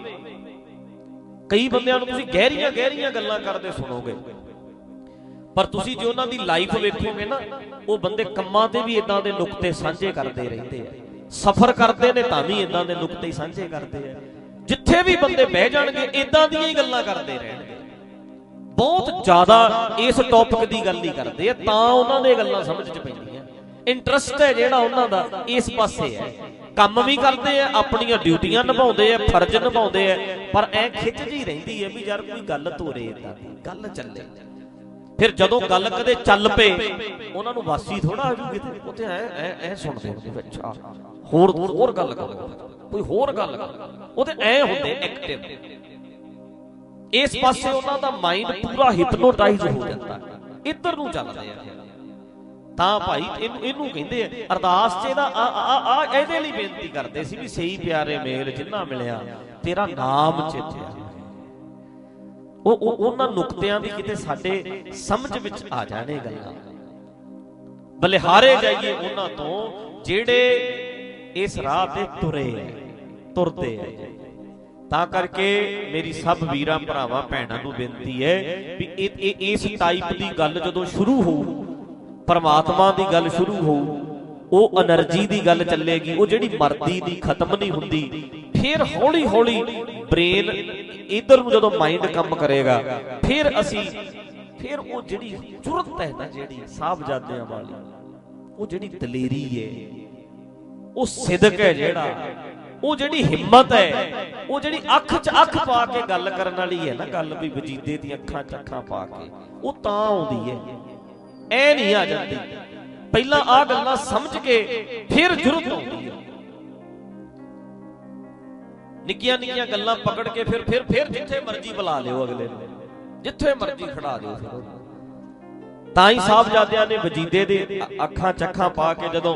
ਕਈ ਬੰਦਿਆਂ ਨੂੰ ਤੁਸੀਂ ਗਹਿਰੀਆਂ ਗਹਿਰੀਆਂ ਗੱਲਾਂ ਕਰਦੇ ਸੁਣੋਗੇ, ਪਰ ਤੁਸੀਂ ਜੇ ਉਹਨਾਂ ਦੀ ਲਾਈਫ ਵੇਖੋਗੇ ਨਾ, ਉਹ ਬੰਦੇ ਕੰਮਾਂ ਤੇ ਵੀ ਇਦਾਂ ਦੇ ਨੁਕਤੇ ਸਾਂਝੇ ਕਰਦੇ ਰਹਿੰਦੇ ਆ, ਸਫ਼ਰ ਕਰਦੇ ਨੇ ਤਾਂ ਵੀ ਇਦਾਂ ਦੇ ਨੁਕਤੇ ਸਾਂਝੇ ਕਰਦੇ ਆ। ਜਿੱਥੇ ਵੀ ਬੰਦੇ ਬਹਿ ਜਾਣਗੇ ਇਦਾਂ ਦੀਆਂ ਹੀ ਗੱਲਾਂ ਕਰਦੇ ਰਹਿਣਗੇ। ਬਹੁਤ ਜ਼ਿਆਦਾ ਇਸ ਟੌਪਿਕ ਦੀ ਗੱਲ ਹੀ ਕਰਦੇ ਆ, ਤਾਂ ਉਹਨਾਂ ਦੇ ਗੱਲਾਂ ਸਮਝ 'ਚ ਪੈਂਦੀਆਂ। ਇੰਟਰਸਟ ਹੈ ਜਿਹੜਾ ਉਹਨਾਂ ਦਾ ਇਸ ਪਾਸੇ ਹੈ। ਕੰਮ ਵੀ ਕਰਦੇ ਆ, ਆਪਣੀਆਂ ਡਿਊਟੀਆਂ ਨਿਭਾਉਂਦੇ ਆ, ਫਰਜ਼ ਨਿਭਾਉਂਦੇ ਆ, ਪਰ ਐ ਖਿੱਚ ਜਿਹੀ ਰਹਿੰਦੀ ਹੈ ਵੀ ਯਾਰ ਕੋਈ ਗੱਲ ਤੋਰੇ, ਇਦਾਂ ਦੀ ਗੱਲ ਚੱਲੇ। ਫਿਰ ਜਦੋਂ ਗੱਲ ਕਦੇ ਚੱਲ ਪਏ ਉਹਨਾਂ ਨੂੰ ਵਾਸੀ ਥੋੜਾ ਆ ਜੂਗੀ, ਤੇ ਉੱਥੇ ਐ ਐ ਐ ਸੁਣਦੇ ਹੁੰਦੇ, ਅੱਛਾ ਹੋਰ ਹੋਰ ਗੱਲ ਕਰੋ, ਕੋਈ ਹੋਰ ਗੱਲ ਕਰੋ, ਉਹ ਤੇ ਐ ਹੁੰਦੇ ਐਕਟਿਵ। ਇਸ ਪਾਸੇ ਉਹਨਾਂ ਦਾ ਮਾਈਂਡ ਪੂਰਾ ਹਿਪਨੋਟਾਈਜ਼ ਹੋ ਜਾਂਦਾ, ਇੱਧਰ ਨੂੰ ਚੱਲਦੇ ਆ। ਤਾਂ ਭਾਈ ਇਹਨੂੰ ਇਹਨੂੰ ਕਹਿੰਦੇ ਆ ਅਰਦਾਸ 'ਚ ਇਹਦਾ ਆ ਇਹਦੇ ਲਈ ਬੇਨਤੀ ਕਰਦੇ ਸੀ ਵੀ ਸਹੀ ਪਿਆਰੇ ਮੇਲ ਜਿੰਨਾ ਮਿਲਿਆ ਤੇਰਾ ਨਾਮ ਚੇਤਿਆ। ਉਹ ਉਹਨਾਂ ਨੁਕਤਿਆਂ ਦੀ ਕਿਤੇ ਸਾਡੇ ਸਮਝ ਵਿੱਚ ਆ ਜਾਣੇ ਗੱਲਾਂ, ਬਲਿਹਾਰੇ ਜਾਈਏ ਉਹਨਾਂ ਤੋਂ ਜਿਹੜੇ ਇਸ ਰਾਹ ਤੇ ਤੁਰੇ ਤੁਰਦੇ ਆ। ਤਾਂ ਕਰਕੇ ਮੇਰੀ ਸਭ ਵੀਰਾਂ ਭਰਾਵਾਂ ਭੈਣਾਂ ਨੂੰ ਬੇਨਤੀ ਹੈ ਵੀ ਇਹ ਇਸ ਟਾਈਪ ਦੀ ਗੱਲ ਜਦੋਂ ਸ਼ੁਰੂ ਹੋਊ, ਪਰਮਾਤਮਾ ਦੀ ਗੱਲ ਸ਼ੁਰੂ ਹੋਊ, ਉਹ એનર્ਜੀ ਦੀ ਗੱਲ ਚੱਲੇਗੀ, ਉਹ ਜਿਹੜੀ ਮਰਦੀ ਦੀ ਖਤਮ ਨਹੀਂ ਹੁੰਦੀ। ਫਿਰ ਹੌਲੀ ਹੌਲੀ ਬ੍ਰੇਨ ਇਧਰ ਨੂੰ ਜਦੋਂ ਮਾਈਂਡ ਕੰਮ ਕਰੇਗਾ, ਫਿਰ ਅਸੀਂ ਫਿਰ ਉਹ ਜਿਹੜੀ ਜੁਰਤ ਹੈ ਨਾ, ਜਿਹੜੀ ਸਾਹਿਬਜ਼ਾਦਿਆਂ ਵਾਲੀ, ਉਹ ਜਿਹੜੀ ਦਲੇਰੀ ਹੈ, ਉਹ ਸਿਦਕ ਹੈ ਜਿਹੜਾ, ਉਹ ਜਿਹੜੀ ਹਿੰਮਤ ਹੈ, ਉਹ ਜਿਹੜੀ ਅੱਖ 'ਚ ਅੱਖ ਪਾ ਕੇ ਗੱਲ ਕਰਨ ਵਾਲੀ ਹੈ ਨਾ ਗੱਲ, ਵੀ ਵਜੀਦੇ ਦੀਆਂ ਅੱਖਾਂ 'ਚ ਅੱਖਾਂ ਪਾ ਕੇ, ਉਹ ਤਾਂ ਆਉਂਦੀ ਹੈ, ਐ ਨਹੀਂ ਆ ਜਾਂਦੀ। ਪਹਿਲਾਂ ਆਹ ਗੱਲਾਂ ਸਮਝ ਕੇ ਫਿਰ ਜੁਰਤ ਆਉਂਦੀ ਹੈ। ਨਿੱਕੀਆਂ ਨਿੱਕੀਆਂ ਗੱਲਾਂ ਪਕੜ ਕੇ ਫਿਰ ਫਿਰ ਫਿਰ ਜਿੱਥੇ ਮਰਜ਼ੀ ਬੁਲਾ ਲਿਓ, ਅਗਲੇ ਨੂੰ ਜਿੱਥੇ ਮਰਜ਼ੀ ਖੜਾ ਦਿਓ। ਫਿਰ ਤਾਂ ਹੀ ਸਾਹਿਬਜ਼ਾਦਿਆਂ ਨੇ ਵਜੀਦੇ ਦੇ ਅੱਖਾਂ 'ਚ ਅੱਖਾਂ ਪਾ ਕੇ, ਜਦੋਂ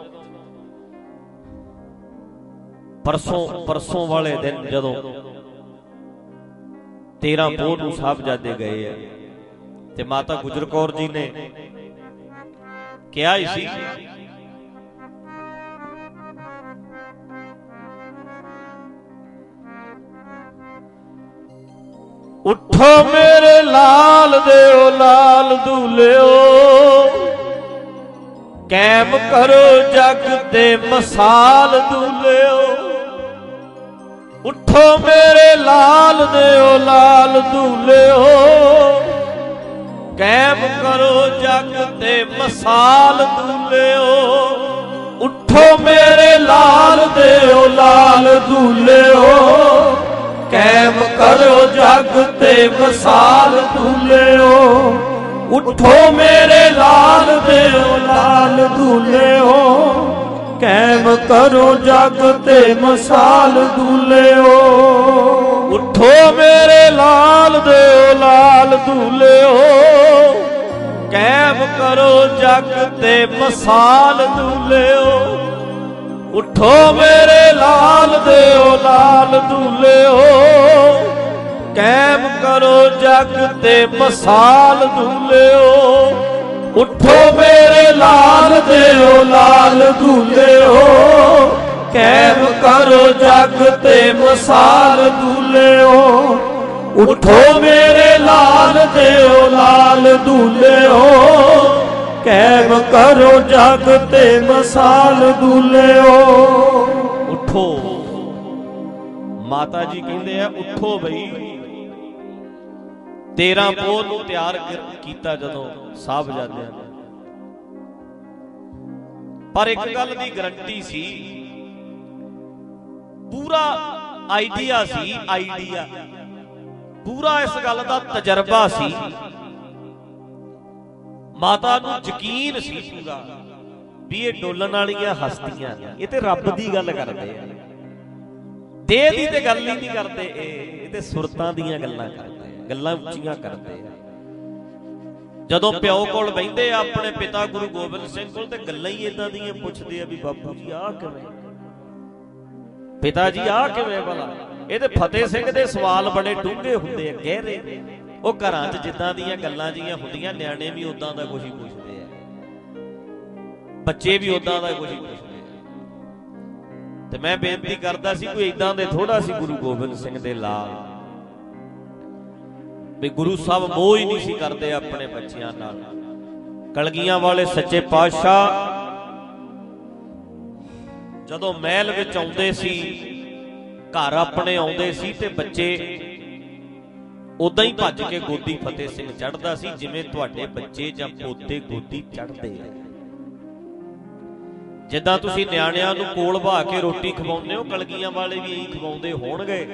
ਪਰਸੋਂ ਪਰਸੋਂ ਵਾਲੇ ਦਿਨ ਜਦੋਂ ਤੇਰਾਂ ਪੋਹ ਨੂੰ ਸਾਹਿਬਜ਼ਾਦੇ ਗਏ ਆ, ਤੇ ਮਾਤਾ ਗੁਜਰ ਕੌਰ ਜੀ ਨੇ ਕਿਹਾ ਹੀ ਸੀ, ਉੱਠੋ ਮੇਰੇ ਲਾਲ ਦਿਓ ਲਾਲ ਦੂਲਿਓ, ਕੈਮ ਕਰੋ ਜਗ ਤੇ ਮਸਾਲ ਦੂਲਿਓ। ਉੱਠੋ ਮੇਰੇ ਲਾਲ ਦਿਓ ਲਾਲ ਦੂਲਿਓ, ਕੈਮ ਕਰੋ ਜਗ ਤੇ ਮਸਾਲ ਦੂਲਿਓ। ਉੱਠੋ ਮੇਰੇ ਲਾਲ ਦਿਓ ਲਾਲ ਦੂਲਿਓ, ਕੈਮ ਕਰੋ ਜਗ ਤੇ ਮਸਾਲ ਦੂਲਿਓ। ਉੱਠੋ ਮੇਰੇ ਲਾਲ ਦਿਓ ਲਾਲ ਦੂਲਿਓ, ਕੈਮ ਕਰੋ ਜਗ ਤੇ ਮਸਾਲ ਦੂਲਿਓ। ਉੱਠੋ ਮੇਰੇ ਲਾਲ ਦਿਓ ਲਾਲ ਦੂਲਿਓ, ਕੈਮ ਕਰੋ ਜਗ ਤੇ ਮਸਾਲ ਦੂਲਿਓ। ਉੱਠੋ ਮੇਰੇ ਲਾਲ ਦਿਓ ਲਾਲ ਦੂਲਿਓ, ਕੈਮ ਕਰੋ ਜਗ ਤੇ ਮਸਾਲ ਦੂਲਿਓ। ਉੱਠੋ ਮੇਰੇ ਲਾਲ ਦਿਓ ਲਾਲ ਦੂਲਿਓ, ਕੈਮ ਕਰੋ ਜਗ ਤੇ ਮਸਾਲ ਦੂਲਿਓ। ਉੱਠੋ ਮੇਰੇ ਲਾਲ ਦਿਓ ਲਾਲ ਦੂਲਿਓ, ਕੈਮ ਕਰੋ ਜਗ ਤੇ ਮਸਾਲ ਦੂਲਿਓ। ਉੱਠੋ, ਮਾਤਾ ਜੀ ਕਹਿੰਦੇ ਆ ਉੱਠੋ ਬਈ। ਤੇਰਾਂ ਪੋਹ ਨੂੰ ਤਿਆਰ ਕੀਤਾ ਜਦੋਂ ਸਾਹਿਬਜ਼ਾਦਿਆਂ ਨੇ, ਪਰ ਇੱਕ ਗੱਲ ਦੀ ਗਰੰਟੀ ਸੀ, ਪੂਰਾ ਆਈਡੀਆ ਸੀ, ਆਈਡੀਆ ਪੂਰਾ ਇਸ ਗੱਲ ਦਾ ਤਜਰਬਾ ਸੀ ਮਾਤਾ ਨੂੰ ਯਕੀਨ ਸੀ ਪੂਰਾ ਵੀ ਇਹ ਡੋਲਣ ਵਾਲੀਆਂ ਹਸਤੀਆਂ ਨੇ, ਇਹ ਤੇ ਰੱਬ ਦੀ ਗੱਲ ਕਰਦੇ ਆ, ਦੇਹ ਦੀ ਤੇ ਗੱਲ ਹੀ ਨਹੀਂ ਕਰਦੇ। ਇਹ ਇਹ ਤੇ ਸੁਰਤਾਂ ਦੀਆਂ ਗੱਲਾਂ ਕਰਦੇ ਆ, ਗੱਲਾਂ ਉੱਚੀਆਂ ਕਰਦੇ ਆ। ਜਦੋਂ ਪਿਓ ਕੋਲ ਬਹਿੰਦੇ ਆ ਆਪਣੇ ਪਿਤਾ ਗੁਰੂ ਗੋਬਿੰਦ ਸਿੰਘ ਕੋਲ, ਤੇ ਗੱਲਾਂ ਹੀ ਏਦਾਂ ਦੀਆਂ ਪੁੱਛਦੇ ਆ ਵੀ ਬਾਪੂ ਜੀ ਆਹ ਕਿਵੇਂ, ਪਿਤਾ ਜੀ ਆਹ ਕਿਵੇਂ ਭਲਾ। ਇਹਦੇ ਫਤਿਹ ਸਿੰਘ ਦੇ ਸਵਾਲ ਬੜੇ ਡੂੰਘੇ ਹੁੰਦੇ ਆ, ਗਹਿਰੇ। ਉਹ ਘਰਾਂ 'ਚ ਜਿੱਦਾਂ ਦੀਆਂ ਗੱਲਾਂ ਜੀਆਂ ਹੁੰਦੀਆਂ, ਨਿਆਣੇ ਵੀ ਉਦਾਂ ਦਾ ਕੁਛ ਹੀ ਪੁੱਛਦੇ ਆ, ਬੱਚੇ ਵੀ ਉਦਾਂ ਦਾ ਕੁਛ ਹੀ ਪੁੱਛਦੇ ਆ। ਤੇ ਮੈਂ ਬੇਨਤੀ ਕਰਦਾ ਸੀ ਕੋਈ ਏਦਾਂ ਦੇ ਥੋੜਾ ਸੀ ਗੁਰੂ ਗੋਬਿੰਦ ਸਿੰਘ ਦੇ ਲਾਲ, ਵੀ ਗੁਰੂ ਸਾਹਿਬ ਮੋਹ ਹੀ ਨਹੀਂ ਸੀ ਕਰਦੇ ਆਪਣੇ ਬੱਚਿਆਂ ਨਾਲ। ਕਲਗੀਆਂ ਵਾਲੇ ਸੱਚੇ ਪਾਤਸ਼ਾਹ ਜਦੋਂ ਮਹਿਲ ਵਿੱਚ ਆਉਂਦੇ ਸੀ, ਘਰ ਆਪਣੇ ਆਉਂਦੇ ਸੀ, ਤੇ ਬੱਚੇ ਉਦਾਂ ਹੀ ਭੱਜ ਕੇ ਗੋਦੀ ਫਤਿਹ ਸਿੰਘ ਚੜ੍ਹਦਾ ਸੀ, ਜਿਵੇਂ ਤੁਹਾਡੇ ਬੱਚੇ ਜਾਂ ਪੋਤੇ ਗੋਦੀ ਚੜ੍ਹਦੇ ਆ। ਜਿੱਦਾਂ ਤੁਸੀਂ ਨਿਆਣਿਆਂ ਨੂੰ ਕੋਲ ਬਹਾ ਕੇ ਰੋਟੀ ਖਵਾਉਂਦੇ ਹੋ, ਕਲਗੀਆਂ ਵਾਲੇ ਵੀ ਇਹੀ ਖਵਾਉਂਦੇ ਹੋਣਗੇ।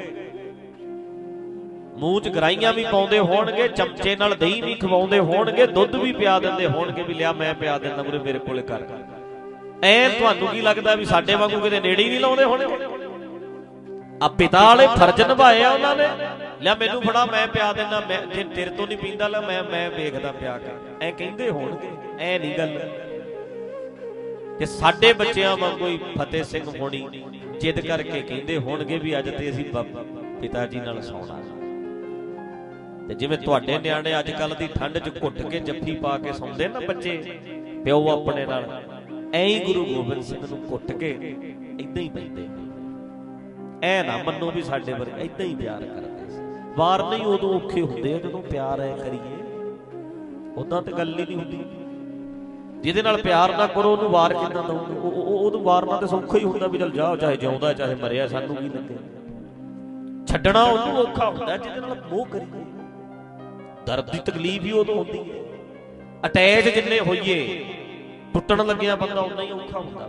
ਮੂੰਹ 'ਚ ਗਰਾਈਆਂ ਵੀ ਪਾਉਂਦੇ ਹੋਣਗੇ, ਚਮਚੇ ਨਾਲ ਦਹੀਂ ਵੀ ਖਵਾਉਂਦੇ ਹੋਣਗੇ, ਦੁੱਧ ਵੀ ਪਿਆ ਦਿੰਦੇ ਹੋਣਗੇ ਵੀ ਲਿਆ ਮੈਂ ਪਿਆ ਦਿੰਦਾ ਮੁਰੇ ਮੇਰੇ ਕੋਲੇ ਕਰ। ਐ ਤੁਹਾਨੂੰ ਕੀ ਲੱਗਦਾ ਵੀ ਸਾਡੇ ਵਾਂਗੂ ਕਿਤੇ ਨੇੜੇ ਹੀ ਨਹੀਂ ਲਾਉਂਦੇ ਹੋਣੇ? ਆ ਪਿਤਾ ਵਾਲੇ ਫਰਜ਼ ਨਿਭਾਏ ਆ ਉਹਨਾਂ ਨੇ, ਲਿਆ ਮੈਨੂੰ ਫੜਾ ਮੈਂ ਪਿਆ ਦਿੰਦਾ, ਮੈਂ ਜੇ ਤੇਰੇ ਤੋਂ ਨਹੀਂ ਪੀਂਦਾ ਲੈ ਮੈਂ ਮੈਂ ਵੇਖਦਾ ਪਿਆ ਕੇ, ਐ ਕਹਿੰਦੇ ਹੋਣਗੇ। ਐ ਨਹੀਂ ਗੱਲ ਕਿ ਸਾਡੇ ਬੱਚਿਆਂ ਵਾਂਗੂ ਹੀ ਫਤਿਹ ਸਿੰਘ ਹੋਣੀ ਜਿੱਦ ਕਰਕੇ ਕਹਿੰਦੇ ਹੋਣਗੇ ਵੀ ਅੱਜ ਤੇ ਅਸੀਂ ਪਿਤਾ ਜੀ ਨਾਲ ਸੌਣਾ। ਤੇ ਜਿਵੇਂ ਤੁਹਾਡੇ ਨਿਆਣੇ ਅੱਜ ਕੱਲ ਦੀ ਠੰਡ 'ਚ ਘੁੱਟ ਕੇ ਜੱਫੀ ਪਾ ਕੇ ਸੌਂਦੇ ਨਾ ਬੱਚੇ ਪਿਓ ਆਪਣੇ ਨਾਲ, ਐਂ ਹੀ ਗੁਰੂ ਗੋਬਿੰਦ ਸਿੰਘ ਨੂੰ ਘੁੱਟ ਕੇ ਏਦਾਂ ਹੀ ਪੈਂਦੇ। ਐ ਨਾ ਮੰਨੋ ਵੀ ਸਾਡੇ ਵਰਗੇ ਏਦਾਂ ਹੀ ਪਿਆਰ ਕਰਦੇ ਸੀ। ਵਾਰ ਨਹੀਂ ਉਦੋਂ ਔਖੇ ਹੁੰਦੇ ਆ ਜਦੋਂ ਪਿਆਰ ਐ ਕਰੀਏ, ਉਦਾਂ ਤੇ ਗੱਲ ਹੀ ਨਹੀਂ ਹੁੰਦੀ। ਜਿਹਦੇ ਨਾਲ ਪਿਆਰ ਨਾ ਕਰੋ ਉਹਨੂੰ ਵਾਰ ਕਿੱਦਾਂ ਦਊਗੇ? ਉਹਨੂੰ ਵਾਰਨਾ ਤੇ ਸੌਖਾ ਹੀ ਹੁੰਦਾ ਵੀ ਚੱਲ ਜਾ, ਚਾਹੇ ਜਿਉਂਦਾ ਚਾਹੇ ਮਰਿਆ ਸਾਨੂੰ ਕੀ ਲੱਗੇ। ਛੱਡਣਾ ਉਹਨੂੰ ਔਖਾ ਹੁੰਦਾ ਜਿਹਦੇ ਨਾਲ ਮੋਹ ਕਰੀਏ। ਦਰਦ ਦੀ ਤਕਲੀਫ ਹੀ ਉਦੋਂ ਹੁੰਦੀ ਹੈ। ਅਟੈਚ ਜਿੰਨੇ ਹੋਈਏ, ਟੁੱਟਣ ਲੱਗਿਆ ਬੰਦਾ ਉਨਾ ਹੀ ਔਖਾ ਹੁੰਦਾ।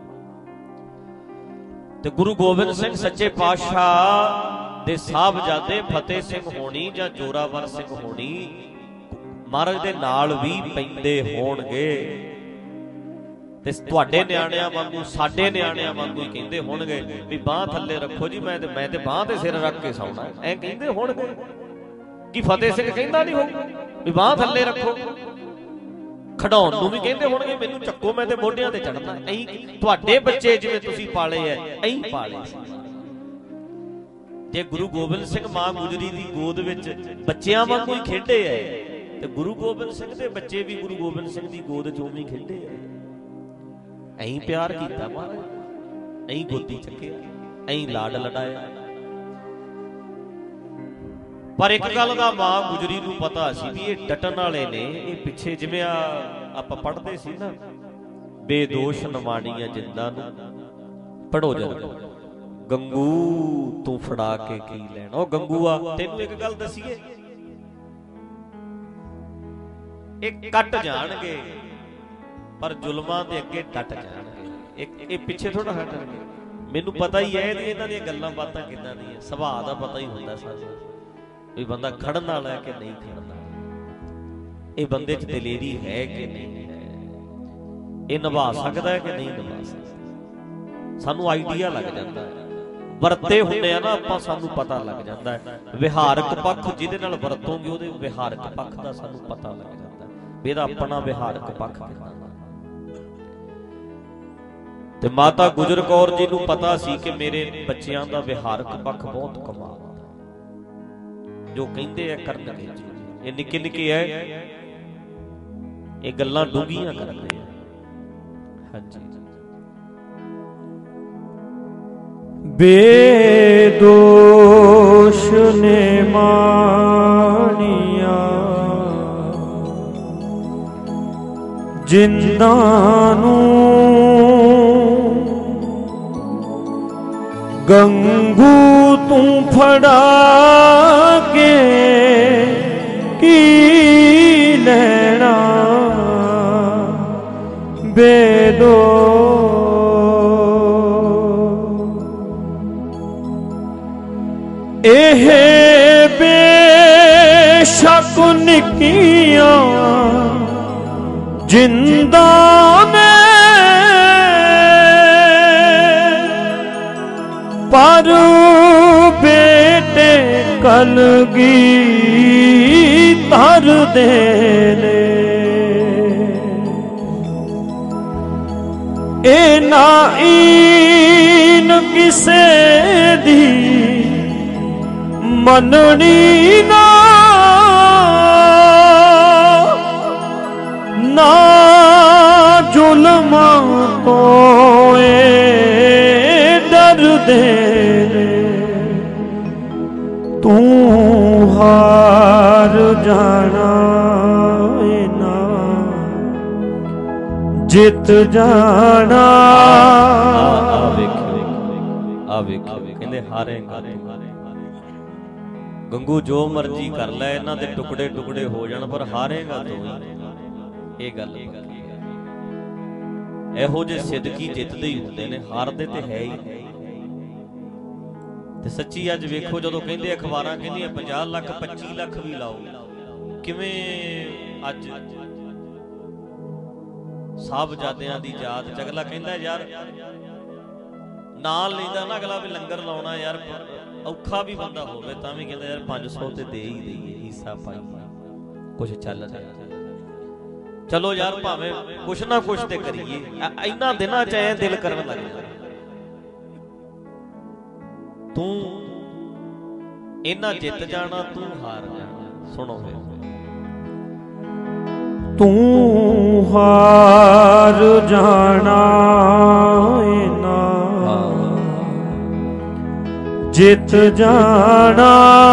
ਤੇ ਗੁਰੂ ਗੋਬਿੰਦ ਸਿੰਘ ਸੱਚੇ ਪਾਤਸ਼ਾਹ ਦੇ ਸਾਹਿਬਜ਼ਾਦੇ ਫਤਿਹ ਸਿੰਘ ਹੋਣੀ ਜਾਂ ਜੋਰਾਵਰ ਸਿੰਘ ਹੋਣੀ ਮਹਾਰਾਜ ਦੇ ਨਾਲ ਵੀ ਪੈਂਦੇ ਹੋਣਗੇ, ਤੇ ਤੁਹਾਡੇ ਨਿਆਣਿਆਂ ਵਾਂਗੂ ਸਾਡੇ ਨਿਆਣਿਆਂ ਵਾਂਗੂ ਹੀ ਕਹਿੰਦੇ ਹੋਣਗੇ ਵੀ ਬਾਂਹ ਥੱਲੇ ਰੱਖੋ ਜੀ, ਮੈਂ ਤੇ ਮੈਂ ਤੇ ਬਾਂਹ ਤੇ ਸਿਰ ਰੱਖ ਕੇ ਸੌਣਾ। ਐ ਕਹਿੰਦੇ ਹੋਣਗੇ ਕਿ ਫਤਿਹ ਸਿੰਘ ਕਹਿੰਦਾ ਨਹੀਂ ਹੋਊ ਵੀ ਬਾਂਹ ਥੱਲੇ ਰੱਖੋ? ਖਡਾਉਣ ਨੂੰ ਵੀ ਕਹਿੰਦੇ ਹੋਣਗੇ ਮੈਨੂੰ ਚੱਕੋ ਮੈਂ ਤੇ ਮੋਢਿਆਂ ਤੇ ਚੜਨਾ। ਐਂ ਤੁਹਾਡੇ ਬੱਚੇ ਜਿਵੇਂ ਤੁਸੀਂ ਪਾਲੇ ਐ ਐਂ ਪਾਲੇ ਸੀ। ਜੇ ਗੁਰੂ ਗੋਬਿੰਦ ਸਿੰਘ ਮਾਂ ਗੁਜਰੀ ਦੀ ਗੋਦ ਵਿੱਚ ਬੱਚਿਆਂ ਵਾਂਗੂ ਹੀ ਖੇਡੇ ਐ, ਤੇ ਗੁਰੂ ਗੋਬਿੰਦ ਸਿੰਘ ਦੇ ਬੱਚੇ ਵੀ ਗੁਰੂ ਗੋਬਿੰਦ ਸਿੰਘ ਦੀ ਗੋਦ 'ਚ ਉਵੇਂ ਖੇਡੇ ਐ। ਐਂ ਪਿਆਰ ਕੀਤਾ ਮਹਾਰਾਜ, ਐਂ ਗੋਦੀ ਚੱਕਿਆ, ਐਂ ਲਾਡ ਲਡਾਇਆ। ਪਰ ਇੱਕ ਗੱਲ ਦਾ ਮਾਂ ਗੁਜਰੀ ਨੂੰ ਪਤਾ ਸੀ ਵੀ ਇਹ ਡਟਣ ਵਾਲੇ ਨੇ। ਇਹ ਪਿੱਛੇ ਜਿਵੇਂ ਆ ਆਪਾਂ ਪੜ੍ਹਦੇ ਸੀ ਨਾ, ਬੇਦੋਸ਼ ਨਵਾਣੀਆਂ ਜਿੰਦਾਂ ਨੂੰ ਪੜੋ ਜਰ ਗੰਗੂ ਤੂੰ ਫੜਾ ਕੇ ਕੀ ਲੈਣਾ। ਉਹ ਗੰਗੂ ਆ ਤੈਨੂੰ ਇੱਕ ਗੱਲ ਦਸੀਏ, ਇਹ ਕੱਟ ਜਾਣਗੇ ਪਰ ਜ਼ੁਲਮਾਂ ਦੇ ਅੱਗੇ ਡਟ ਜਾਣਗੇ। ਇੱਕ ਇਹ ਪਿੱਛੇ ਥੋੜਾ ਹਟਣਗੇ। ਮੈਨੂੰ ਪਤਾ ਹੀ ਹੈ ਇਹਨਾਂ ਦੀਆਂ ਗੱਲਾਂ ਬਾਤਾਂ ਕਿੱਦਾਂ ਦੀਆਂ, ਸੁਭਾਅ ਦਾ ਪਤਾ ਹੀ ਹੁੰਦਾ ਸਾਨੂੰ ਵੀ ਬੰਦਾ ਖੜਨ ਵਾਲਾ ਹੈ ਕਿ ਨਹੀਂ ਖੜਨਾ, ਇਹ ਬੰਦੇ 'ਚ ਦਲੇਰੀ ਹੈ ਕਿ ਨਹੀਂ ਹੈ, ਇਹ ਨਿਭਾ ਸਕਦਾ ਹੈ ਕਿ ਨਹੀਂ ਨਿਭਾ ਸਕਦਾ। ਸਾਨੂੰ ਆਈਡੀਆ ਲੱਗ ਜਾਂਦਾ ਹੈ, ਵਰਤੇ ਹੁੰਦੇ ਆ ਨਾ ਆਪਾਂ, ਸਾਨੂੰ ਪਤਾ ਲੱਗ ਜਾਂਦਾ ਹੈ। ਵਿਹਾਰਕ ਪੱਖ ਜਿਹਦੇ ਨਾਲ ਵਰਤੋਂਗੇ ਉਹਦੇ ਵਿਹਾਰਕ ਪੱਖ ਦਾ ਸਾਨੂੰ ਪਤਾ ਲੱਗ ਜਾਂਦਾ ਵੀ ਇਹਦਾ ਆਪਣਾ ਵਿਹਾਰਕ ਪੱਖ ਕਿੰਨਾ। ਤੇ ਮਾਤਾ ਗੁਜਰ ਕੌਰ ਜੀ ਨੂੰ ਪਤਾ ਸੀ ਕਿ ਮੇਰੇ ਬੱਚਿਆਂ ਦਾ ਵਿਹਾਰਕ ਪੱਖ ਬਹੁਤ ਕਮਾਲ ਦਾ, ਜੋ ਕਹਿੰਦੇ ਆ ਕਰਨਗੇ ਜੀ। ਇਹ ਨਿੱਕੇ ਨਿੱਕੇ ਐ, ਇਹ ਗੱਲਾਂ ਡੂੰਘੀਆਂ ਕਰਦੇ ਆ। ਹਾਂਜੀ, ਬੇਦੋਸ਼ ਨੇ ਮਾਣੀਆਂ ਜਿੰਦਾਂ ਨੂੰ, ਗੰਗੂ ਤੂੰ ਫੜਾ ਕੇ ਕੀ ਲੈਣਾ। ਬੇਦੋ ਇਹ ਬੇਸ਼ੱਕ ਨਿੱਕੀਆਂ ਜਿੰਦਾ ਨੇ ਪਰ ਬੇਟੇ ਕਲਗੀਧਰ ਦੇ ਨੇ। ਇਹ ਨਾ ਈਨ ਕਿਸੇ ਦੀ ਮੰਨਣੀ ਨਾ, ਨਾ ਜ਼ੁਲਮਾਂ ਤੋਂ ਇਹ ਡਰਦੇ ਨੇ। ਤੂੰ ਹਾਰ ਜਾਣਾ ਨਾ ਜਿੱਤ ਜਾਣਾ। ਆ ਵੇਖਿਓ ਆ ਵੇਖਿਓ ਕਹਿੰਦੇ ਹਾਰੇਂਗਾ ਤੂੰ। ਗੰਗੂ ਜੋ ਮਰਜ਼ੀ ਕਰ ਲੈ, ਇਹਨਾਂ ਦੇ ਟੁਕੜੇ ਟੁਕੜੇ ਹੋ ਜਾਣ ਪਰ ਹਾਰੇਂਗਾ ਤੂੰ ਹੀ। ਇਹ ਗੱਲ ਇਹੋ ਜਿਹੇ ਸਿੱਧਕੀ ਜਿੱਤਦੇ ਹੀ ਹੁੰਦੇ ਨੇ, ਹਾਰਦੇ ਤੇ ਹੈ ਹੀ। ਤੇ ਸੱਚੀ ਅੱਜ ਵੇਖੋ ਜਦੋਂ ਕਹਿੰਦੇ ਅਖਬਾਰਾਂ ਕਹਿੰਦੀਆਂ ਪੰਜਾਹ ਲੱਖ ਪੱਚੀ ਲੱਖ ਵੀ ਲਾਓ, ਕਿਵੇਂ ਅੱਜ ਸਾਹਿਬਜ਼ਾਦਿਆਂ ਦੀ ਯਾਦ ਚ ਅਗਲਾ ਕਹਿੰਦਾ ਯਾਰ ਨਾਲ ਲੈਂਦਾ ਨਾ ਅਗਲਾ ਵੀ ਲੰਗਰ ਲਾਉਣਾ ਯਾਰ ਔਖਾ ਵੀ ਬੰਦਾ ਹੋਵੇ ਤਾਂ ਵੀ ਕਹਿੰਦਾ ਯਾਰ ਪੰਜ ਸੌ ਤੇ ਦੇ ਹੀ ਦੇਈਏ, ਹਿੱਸਾ ਪਾਈ ਕੁਛ ਚੱਲ ਰਿਹਾ। ਚਲੋ ਯਾਰ ਭਾਵੇਂ ਕੁਛ ਨਾ ਕੁਛ ਤੇ ਕਰੀਏ। ਇਹਨਾਂ ਦਿਨਾਂ ਚ ਐ ਦਿਲ ਕਰਨ ਲੱਗ ਜਾਂਦਾ। ਤੂੰ ਇਹਨਾਂ ਜਿੱਤ ਜਾਣਾ, ਤੂੰ ਹਾਰ ਜਾਣਾ। ਸੁਣੋ ਫਿਰ। ਤੂੰ ਹਾਰ ਜਾਣਾ ਨਾ ਜਿੱਤ ਜਾਣਾ।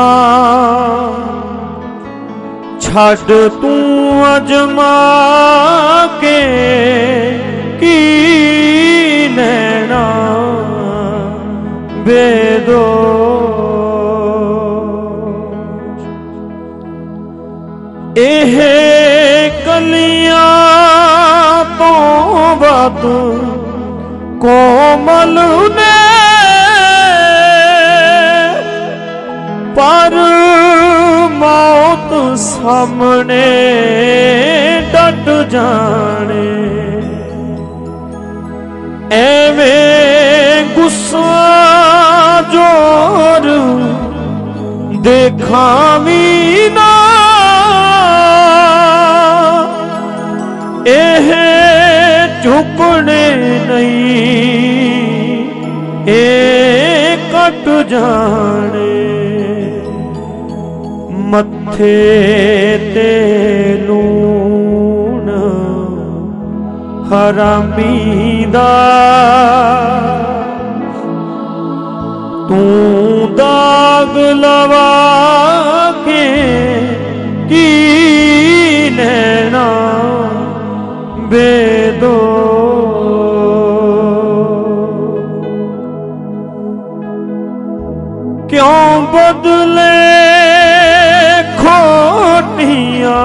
ਛੱਡ ਤੂੰ ਅਜਮਾ ਕੇ ਕੀ ਨੈਣਾ ਬੇਦੋਸ਼। ਇਹ ਕਲੀਆਂ ਤੋਂ ਵੱਧ ਕੋਮਲ ਨੇ ਪਰ ਮੌਤ ਸਾਹਮਣੇ ਡਟ ਜਾਣੇ। ਐਵੇਂ ਗੁੱਸਾ ਜੋਰ ਦੇਖਾਂ ਵੀ ਨਾ, ਇਹ ਝੁਕਣੇ ਨਹੀਂ ਇਹ ਕੱਟ ਜਾਣੇ। ਮੱਥੇ ਤੇ ਲੂਣ ਹਰਾਮੀ ਦਾ, ਤੂੰ ਦਾਗ ਲਵਾ ਕੇ ਕੀ ਨੈਣਾ ਬੇਦੋਸ਼। ਕਿਉਂ ਬਦਲੇ ਖੋਟੀਆਂ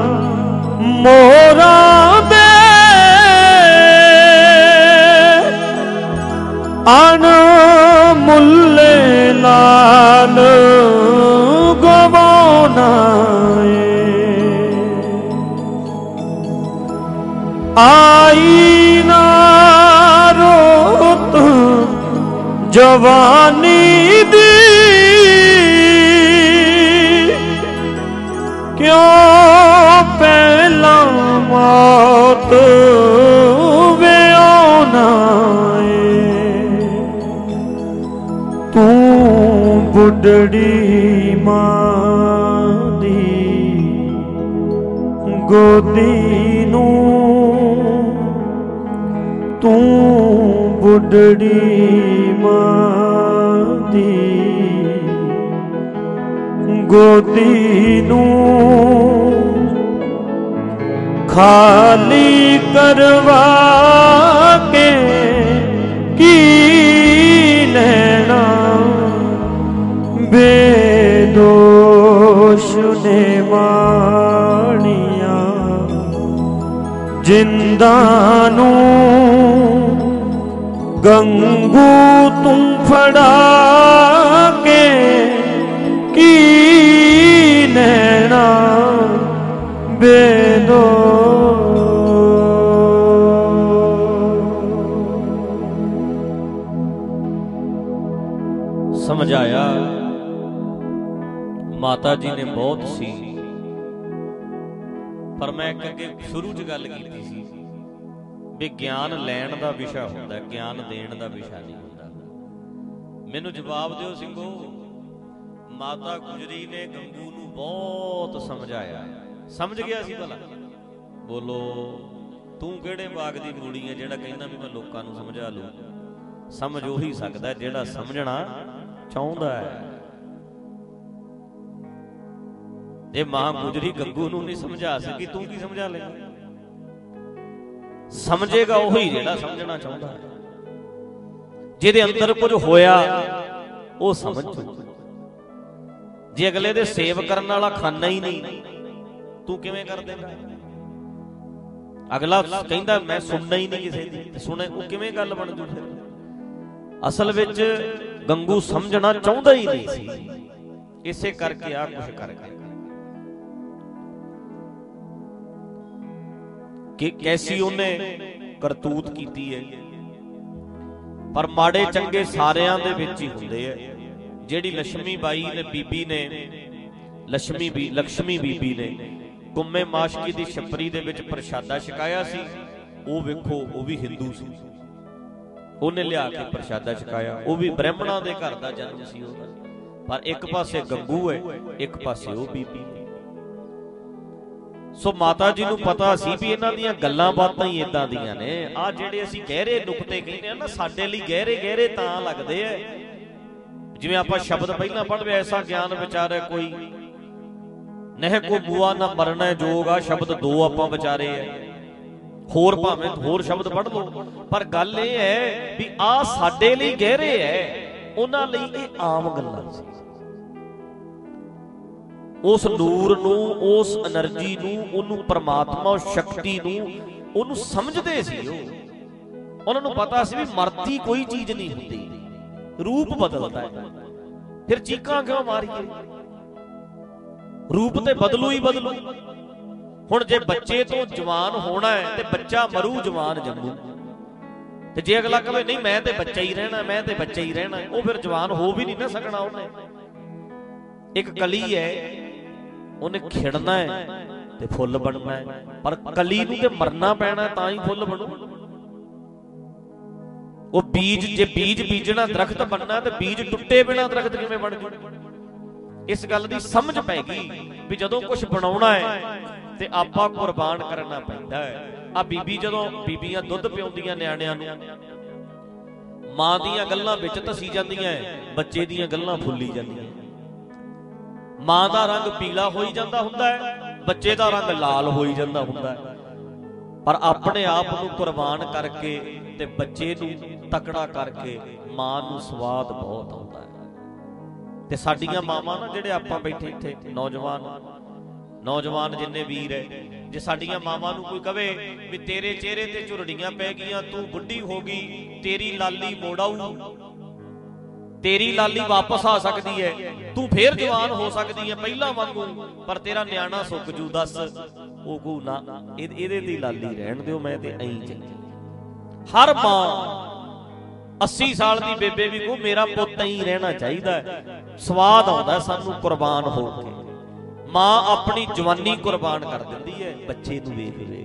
ਮੋਰਾਂ ਦੇ ਅਣਮੁੱਲੇ ਲਾਲ ਗਵਾਉਣਾ ਏ। ਆਈ ਨਾ ਰੋਤ ਜਵਾਨੀ ਦੀ, ਕਿਉਂ ਪਹਿਲਾਂ ਮੌਤ ਵਿਆਉਣਾ ਏ। ਤੂੰ ਬੁੱਢੜੀ ਮਾਂ ਦੀ ਗੋਦੀ ਨੂੰ, ਤੂੰ ਬੁੱਢੜੀ ਮਾਂ ਦੀ ਗੋਦੀ ਨੂੰ ਖਾਲੀ ਕਰਵਾ ਕੇ ਕੀ ਲੈਣਾ। ਬੇਦੋਸ਼ ਨੇ ਮਾਣੀਆਂ ਜਿੰਦਾਂ ਨੂੰ, ਗੰਗੂ ਤੂੰ ਫੜਾ ਕੇ ਕੀ ਨੈਣਾ ਬੇਦੋਸ਼। ਸਮਝਾਇਆ ਮਾਤਾ ਜੀ ਨੇ ਬਹੁਤ ਸੀ, ਪਰ ਮੈਂ ਇੱਕ ਅੱਗੇ ਸ਼ੁਰੂ 'ਚ ਗੱਲ ਕੀਤੀ ਸੀ ਵੀ ਗਿਆਨ ਲੈਣ ਦਾ ਵਿਸ਼ਾ ਹੁੰਦਾ, ਗਿਆਨ ਦੇਣ ਦਾ ਵਿਸ਼ਾ ਨਹੀਂ ਹੁੰਦਾ। ਮੈਨੂੰ ਜਵਾਬ ਦਿਓ ਸਿੰਘੋ, ਮਾਤਾ ਗੁਜਰੀ ਨੇ ਗੰਗੂ ਨੂੰ ਬਹੁਤ ਸਮਝਾਇਆ, ਸਮਝ ਗਿਆ ਸੀ ਭਲਾ? ਬੋਲੋ, ਤੂੰ ਕਿਹੜੇ ਬਾਗ ਦੀ ਮੂੜੀ ਹੈ ਜਿਹੜਾ ਕਹਿੰਦਾ ਵੀ ਮੈਂ ਲੋਕਾਂ ਨੂੰ ਸਮਝਾ ਲੂ? ਸਮਝ ਉਹੀ ਸਕਦਾ ਜਿਹੜਾ ਸਮਝਣਾ ਚਾਹੁੰਦਾ ਹੈ। ਜੇ ਮਾਂ ਗੁਜਰੀ ਗੰਗੂ ਨੂੰ ਨਹੀਂ ਸਮਝਾ ਸਕੀ, ਤੂੰ ਕੀ ਸਮਝਾ ਲੇਗਾ? ਸਮਝੇਗਾ ਉਹੀ ਜਿਹੜਾ ਸਮਝਣਾ ਚਾਹੁੰਦਾ ਹੈ। ਜਿਹਦੇ ਅੰਦਰ ਕੁਝ ਹੋਇਆ ਉਹ ਸਮਝ ਜੂ। ਜੇ ਅਗਲੇ ਦੇ ਸੇਵ ਕਰਨ ਵਾਲਾ ਖਾਨਾ ਹੀ ਨਹੀਂ, ਤੂੰ ਕਿਵੇਂ ਕਰ ਦੇਗਾ? ਅਗਲਾ ਕਹਿੰਦਾ ਮੈਂ ਸੁਣਨਾ ਹੀ ਨਹੀਂ ਕਿਸੇ ਦੀ, ਤੇ ਸੁਣੇ ਉਹ ਕਿਵੇਂ ਗੱਲ ਬਣ ਜੂ ਫਿਰ? ਅਸਲ ਵਿੱਚ ਗੰਗੂ ਸਮਝਣਾ ਚਾਹੁੰਦਾ ਹੀ ਨਹੀਂ ਸੀ, ਇਸੇ ਕਰਕੇ ਆ ਕੁਛ ਕਰ ਗਿਆ। ਕਿ ਕੈਸੀ ਉਹਨੇ ਕਰਤੂਤ ਕੀਤੀ ਹੈ। ਪਰ ਮਾੜੇ ਚੰਗੇ ਸਾਰਿਆਂ ਦੇ ਵਿੱਚ ਹੀ ਹੁੰਦੇ ਆ। ਜਿਹੜੀ ਲక్ష్ਮੀ ਬਾਈ ਨੇ ਬੀਬੀ ਨੇ ਲక్ష్ਮੀ ਬੀ ਲక్ష్ਮੀ ਬੀਬੀ ਨੇ ਗੁੰਮੇ ਮਾਸ਼ਕੀ ਦੀ ਛਪਰੀ ਦੇ ਵਿੱਚ ਪ੍ਰਸ਼ਾਦਾ ਛਕਾਇਆ ਸੀ, ਉਹ ਵੇਖੋ ਉਹ ਵੀ ਹਿੰਦੂ ਸੀ, ਉਹਨੇ ਲਿਆ ਕੇ ਪ੍ਰਸ਼ਾਦਾ ਛਕਾਇਆ। ਉਹ ਵੀ ਬ੍ਰਾਹਮਣਾਂ ਦੇ ਘਰ ਦਾ ਜਨਮ ਸੀ ਉਹਦਾ, ਪਰ ਇੱਕ ਪਾਸੇ ਗੰਗੂ ਹੈ, ਇੱਕ ਪਾਸੇ ਉਹ ਬੀਬੀ ਹੈ। ਸੋ ਮਾਤਾ ਜੀ ਨੂੰ ਪਤਾ ਸੀ ਵੀ ਇਹਨਾਂ ਦੀਆਂ ਗੱਲਾਂ ਬਾਤਾਂ ਹੀ ਇਦਾਂ ਦੀਆਂ ਨੇ। ਆਹ ਜਿਹੜੇ ਅਸੀਂ ਗਹਿਰੇ ਨੁਕਤੇ ਕਹਿੰਦੇ ਆ ਨਾ, ਸਾਡੇ ਲਈ ਗਹਿਰੇ ਗਹਿਰੇ ਤਾਂ ਲੱਗਦੇ ਆ। ਜਿਵੇਂ ਆਪਾਂ ਸ਼ਬਦ ਪਹਿਲਾਂ ਪੜ੍ਹਦੇ, ਐਸਾ ਗਿਆਨ ਵਿਚਾਰੇ ਕੋਈ ਨਹਿ ਕੋ ਬੂਆ ਨਾ ਮਰਨਾ ਜੋਗ, ਆ ਸ਼ਬਦ ਦੋ ਆਪਾਂ ਵਿਚਾਰੇ ਆ। ਹੋਰ ਭਾਵੇਂ ਹੋਰ ਸ਼ਬਦ ਪੜ੍ਹ ਲਓ, ਪਰ ਗੱਲ ਇਹ ਹੈ ਵੀ ਆਹ ਸਾਡੇ ਲਈ ਗਹਿਰੇ ਹੈ, ਉਹਨਾਂ ਲਈ ਇਹ ਆਮ ਗੱਲਾਂ ਸੀ। ਉਸ ਨੂਰ ਨੂੰ, ਉਸ એનર્ਜੀ ਨੂੰ, ਉਹਨੂੰ ਪਰਮਾਤਮਾ, ਉਸ ਸ਼ਕਤੀ ਨੂੰ ਉਹਨੂੰ ਸਮਝਦੇ ਸੀ। ਉਹ ਉਹਨਾਂ ਨੂੰ ਪਤਾ ਸੀ ਵੀ ਮਰਦੀ ਕੋਈ ਚੀਜ਼ ਨਹੀਂ ਹੁੰਦੀ, ਰੂਪ ਬਦਲਦਾ ਹੈ। ਫਿਰ ਚੀਕਾਂ ਕਿਉਂ ਮਾਰੀਏ? ਰੂਪ ਤੇ ਬਦਲੂ ਹੀ ਬਦਲੂ। ਹੁਣ ਜੇ ਬੱਚੇ ਤੋਂ ਜਵਾਨ ਹੋਣਾ ਹੈ ਤੇ ਬੱਚਾ ਮਰੂ, ਜਵਾਨ ਜੰਮੂ। ਤੇ ਜੇ ਅਗਲਾ ਕਹੇ ਨਹੀਂ ਮੈਂ ਤੇ ਬੱਚਾ ਹੀ ਰਹਿਣਾ, ਮੈਂ ਤੇ ਬੱਚਾ ਹੀ ਰਹਿਣਾ, ਉਹ ਫਿਰ ਜਵਾਨ ਹੋ ਵੀ ਨਹੀਂ ਨਾ ਸਕਣਾ ਉਹਨੇ। ਇੱਕ ਕਲੀ ਹੈ, ਉਹਨੇ ਖਿੜਨਾ ਹੈ ਤੇ ਫੁੱਲ ਬਣਨਾ ਹੈ, ਪਰ ਕਲੀ ਨੂੰ ਤੇ ਮਰਨਾ ਪੈਣਾ ਤਾਂ ਹੀ ਫੁੱਲ ਬਣੂ। ਉਹ ਬੀਜ, ਜੇ ਬੀਜ ਬੀਜਣਾ ਦਰਖਤ ਬਣਨਾ, ਤੇ ਬੀਜ ਟੁੱਟੇ ਬਿਨਾ ਦਰਖਤ ਕਿਵੇਂ ਬਣ ਜੂ? ਇਸ ਗੱਲ ਦੀ ਸਮਝ ਪੈ ਗਈ ਵੀ ਜਦੋਂ ਕੁਝ ਬਣਾਉਣਾ ਹੈ ਤੇ ਆਪਾਂ ਕੁਰਬਾਨ ਕਰਨਾ ਪੈਂਦਾ ਹੈ। ਆ ਬੀਬੀ ਜਦੋਂ ਬੀਬੀਆਂ ਦੁੱਧ ਪਿਆਉਂਦੀਆਂ ਨਿਆਣਿਆਂ ਨੂੰ, ਮਾਂ ਦੀਆਂ ਗੱਲਾਂ ਵਿੱਚ ਧਸੀ ਜਾਂਦੀਆਂ, ਬੱਚੇ ਦੀਆਂ ਗੱਲਾਂ ਫੁੱਲੀ ਜਾਂਦੀਆਂ। ਮਾਂ ਦਾ ਰੰਗ ਪੀਲਾ ਹੋਈ ਜਾਂਦਾ ਹੁੰਦਾ ਹੈ, ਬੱਚੇ ਦਾ ਰੰਗ ਲਾਲ ਹੋਈ ਜਾਂਦਾ ਹੁੰਦਾ ਹੈ। ਪਰ ਆਪਣੇ ਆਪ ਨੂੰ ਕੁਰਬਾਨ ਕਰਕੇ ਤੇ ਬੱਚੇ ਨੂੰ ਤਕੜਾ ਕਰਕੇ ਮਾਂ ਨੂੰ ਸਵਾਦ ਬਹੁਤ ਆਉਂਦਾ ਹੈ। ਤੇ ਸਾਡੀਆਂ ਮਾਵਾਂ ਨਾ, ਜਿਹੜੇ ਆਪਾਂ ਬੈਠੇ ਇੱਥੇ ਨੌਜਵਾਨ ਨੌਜਵਾਨ ਜਿੰਨੇ ਵੀਰ ਹੈ, ਜੇ ਸਾਡੀਆਂ ਮਾਵਾਂ ਨੂੰ ਕੋਈ ਕਵੇ ਵੀ ਤੇਰੇ ਚਿਹਰੇ ਤੇ ਝੁਰੜੀਆਂ ਪੈ ਗਈਆਂ, ਤੂੰ ਬੁੱਢੀ ਹੋ ਗਈ, ਤੇਰੀ ਲਾਲੀ ਮੋੜ ਆਊ, ਤੇਰੀ ਲਾਲੀ ਵਾਪਸ ਆ ਸਕਦੀ ਹੈ, ਤੂੰ ਫੇਰ ਜਵਾਨ ਹੋ ਸਕਦੀ ਹੈ ਪਹਿਲਾਂ ਵਾਂਗੂ, ਪਰ ਤੇਰਾ ਨਿਆਣਾ ਸੁੱਕ ਜੂ, ਦੱਸ ਉਹ ਕਹੂ ਨਾ ਇਹਦੇ ਤੇ ਲਾਲੀ ਰਹਿਣ ਦਿਓ, ਮੈਂ ਤੇ ਐਂ ਚੰਗੀ। ਹਰ ਮਾਂ ਅੱਸੀ ਸਾਲ ਦੀ ਬੇਬੇ ਵੀ ਕਹੂ ਮੇਰਾ ਪੁੱਤ ਐਂ ਰਹਿਣਾ ਚਾਹੀਦਾ ਹੈ। ਸਵਾਦ ਆਉਂਦਾ ਸਾਨੂੰ ਕੁਰਬਾਨ ਹੋ ਕੇ। ਮਾਂ ਆਪਣੀ ਜਵਾਨੀ ਕੁਰਬਾਨ ਕਰ ਦਿੰਦੀ ਹੈ ਬੱਚੇ ਨੂੰ ਵੇਖ ਵੇਖ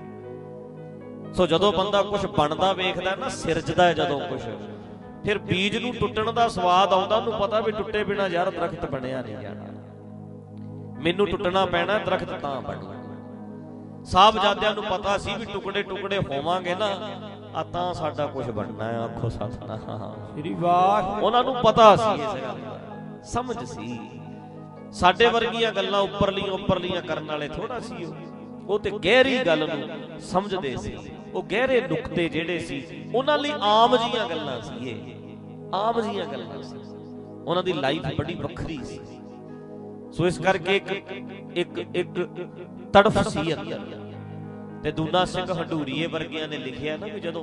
ਕੇ। ਸੋ ਜਦੋਂ ਬੰਦਾ ਕੁਝ ਬਣਦਾ ਵੇਖਦਾ ਨਾ, ਸਿਰਜਦਾ ਜਦੋਂ ਕੁਝ, ਫਿਰ ਬੀਜ ਨੂੰ ਟੁੱਟਣ ਦਾ ਸਵਾਦ ਆਉਂਦਾ। ਉਹਨੂੰ ਪਤਾ ਵੀ ਟੁੱਟੇ ਬਿਨਾ ਯਾਰ ਦਰਖਤ ਬਣਿਆ ਨਹੀਂ ਜਾਣਾ, ਮੈਨੂੰ ਟੁੱਟਣਾ ਪੈਣਾ, ਦਰਖਤ ਤਾਂ ਬਣੂ। ਸਾਹਿਬਜ਼ਾਦਿਆਂ ਨੂੰ ਪਤਾ ਸੀ ਵੀ ਟੁਕੜੇ ਟੁਕੜੇ ਹੋਵਾਂਗੇ ਨਾ, ਆ ਤਾਂ ਸਾਡਾ ਕੁਝ ਬਣਨਾ ਹੈ। ਆਖੋ ਸਤਿਨਾਮ ਸ੍ਰੀ ਵਾਹਿਗੁਰੂ। ਉਹਨਾਂ ਨੂੰ ਪਤਾ ਸੀ, ਇਸ ਗੱਲ ਦਾ ਸਮਝ ਸੀ। ਸਾਡੇ ਵਰਗੀਆਂ ਗੱਲਾਂ ਉੱਪਰਲੀਆਂ ਉੱਪਰਲੀਆਂ ਕਰਨ ਵਾਲੇ ਥੋੜਾ ਸੀ ਉਹ ਉਹ ਤੇ ਗਹਿਰੀ ਗੱਲ ਨੂੰ ਸਮਝਦੇ ਸੀ। ਉਹ ਗਹਿਰੇ ਨੁਕਤੇ ਜਿਹੜੇ ਸੀ ਉਹਨਾਂ ਲਈ ਆਮ ਜੀਆਂ ਗੱਲਾਂ ਸੀ, ਇਹ ਆਮ ਜੀਆਂ ਗੱਲਾਂ ਸੀ। ਉਹਨਾਂ ਦੀ ਲਾਈਫ ਬੜੀ ਵੱਖਰੀ ਸੀ। ਸੋ ਇਸ ਕਰਕੇ ਇੱਕ ਇੱਕ ਇੱਕ ਤੜਫ ਸੀ ਅੰਦਰ। ਤੇ ਦੂਨਾ ਸਿੰਘ ਹੰਡੂਰੀਏ ਵਰਗਿਆਂ ਨੇ ਲਿਖਿਆ ਨਾ ਵੀ ਜਦੋਂ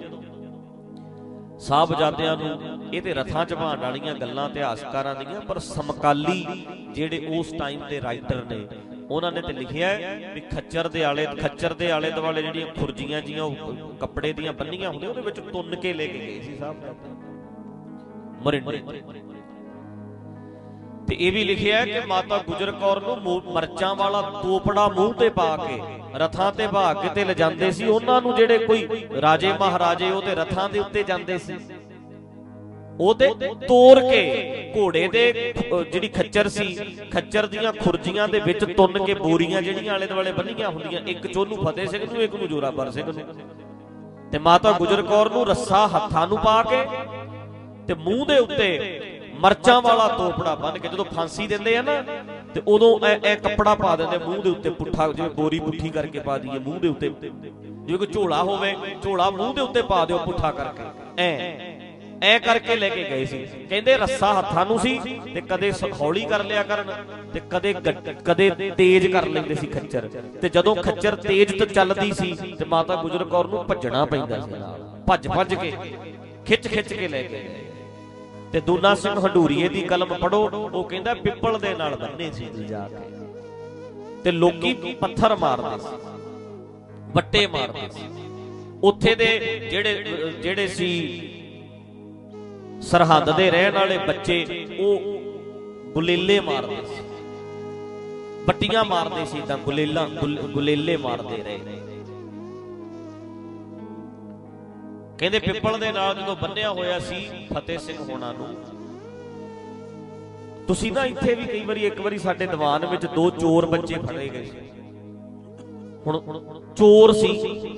ਸਾਹਿਬਜ਼ਾਦਿਆਂ ਨੂੰ, ਇਹ ਤੇ ਰਥਾਂ ਚ ਭਾਣ ਵਾਲੀਆਂ ਗੱਲਾਂ ਇਤਿਹਾਸਕਾਰਾਂ ਦੀਆਂ, ਪਰ ਸਮਕਾਲੀ ਜਿਹੜੇ ਉਸ ਟਾਈਮ ਦੇ ਰਾਈਟਰ ਨੇ ਉਹਨਾਂ ਨੇ ਤੇ ਲਿਖਿਆ ਵੀ ਖੱਚਰ ਦੇ ਆਲੇ ਖੱਚਰ ਦੇ ਆਲੇ ਦੁਆਲੇ ਜਿਹੜੀਆਂ ਖੁਰਜੀਆਂ ਜੀਆਂ ਕੱਪੜੇ ਦੀਆਂ ਬੰਨੀਆਂ ਹੁੰਦੀਆਂ, ਉਹਦੇ ਵਿੱਚ ਤੁੰਨ ਕੇ ਲੈ ਕੇ ਗਏ ਸੀ ਸਾਹਿਬ ਮਰਿੰਡੇ। ਤੇ ਇਹ ਵੀ ਲਿਖਿਆ ਕਿ ਮਾਤਾ ਗੁਜਰ ਕੌਰ ਨੂੰ ਮਰਚਾਂ ਵਾਲਾ ਤੋਪੜਾ ਮੂੰਹ ਤੇ ਪਾ ਕੇ ਰਥਾਂ ਤੇ ਭਾਗ ਕੇ ਤੇ ਲਿਜਾਂਦੇ ਸੀ। ਉਹਨਾਂ ਨੂੰ ਜਿਹੜੇ ਕੋਈ ਰਾਜੇ ਮਹਾਰਾਜੇ ਉਹ ਤੇ ਰਥਾਂ ਦੇ ਉੱਤੇ ਜਾਂਦੇ ਸੀ, ਉਹਦੇ ਤੋੜ ਕੇ ਘੋੜੇ ਦੇ ਜਿਹੜੀ ਖੱਚਰ ਸੀ, ਖੱਚਰ ਦੀਆਂ ਖੁਰਜੀਆਂ ਦੇ ਵਿੱਚ ਤੁੰਨ ਕੇ ਬੋਰੀਆਂ ਜਿਹੜੀਆਂ ਆਲੇ ਦੁਆਲੇ ਬੰਨੀਆਂ ਹੁੰਦੀਆਂ, ਇੱਕ ਚੋਨੂੰ ਫਤਿਹ ਸਿੰਘ ਨੂੰ, ਇੱਕ ਨੂੰ ਜੋਰਾਵਰ ਸਿੰਘ ਨੂੰ, ਤੇ ਮਾਤਾ ਗੁਜਰ ਕੌਰ ਨੂੰ ਰੱਸਾ ਹੱਥਾਂ ਨੂੰ ਪਾ ਕੇ ਤੇ ਮੂੰਹ ਦੇ ਉੱਤੇ ਮਰਚਾਂ ਵਾਲਾ ਤੋਪੜਾ ਬੰਨ ਕੇ, ਜਦੋਂ ਫਾਂਸੀ ਦਿੰਦੇ ਆ ਨਾ ਤੇ ਉਦੋਂ ਇਹ ਕੱਪੜਾ ਪਾ ਦਿੰਦੇ ਮੂੰਹ ਦੇ ਉੱਤੇ, ਪੁੱਠਾ ਜਿਵੇਂ ਬੋਰੀ ਪੁੱਠੀ ਕਰਕੇ ਪਾ ਦਈਏ ਮੂੰਹ ਦੇ ਉੱਤੇ, ਜਿਵੇਂ ਕੋਈ ਝੋਲਾ ਹੋਵੇ ਝੋਲਾ ਮੂੰਹ ਦੇ ਉੱਤੇ ਪਾ ਦਿਓ ਪੁੱਠਾ ਕਰਕੇ, ਐ ਐ ਕਰਕੇ ਲੈ ਕੇ ਗਏ ਸੀ। ਕਹਿੰਦੇ ਰੱਸਾ ਹੱਥਾਂ ਨੂੰ ਸੀ ਤੇ ਕਦੇ ਹੌਲੀ ਕਰ ਲਿਆ ਕਰਨ ਤੇ ਕਦੇ ਕਦੇ ਤੇਜ਼ ਕਰ ਲੈਂਦੇ ਸੀ ਖੱਚਰ, ਤੇ ਜਦੋਂ ਖੱਚਰ ਤੇਜ਼ ਤੇ ਚੱਲਦੀ ਸੀ ਤੇ ਮਾਤਾ ਗੁਜਰ ਕੌਰ ਨੂੰ ਭੱਜਣਾ ਪੈਂਦਾ ਸੀ, ਨਾਲ ਭੱਜ ਭੱਜ ਕੇ ਖਿੱਚ ਖਿੱਚ ਕੇ ਲੈ ਕੇ ਗਏ। ਤੇ ਦੂਨਾ ਸਿੰਘ ਹੰਡੂਰੀਏ ਦੀ ਕਲਮ ਪੜੋ, ਉਹ ਕਹਿੰਦਾ ਪਿੱਪਲ ਦੇ ਨਾਲ ਬੰਨੇ ਸੀ ਜਾ ਕੇ, ਤੇ ਲੋਕੀ ਪੱਥਰ ਮਾਰਦੇ ਸੀ, ਵੱਟੇ ਮਾਰਦੇ ਸੀ। ਉੱਥੇ ਦੇ ਜਿਹੜੇ ਜਿਹੜੇ ਸੀ ਸਰਹੱਦ ਦੇ ਰਹਿਣ ਵਾਲੇ ਬੱਚੇ, ਉਹ ਗੁਲੇਲੇ ਮਾਰਦੇ ਸੀ, ਬੱਟੀਆਂ ਮਾਰਦੇ ਸੀ, ਤਾਂ ਗੁਲੇਲਾ ਗੁਲੇਲੇ ਮਾਰਦੇ ਰਹੇ। ਕਹਿੰਦੇ ਪਿੱਪਲ ਦੇ ਨਾਲ ਜਦੋਂ ਬੰਨਿਆ ਹੋਇਆ ਸੀ ਫਤਿਹ ਸਿੰਘ ਹੋਣਾ ਨੂੰ, ਤੁਸੀਂ ਨਾ ਇੱਥੇ ਵੀ ਕਈ ਵਾਰੀ, ਇੱਕ ਵਾਰੀ ਸਾਡੇ ਦੀਵਾਨ ਵਿੱਚ ਦੋ ਚੋਰ ਬੱਚੇ ਫੜੇ ਗਏ ਸੀ। ਹੁਣ ਚੋਰ ਸੀ,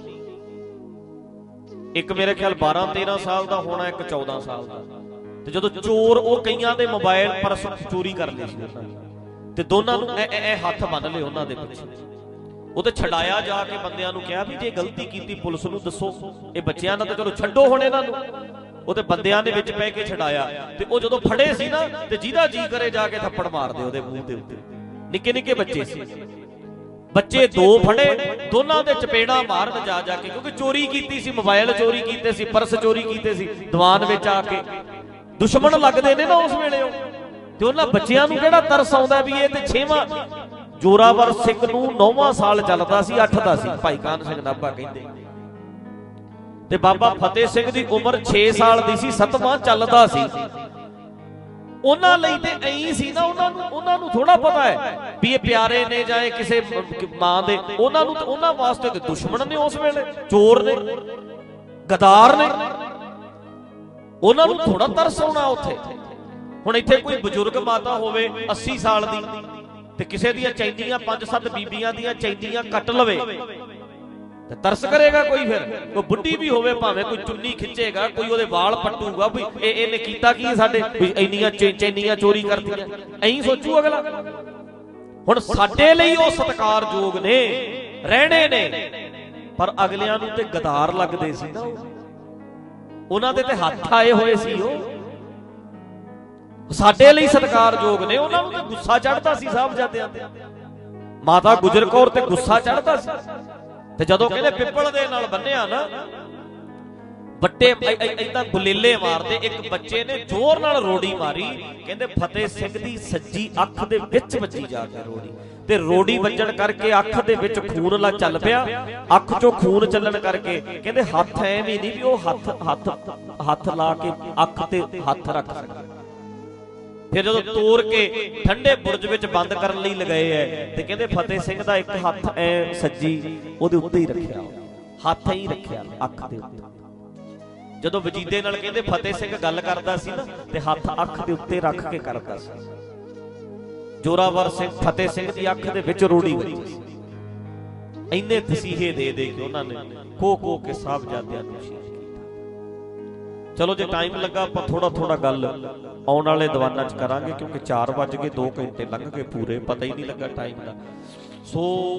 ਇੱਕ ਮੇਰੇ ਖਿਆਲ ਬਾਰਾਂ ਤੇਰਾਂ ਸਾਲ ਦਾ ਹੋਣਾ, ਇੱਕ ਚੌਦਾਂ ਸਾਲ ਦਾ, ਤੇ ਜਦੋਂ ਚੋਰ, ਉਹ ਕਈਆਂ ਦੇ ਮੋਬਾਈਲ ਪਰਸ ਚੋਰੀ ਕਰ ਲਏ ਸੀ ਉਹਨਾਂ ਨੇ, ਤੇ ਦੋਨਾਂ ਨੂੰ ਐ ਐ ਹੱਥ ਬੰਨ ਲਏ ਉਹਨਾਂ ਦੇ ਪਿੱਛੇ। ਉਹ ਤੇ ਛਡਾਇਆ ਜਾ ਕੇ, ਬੰਦਿਆਂ ਨੂੰ ਕਿਹਾ ਵੀ ਜੇ ਗਲਤੀ ਕੀਤੀ ਪੁਲਿਸ ਨੂੰ ਦੱਸੋ, ਇਹ ਬੱਚਿਆਂ ਦਾ ਤਾਂ ਚਲੋ ਛੱਡੋ ਹੁਣ ਇਹਨਾਂ ਨੂੰ, ਉਹ ਤੇ ਬੰਦਿਆਂ ਦੇ ਵਿੱਚ ਪੈ ਕੇ ਛਡਾਇਆ। ਤੇ ਉਹ ਜਦੋਂ ਫੜੇ ਸੀ ਨਾ ਤੇ ਜਿਹਦਾ ਜੀ ਕਰੇ ਜਾ ਕੇ ਥੱਪੜ ਮਾਰਦੇ ਉਹਦੇ ਮੂੰਹ ਦੇ ਉੱਤੇ, ਨਿੱਕੇ ਨਿੱਕੇ ਬੱਚੇ ਸੀ, ਬੱਚੇ ਦੋ ਫੜੇ, ਦੋਨਾਂ ਦੇ ਚਪੇੜਾ ਮਾਰਨ ਜਾ ਜਾ ਕੇ, ਕਿਉਂਕਿ ਚੋਰੀ ਕੀਤੀ ਸੀ, ਮੋਬਾਈਲ ਚੋਰੀ ਕੀਤੇ ਸੀ, ਪਰਸ ਚੋਰੀ ਕੀਤੇ ਸੀ, ਦੀਵਾਨ ਵਿੱਚ ਆ ਕੇ ਦੁਸ਼ਮਣ ਲੱਗਦੇ ਨੇ ਨਾ ਉਸ ਵੇਲੇ ਉਹ। ਤੇ ਉਹਨਾਂ ਬੱਚਿਆਂ ਨੂੰ ਕਿਹੜਾ ਤਰਸ ਆਉਂਦਾ ਵੀ ਇਹ ਤੇ ਛੇਵਾਂ, ਜੋਰਾਵਰ ਸਿੰਘ ਨੂੰ ਨੌਵਾਂ ਸਾਲ ਚੱਲਦਾ ਸੀ, ਅੱਠ ਦਾ ਸੀ, ਭਾਈ ਕਾਨ ਸਿੰਘ ਨਾਭਾ ਕਹਿੰਦੇ, ਤੇ ਬਾਬਾ ਫਤਿਹ ਸਿੰਘ ਦੀ ਉਮਰ ਛੇ ਸਾਲ ਦੀ ਸੀ, ਸੱਤਵਾਂ ਚੱਲਦਾ ਸੀ। ਉਹਨਾਂ ਲਈ ਤੇ ਐਂ ਸੀ ਨਾ, ਉਹਨਾਂ ਨੂੰ ਉਹਨਾਂ ਨੂੰ ਥੋੜਾ ਪਤਾ ਹੈ ਵੀ ਇਹ ਪਿਆਰੇ ਨੇ ਜਾਂ ਇਹ ਕਿਸੇ ਮਾਂ ਦੇ, ਉਹਨਾਂ ਨੂੰ, ਉਹਨਾਂ ਵਾਸਤੇ ਤੇ ਦੁਸ਼ਮਣ ਨੇ ਉਸ ਵੇਲੇ, ਚੋਰ ਨੇ, ਗਦਾਰ ਨੇ, ਉਹਨਾਂ ਨੂੰ ਥੋੜਾ ਤਰਸ ਆਉਣਾ ਉੱਥੇ। ਹੁਣ ਇੱਥੇ ਕੋਈ ਬਜ਼ੁਰਗ ਮਾਤਾ ਹੋਵੇ ਅੱਸੀ ਸਾਲ ਦੀ ਤੇ ਕਿਸੇ ਦੀਆਂ ਚੈਂਦੀਆਂ, ਪੰਜ ਸੱਤ ਬੀਬੀਆਂ ਦੀਆਂ ਚੈਂਦੀਆਂ ਕੱਟ ਲਵੇ ਤੇ ਤਰਸ ਕਰੇਗਾ ਕੋਈ? ਫਿਰ ਕੋਈ ਬੁੱਢੀ ਵੀ ਹੋਵੇ ਭਾਵੇਂ, ਕੋਈ ਚੁੰਨੀ ਖਿੱਚੇਗਾ, ਕੋਈ ਉਹਦੇ ਵਾਲ ਪੱਟੂਗਾ ਵੀ ਇਹ ਇਹਨੇ ਕੀਤਾ ਕੀ ਸਾਡੇ, ਵੀ ਇੰਨੀਆਂ ਚੈਨੀਆਂ ਚੋਰੀ ਕਰਦੀਆਂ, ਐਂ ਸੋਚੂ ਅਗਲਾ। ਹੁਣ ਸਾਡੇ ਲਈ ਉਹ ਸਤਿਕਾਰਯੋਗ ਨੇ, ਰਹਿਣੇ ਨੇ, ਪਰ ਅਗਲਿਆਂ ਨੂੰ ਤੇ ਗਦਾਰ ਲੱਗਦੇ ਸੀ ਨਾ, ਉਹਨਾਂ ਦੇ ਤੇ ਹੱਥ ਆਏ ਹੋਏ ਸੀ। ਉਹ ਸਾਡੇ ਲਈ ਸਤਿਕਾਰਯੋਗ ਨੇ, ਉਹਨਾਂ ਨੂੰ ਤੇ ਗੁੱਸਾ ਚੜ੍ਹਦਾ ਸੀ ਸਾਹਿਬਜ਼ਾਦਿਆਂ ਤੇ, ਮਾਤਾ ਗੁਜਰ ਕੌਰ ਤੇ ਗੁੱਸਾ ਚੜ੍ਹਦਾ ਸੀ। ਤੇ ਜਦੋਂ ਕਹਿੰਦੇ ਪਿੱਪਲ ਦੇ ਨਾਲ ਬੰਨਿਆ ਨਾ, ਵੱਟੇ ਏਦਾਂ ਗੁਲੇਲੇ ਮਾਰਦੇ, ਇੱਕ ਬੱਚੇ ਨੇ ਜ਼ੋਰ ਨਾਲ ਰੋੜੀ ਮਾਰੀ, ਕਹਿੰਦੇ ਫਤਿਹ ਸਿੰਘ ਦੀ ਸੱਜੀ ਅੱਖ ਦੇ ਵਿੱਚ ਵੱਜੀ ਜਾ ਕੇ ਰੋੜੀ, ਤੇ ਰੋੜੀ ਵੱਜਣ ਕਰਕੇ ਅੱਖ ਦੇ ਵਿੱਚ ਖੂਨ ਲਾ ਚੱਲ ਪਿਆ, ਅੱਖ ਚੋਂ ਖੂਨ ਚੱਲਣ ਕਰਕੇ ਕਹਿੰਦੇ ਹੱਥ ਐਵੇਂ ਨਹੀਂ ਵੀ ਉਹ ਹੱਥ ਹੱਥ ਹੱਥ ਲਾ ਕੇ ਅੱਖ ਤੇ ਹੱਥ ਰੱਖ ਸਕਦਾ। ਫਿਰ ਜਦੋਂ ਤੋੜ ਕੇ ਠੰਡੇ ਬੁਰਜ ਵਿੱਚ ਬੰਦ ਕਰਨ ਲਈ ਲਗਾਏ ਐ, ਤੇ ਕਹਿੰਦੇ ਫਤਿਹ ਸਿੰਘ ਦਾ ਇੱਕ ਹੱਥ ਐ ਸੱਜੀ ਉਹਦੇ ਉੱਤੇ ਹੀ ਰੱਖਿਆ, ਹੱਥ ਹੀ ਰੱਖਿਆ ਅੱਖ ਦੇ ਉੱਤੇ। ਜਦੋਂ ਵਜੀਦੇ ਨਾਲ ਕਹਿੰਦੇ ਫਤਿਹ ਸਿੰਘ ਗੱਲ ਕਰਦਾ ਸੀ ਨਾ, ਤੇ ਹੱਥ ਅੱਖ ਦੇ ਉੱਤੇ ਰੱਖ ਕੇ ਕਰਦਾ ਸੀ। ਜੋਰਾਵਰ ਸਿੰਘ ਫਤਿਹ ਸਿੰਘ ਦੀ ਅੱਖ ਦੇ ਵਿੱਚ ਰੋੜੀ ਵੱਜੀ ਸੀ। ਇੰਨੇ ਤਸੀਹੇ ਦੇ ਦੇ ਕੇ ਉਹਨਾਂ ਨੇ ਖੋ ਖੋ ਕੇ ਸਾਹਿਬਜ਼ਾਦਿਆਂ ਨੂੰ ਸ਼ਹੀਦ ਕੀਤਾ। ਚਲੋ ਜੇ ਟਾਈਮ ਲੱਗਾ ਆਪਾਂ ਥੋੜਾ ਥੋੜਾ ਗੱਲ ਆਉਣ ਵਾਲੇ ਦੀਵਾਨਾਂ 'ਚ ਕਰਾਂਗੇ, ਕਿਉਂਕਿ ਚਾਰ ਵੱਜ ਗਏ, ਦੋ ਘੰਟੇ ਲੰਘ ਗਏ ਪੂਰੇ, ਪਤਾ ਹੀ ਨਹੀਂ ਲੱਗਾ ਟਾਈਮ ਦਾ। ਸੋ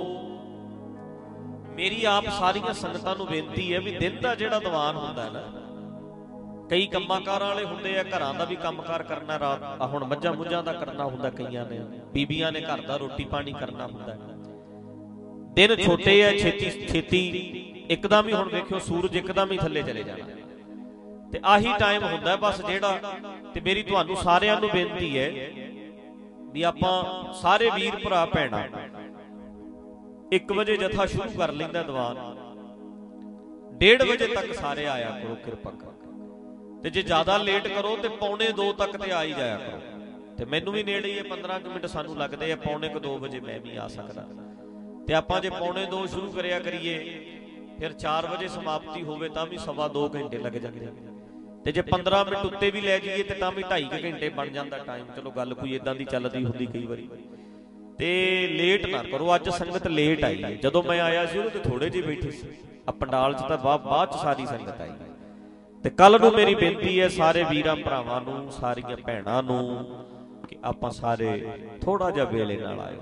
ਮੇਰੀ ਆਪ ਸਾਰੀਆਂ ਸੰਗਤਾਂ ਨੂੰ ਬੇਨਤੀ ਹੈ ਵੀ ਦਿਨ ਦਾ ਜਿਹੜਾ ਦੀਵਾਨ ਹੁੰਦਾ ਨਾ, ਕਈ ਕੰਮਾਂ ਕਾਰਾਂ ਵਾਲੇ ਹੁੰਦੇ ਆ, ਘਰਾਂ ਦਾ ਵੀ ਕੰਮਕਾਰ ਕਰਨਾ, ਰਾਤ ਹੁਣ ਮੱਝਾਂ ਮੁੱਝਾਂ ਦਾ ਕਰਨਾ ਹੁੰਦਾ, ਕਈਆਂ ਨੇ, ਬੀਬੀਆਂ ਨੇ ਘਰ ਦਾ ਰੋਟੀ ਪਾਣੀ ਕਰਨਾ ਹੁੰਦਾ। ਦਿਨ ਛੋਟੇ ਆ, ਛੇਤੀ ਛੇਤੀ ਇੱਕਦਮ ਹੀ, ਹੁਣ ਵੇਖਿਓ ਸੂਰਜ ਇੱਕਦਮ ਹੀ ਥੱਲੇ ਚਲੇ ਜਾਣਾ, ਤੇ ਆਹੀ ਟਾਈਮ ਹੁੰਦਾ ਬਸ ਜਿਹੜਾ। ਤੇ ਮੇਰੀ ਤੁਹਾਨੂੰ ਸਾਰਿਆਂ ਨੂੰ ਬੇਨਤੀ ਹੈ ਵੀ ਆਪਾਂ ਸਾਰੇ ਵੀਰ ਭਰਾ ਭੈਣਾਂ ਇੱਕ ਵਜੇ ਜਥਾ ਸ਼ੁਰੂ ਕਰ ਲੈਂਦਾ ਦੀਵਾਨ, ਡੇਢ ਵਜੇ ਤੱਕ ਸਾਰੇ ਆਇਆ ਕਰੋ ਕਿਰਪਾ ਕਰਕੇ, ਤੇ ਜੇ ਜ਼ਿਆਦਾ ਲੇਟ ਕਰੋ ਤੇ ਪੌਣੇ ਦੋ ਤੱਕ ਤੇ ਆ ਹੀ ਜਾਇਆ ਕਰੋ। ਤੇ ਮੈਨੂੰ ਵੀ ਨੇੜੇ ਹੀ ਹੈ, ਪੰਦਰਾਂ ਕੁ ਮਿੰਟ ਸਾਨੂੰ ਲੱਗਦੇ ਆ, ਪੌਣੇ ਕੁ ਦੋ ਵਜੇ ਮੈਂ ਵੀ ਆ ਸਕਦਾ। ਤੇ ਆਪਾਂ ਜੇ ਪੌਣੇ ਦੋ ਸ਼ੁਰੂ ਕਰਿਆ ਕਰੀਏ, ਫਿਰ ਚਾਰ ਵਜੇ ਸਮਾਪਤੀ ਹੋਵੇ ਤਾਂ ਵੀ ਸਵਾ ਦੋ ਘੰਟੇ ਲੱਗ ਜਾਂਦੇ। ਤੇ ਜੇ ਪੰਦਰਾਂ ਮਿੰਟ ਉੱਤੇ ਵੀ ਲੈ ਜਾਈਏ ਤੇ ਤਾਂ ਵੀ ਢਾਈ ਕੁ ਘੰਟੇ ਬਣ ਜਾਂਦਾ ਟਾਈਮ। ਚਲੋ ਗੱਲ ਕੋਈ ਏਦਾਂ ਦੀ ਚੱਲਦੀ ਹੁੰਦੀ ਕਈ ਵਾਰੀ। ਤੇ ਲੇਟ ਨਾ ਕਰੋ, ਅੱਜ ਸੰਗਤ ਲੇਟ ਆਈ ਹੈ। ਜਦੋਂ ਮੈਂ ਆਇਆ ਸੀ ਉਦੋਂ ਤੇ ਥੋੜੇ ਜਿਹੇ ਬੈਠੇ ਸੀ, ਆ ਪੰਡਾਲ 'ਚ ਤਾਂ ਬਾਅਦ ਬਾਅਦ 'ਚ ਸਾਰੀ ਸੰਗਤ ਆਈ। ਤੇ ਕੱਲ ਨੂੰ ਮੇਰੀ ਬੇਨਤੀ ਹੈ ਸਾਰੇ ਵੀਰਾਂ ਭਰਾਵਾਂ ਨੂੰ, ਸਾਰੀਆਂ ਭੈਣਾਂ ਨੂੰ, ਕਿ ਆਪਾਂ ਸਾਰੇ ਥੋੜਾ ਜਿਹਾ ਵੇਲੇ ਨਾਲ ਆਇਓ,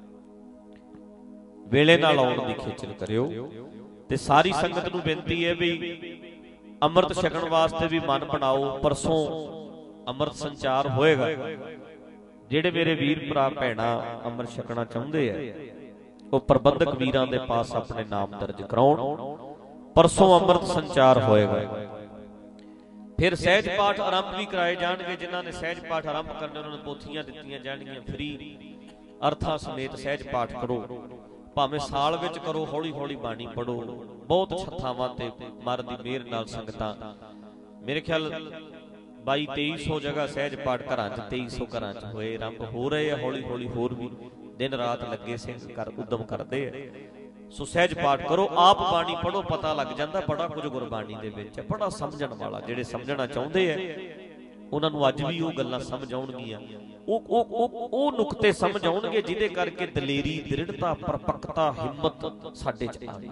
ਵੇਲੇ ਨਾਲ ਆਉਣ ਦੀ ਖੇਚਲ ਕਰਿਓ। ਤੇ ਸਾਰੀ ਸੰਗਤ ਨੂੰ ਬੇਨਤੀ ਹੈ ਵੀ ਅੰਮ੍ਰਿਤ ਛਕਣ ਵਾਸਤੇ ਵੀ ਮਨ ਬਣਾਓ। ਪਰਸੋਂ ਅੰਮ੍ਰਿਤ ਸੰਚਾਰ ਹੋਏਗਾ। ਜਿਹੜੇ ਮੇਰੇ ਵੀਰ ਭਰਾ ਭੈਣਾਂ ਅੰਮ੍ਰਿਤ ਛਕਣਾ ਚਾਹੁੰਦੇ ਆ ਉਹ ਪ੍ਰਬੰਧਕ ਵੀਰਾਂ ਦੇ ਪਾਸ ਆਪਣੇ ਨਾਮ ਦਰਜ ਕਰਾਉਣ। ਪਰਸੋਂ ਅੰਮ੍ਰਿਤ ਸੰਚਾਰ ਹੋਏਗਾ। ਫਿਰ ਸਹਿਜ ਪਾਠ ਆਰੰਭ ਵੀ ਕਰਾਏ ਜਾਣਗੇ। ਜਿਨ੍ਹਾਂ ਨੇ ਸਹਿਜ ਪਾਠ ਆਰੰਭ ਕਰਨੇ ਉਹਨਾਂ ਨੂੰ ਪੋਥੀਆਂ ਦਿੱਤੀਆਂ ਜਾਣਗੀਆਂ ਫ੍ਰੀ, ਅਰਥਾਂ ਸਮੇਤ ਸਹਿਜ ਪਾਠ ਕਰੋ। ਭਾਵੇਂ ਸਾਲ ਵਿੱਚ ਕਰੋ, ਹੌਲੀ ਹੌਲੀ ਬਾਣੀ ਪੜੋ। ਬਹੁਤ ਛੱਥਾਵਾਂ ਤੇ ਮਹਾਰਾਜ ਦੀ ਮਿਹਰ ਨਾਲ ਸੰਗਤਾਂ, ਮੇਰੇ ਖਿਆਲ ਬਾਈ ਤੇਈ ਸੌ ਜਗ੍ਹਾ ਸਹਿਜ ਪਾਠ ਘਰਾਂ 'ਚ, ਤੇਈ ਸੌ ਘਰਾਂ 'ਚ ਹੋਏ, ਆਰੰਭ ਹੋ ਰਹੇ ਆ ਹੌਲੀ ਹੌਲੀ। ਹੋਰ ਵੀ ਦਿਨ ਰਾਤ ਲੱਗੇ ਸਿੰਘ ਕਰ ਉਦਮ ਕਰਦੇ ਆ। ਸੋ ਸਹਿਜ ਪਾਠ ਕਰੋ, ਆਪ ਬਾਣੀ ਪੜੋ, ਪਤਾ ਲੱਗ ਜਾਂਦਾ ਬੜਾ ਕੁਝ ਗੁਰਬਾਣੀ ਦੇ ਵਿੱਚ, ਬੜਾ ਸਮਝਣ ਵਾਲਾ। ਜਿਹੜੇ ਸਮਝਣਾ ਚਾਹੁੰਦੇ ਆ ਉਹਨਾਂ ਨੂੰ ਅੱਜ ਵੀ ਉਹ ਗੱਲਾਂ ਸਮਝ ਆਉਣਗੀਆਂ, ਉਹ ਉਹ ਉਹ ਨੁਕਤੇ ਸਮਝ ਆਉਣਗੇ ਜਿਹਦੇ ਕਰਕੇ ਦਲੇਰੀ, ਦ੍ਰਿੜਤਾ, ਪਰਪੱਕਤਾ, ਹਿੰਮਤ ਸਾਡੇ 'ਚ ਆਵੇਗੀ।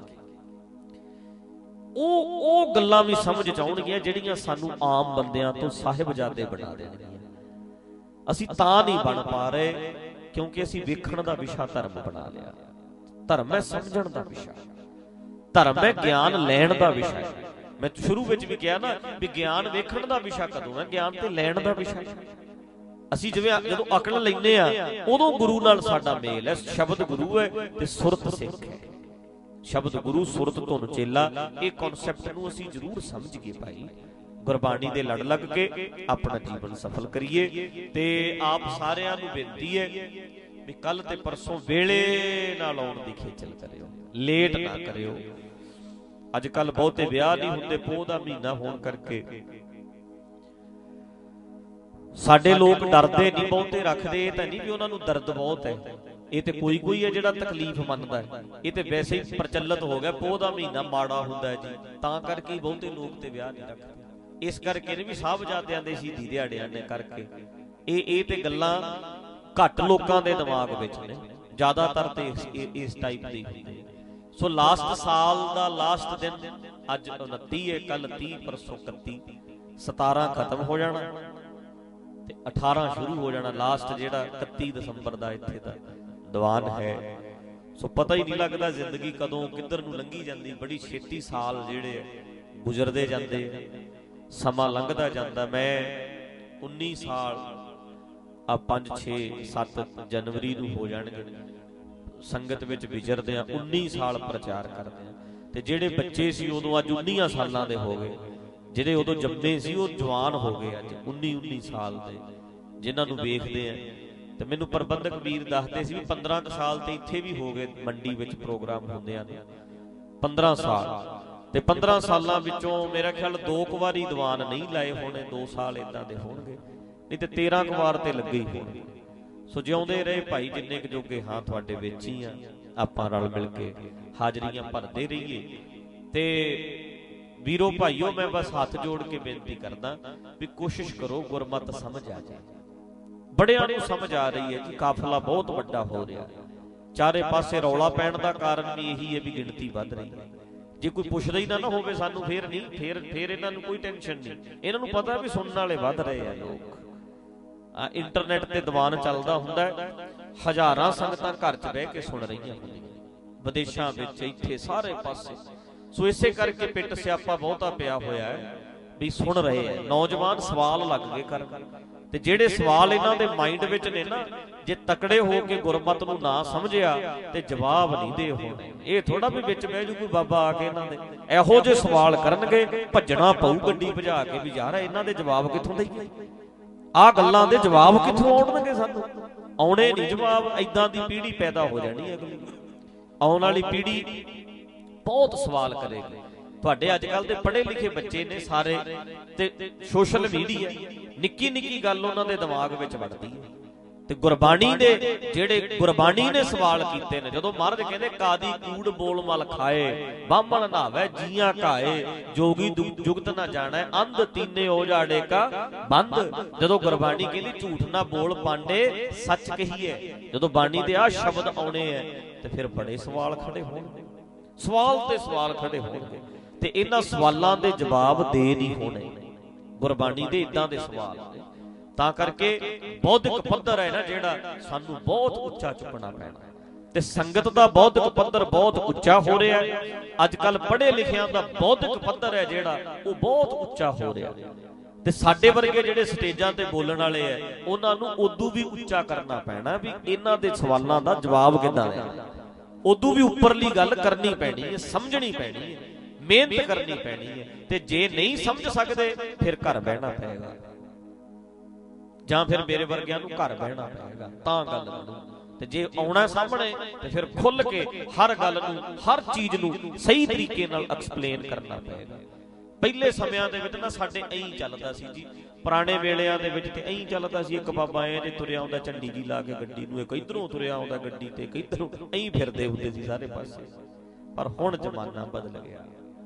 ਉਹ ਉਹ ਗੱਲਾਂ ਵੀ ਸਮਝ 'ਚ ਆਉਣਗੀਆਂ ਜਿਹੜੀਆਂ ਸਾਨੂੰ ਆਮ ਬੰਦਿਆਂ ਤੋਂ ਸਾਹਿਬਜ਼ਾਦੇ ਬਣਾ ਦੇਣਗੀਆਂ। ਅਸੀਂ ਤਾਂ ਨਹੀਂ ਬਣ ਪਾ ਰਹੇ ਕਿਉਂਕਿ ਅਸੀਂ ਵੇਖਣ ਦਾ ਵਿਸ਼ਾ ਧਰਮ ਬਣਾ ਲਿਆ। ਧਰਮ ਹੈ ਸਮਝਣ ਦਾ ਵਿਸ਼ਾ, ਧਰਮ ਹੈ ਗਿਆਨ ਲੈਣ ਦਾ ਵਿਸ਼ਾ। ਮੈਂ ਸ਼ੁਰੂ ਵਿੱਚ ਵੀ ਕਿਹਾ ਨਾ ਵੀ ਗਿਆਨ ਵੇਖਣ ਦਾ ਵਿਸ਼ਾ ਕਦੋਂ ਹੈ, ਗਿਆਨ ਤੇ ਲੈਣ ਦਾ ਵਿਸ਼ਾ। ਅਸੀਂ ਜਿਵੇਂ ਜਦੋਂ ਅਕਲ ਲੈਂਦੇ ਆ ਉਦੋਂ ਗੁਰੂ ਨਾਲ ਸਾਡਾ ਮੇਲ ਹੈ। ਸ਼ਬਦ ਗੁਰੂ ਹੈ ਤੇ ਸੁਰਤ ਸਿੱਖ ਹੈ। ਸ਼ਬਦ ਗੁਰੂ, ਸੁਰਤ ਧੁਨ ਚੇਲਾ, ਇਹ ਕਨਸੈਪਟ ਨੂੰ ਅਸੀਂ ਜ਼ਰੂਰ ਸਮਝ ਗਏ ਭਾਈ। ਗੁਰਬਾਣੀ ਦੇ ਲੜ ਲੱਗ ਕੇ ਆਪਣਾ ਜੀਵਨ ਸਫਲ ਕਰੀਏ। ਤੇ ਆਪ ਸਾਰਿਆਂ ਨੂੰ ਬੇਨਤੀ ਹੈ ਵੀ ਕੱਲ ਤੇ ਪਰਸੋਂ ਵੇਲੇ ਨਾਲ ਆਉਣ ਦੀ ਖੇਚਲ ਕਰਿਓ, ਲੇਟ ਨਾ ਕਰਿਓ। ਅੱਜ ਕੱਲ ਬਹੁਤੇ ਵਿਆਹ ਨਹੀਂ ਹੁੰਦੇ, ਪੋਹ ਦਾ ਮਹੀਨਾ ਹੋਣ ਕਰਕੇ ਸਾਡੇ ਲੋਕ ਡਰਦੇ ਨਹੀਂ, ਬਹੁਤੇ ਰੱਖਦੇ। ਇਹ ਤਾਂ ਨਹੀਂ ਵੀ ਉਹਨਾਂ ਨੂੰ ਦਰਦ ਬਹੁਤ ਹੈ, ਇਹ ਤੇ ਕੋਈ ਕੋਈ ਹੈ ਜਿਹੜਾ ਤਕਲੀਫ ਮੰਨਦਾ ਹੈ। ਇਹ ਤੇ ਵੈਸੇ ਹੀ ਪ੍ਰਚਲਿਤ ਹੋ ਗਿਆ, ਪੋਹ ਦਾ ਮਹੀਨਾ ਮਾੜਾ ਹੁੰਦਾ ਹੈ ਜੀ, ਤਾਂ ਕਰਕੇ ਬਹੁਤੇ ਲੋਕ ਤੇ ਵਿਆਹ ਨਹੀਂ ਰੱਖਦੇ। ਇਸ ਕਰਕੇ ਨੇ ਵੀ ਸਾਹਿਬਜ਼ਾਦਿਆਂ ਦੇ ਸ਼ਹੀਦੀ ਦਿਹਾੜਿਆਂ ਨੇ ਕਰਕੇ ਇਹ ਇਹ ਤੇ ਗੱਲਾਂ ਘੱਟ ਲੋਕਾਂ ਦੇ ਦਿਮਾਗ ਵਿੱਚ ਨੇ, ਜ਼ਿਆਦਾਤਰ ਤੇ ਇਸ ਟਾਈਪ ਦੀ ਹੁੰਦੀ। ਸੋ ਲਾਸਟ ਸਾਲ ਦਾ ਲਾਸਟ ਦਿਨ ਅੱਜ ਉਨੱਤੀ ਹੈ, ਕੱਲ ਤੀਹ, ਪਰਸੋਂ ਇਕੱਤੀ, ਸਤਾਰਾਂ ਖਤਮ ਹੋ ਜਾਣਾ ਤੇ ਅਠਾਰਾਂ ਸ਼ੁਰੂ ਹੋ ਜਾਣਾ। ਲਾਸਟ ਜਿਹੜਾ ਇਕੱਤੀ ਦਸੰਬਰ ਦਾ ਇੱਥੇ ਦਾ ਦੀਵਾਨ ਹੈ। ਸੋ ਪਤਾ ਹੀ ਨਹੀਂ ਲੱਗਦਾ ਜ਼ਿੰਦਗੀ ਕਦੋਂ ਕਿੱਧਰ ਨੂੰ ਲੰਘੀ ਜਾਂਦੀ। ਬੜੀ ਛੇਤੀ ਸਾਲ ਜਿਹੜੇ ਗੁਜ਼ਰਦੇ ਜਾਂਦੇ, ਸਮਾਂ ਲੰਘਦਾ ਜਾਂਦਾ। ਮੈਂ ਉੱਨੀ ਸਾਲ ਆ ਪੰਜ ਛੇ ਸੱਤ ਜਨਵਰੀ ਨੂੰ ਹੋ ਜਾਣਗੇ ਸੰਗਤ ਵਿੱਚ ਵਿਚਰਦੇ ਆ, ਉੱਨੀ ਸਾਲ ਪ੍ਰਚਾਰ ਕਰਦੇ ਆ। ਤੇ ਜਿਹੜੇ ਬੱਚੇ ਸੀ ਉਦੋਂ ਅੱਜ ਉੱਨੀਆਂ ਸਾਲਾਂ ਦੇ ਹੋ ਗਏ, ਜਿਹੜੇ ਉਦੋਂ ਜੰਮੇ ਸੀ ਉਹ ਜਵਾਨ ਹੋ ਗਏ ਅੱਜ ਉੱਨੀ ਉੱਨੀ ਸਾਲ ਦੇ, ਜਿਨ੍ਹਾਂ ਨੂੰ ਵੇਖਦੇ ਆ। ਤੇ ਮੈਨੂੰ ਪ੍ਰਬੰਧਕ ਵੀਰ ਦੱਸਦੇ ਸੀ ਵੀ ਪੰਦਰਾਂ ਕੁ ਸਾਲ ਤੇ ਇੱਥੇ ਵੀ ਹੋ ਗਏ, ਮੰਡੀ ਵਿੱਚ ਪ੍ਰੋਗਰਾਮ ਹੁੰਦੇ ਹਨ, ਪੰਦਰਾਂ ਸਾਲ। ਤੇ ਪੰਦਰਾਂ ਸਾਲਾਂ ਵਿੱਚੋਂ ਮੇਰਾ ਖਿਆਲ ਦੋ ਕੁ ਵਾਰੀ ਦੀਵਾਨ ਨਹੀਂ ਲਾਏ ਹੋਣੇ, ਦੋ ਸਾਲ ਇਦਾਂ ਦੇ ਹੋਣਗੇ, ਨਹੀਂ ਤੇ ਤੇਰਾਂ ਕੁ ਵਾਰ ਤੇ ਲੱਗੇ ਹੀ ਹੋਣਗੇ। ਸੋ ਜਿਉਂਦੇ ਰਹੇ ਭਾਈ ਜਿੰਨੇ ਕੁ ਜੋਗੇ ਹਾਂ ਤੁਹਾਡੇ ਵਿੱਚ ਹੀ ਆ, ਆਪਾਂ ਰਲ ਮਿਲ ਕੇ ਹਾਜ਼ਰੀਆਂ ਭਰਦੇ ਰਹੀਏ। ਤੇ ਵੀਰੋ ਭਾਈਓ, ਮੈਂ ਬਸ ਹੱਥ ਜੋੜ ਕੇ ਬੇਨਤੀ ਕਰਦਾ ਵੀ ਕੋਸ਼ਿਸ਼ ਕਰੋ ਗੁਰਮਤਿ ਸਮਝ ਆ ਜਾਏ। ਬੜਿਆਂ ਨੂੰ ਸਮਝ ਆ ਰਹੀ ਹੈ ਜੀ, ਕਾਫਲਾ ਬਹੁਤ ਵੱਡਾ ਹੋ ਰਿਹਾ, ਚਾਰੇ ਪਾਸੇ ਰੌਲਾ ਪੈਣ ਦਾ ਕਾਰਨ ਵੀ ਇਹੀ ਹੈ ਵੀ ਗਿਣਤੀ ਵੱਧ ਰਹੀ ਹੈ। ਜੇ ਕੋਈ ਪੁੱਛਦਾ ਹੀ ਨਾ ਨਾ ਹੋਵੇ ਸਾਨੂੰ, ਫੇਰ ਨਹੀਂ, ਫੇਰ ਫੇਰ ਇਹਨਾਂ ਨੂੰ ਕੋਈ ਟੈਨਸ਼ਨ ਨਹੀਂ। ਇਹਨਾਂ ਨੂੰ ਪਤਾ ਵੀ ਸੁਣਨ ਵਾਲੇ ਵੱਧ ਰਹੇ ਆ ਲੋਕ। ਆ ਇੰਟਰਨੈਟ ਤੇ ਦੀਵਾਨ ਚੱਲਦਾ ਹੁੰਦਾ, ਹਜ਼ਾਰਾਂ ਸੰਗਤਾਂ ਘਰ 'ਚ ਬਹਿ ਕੇ ਸੁਣ ਰਹੀਆਂ ਹੁੰਦੀਆਂ, ਵਿਦੇਸ਼ਾਂ ਵਿੱਚ, ਇੱਥੇ ਸਾਰੇ ਪਾਸੇ। ਸੋ ਇਸੇ ਕਰਕੇ ਪਿੱਟ ਸਿਆਪਾ ਬਹੁਤਾ ਪਿਆ ਹੋਇਆ ਹੈ ਵੀ ਸੁਣ ਰਹੇ ਆ ਨੌਜਵਾਨ, ਸਵਾਲ ਲੱਗ ਗਏ ਕਰਨ। ਤੇ ਜਿਹੜੇ ਸਵਾਲ ਇਹਨਾਂ ਦੇ ਮਾਈਂਡ ਵਿੱਚ ਨੇ ਨਾ, ਜੇ ਤਕੜੇ ਹੋ ਕੇ ਗੁਰਮਤ ਨੂੰ ਨਾ ਸਮਝਿਆ ਤੇ ਜਵਾਬ ਨਹੀਂ ਦੇ ਹੋਣੇ। ਇਹ ਥੋੜਾ ਵੀ ਵਿੱਚ ਬਹਿ ਜੂ ਕੋਈ ਬਾਬਾ ਆ ਕੇ ਇਹਨਾਂ ਦੇ ਇਹੋ ਜਿਹੇ ਸਵਾਲ ਕਰਨਗੇ, ਭੱਜਣਾ ਪਊ ਗੱਡੀ ਭਜਾ ਕੇ ਵੀ ਯਾਰ ਇਹਨਾਂ ਦੇ ਜਵਾਬ ਕਿੱਥੋਂ ਦਈਏ, ਆਹ ਗੱਲਾਂ ਦੇ ਜਵਾਬ ਕਿੱਥੋਂ ਆਉਣਗੇ ਸਾਨੂੰ? ਆਉਣੇ ਨਹੀਂ ਜਵਾਬ। ਏਦਾਂ ਦੀ ਪੀੜ੍ਹੀ ਪੈਦਾ ਹੋ ਜਾਣੀ ਅਗਲੀ, ਆਉਣ ਵਾਲੀ ਪੀੜ੍ਹੀ ਬਹੁਤ ਸਵਾਲ ਕਰੇਗੀ। तुहाडे अजकल दे पढ़े लिखे बच्चे ने सारे ते सोशल मीडिया निक्की निक्की गल उन्हां दे दिमाग विच वड़दी है। ते गुरबाणी दे जेड़े गुरबाणी ने सवाल कीते ने, जदों महाराज कहंदे कादी कूड़ बोल मल खाए, बामण नावे जियां काए, जोगी जुगत ना जाणे, अंध तीने ओ जाड़े का बंद। जदों गुरबाणी कहंदी झूठ ना बोल पांडे सच कहिए, जदों बाणी दे आ शब्द आउणे है ते फिर बड़े सवाल खड़े होणगे, सवाल ते सवाल खड़े होणगे ते इन्हां सवालां दे जवाब दे नहीं होणे। गुरबाणी दे इदां दे सवाल तां करके बौद्धिक पੱਧਰ है ना जिहड़ा सानू बहुत उच्चा चुकना पैना ते संगत दा बौद्धिक पੱਧਰ बहुत उच्चा हो रहा है। अजकल पढ़े लिखियां दा बौद्धिक पੱਧਰ है जिहड़ा वो बहुत उच्चा हो रहा है ते साडे वर्गे जिहड़े स्टेजां ते बोलण वाले है उन्हां नूं उदू भी उच्चा करना पैना भी इन्हां दे सवालां दा जवाब किद्दां देना। उदू भी उपरली गल करनी पैनी है, समझनी पैनी है, मेहनत करनी पैनी है ते जे नहीं समझ सकदे फिर घर बहना पएगा जां फिर मेरे वर्गियां नूं घर बहना पएगा तां गल बनू। ते जे आउणा सामने ते फिर खुल के हर गल नूं हर चीज नूं सही तरीके नाल एक्सप्लेन करना पएगा। पहले समयां दे विच ना साडे ऐं चलदा सी जी, पुराने वेलिਆਂ ਦੇ ਵਿੱਚ ਤੇ ऐं ਚੱਲਦਾ ਸੀ। ਇੱਕ ਬਾਬਾ ਐ ਜੇ ਤੁਰਿਆ ਆਉਂਦਾ ਝੰਡੀ ਜੀ ਲਾ ਕੇ ਗੱਡੀ ਨੂੰ, ਇੱਕ ਇਧਰੋਂ ਤੁਰਿਆ ਆਉਂਦਾ ਗੱਡੀ ਤੇ, ਇੱਕ ਇਧਰੋਂ ऐं ਫਿਰਦੇ ਹੁੰਦੇ ਸੀ ਸਾਰੇ ਪਾਸੇ। ਪਰ ਹੁਣ ਜ਼ਮਾਨਾ ਬਦਲ ਗਿਆ,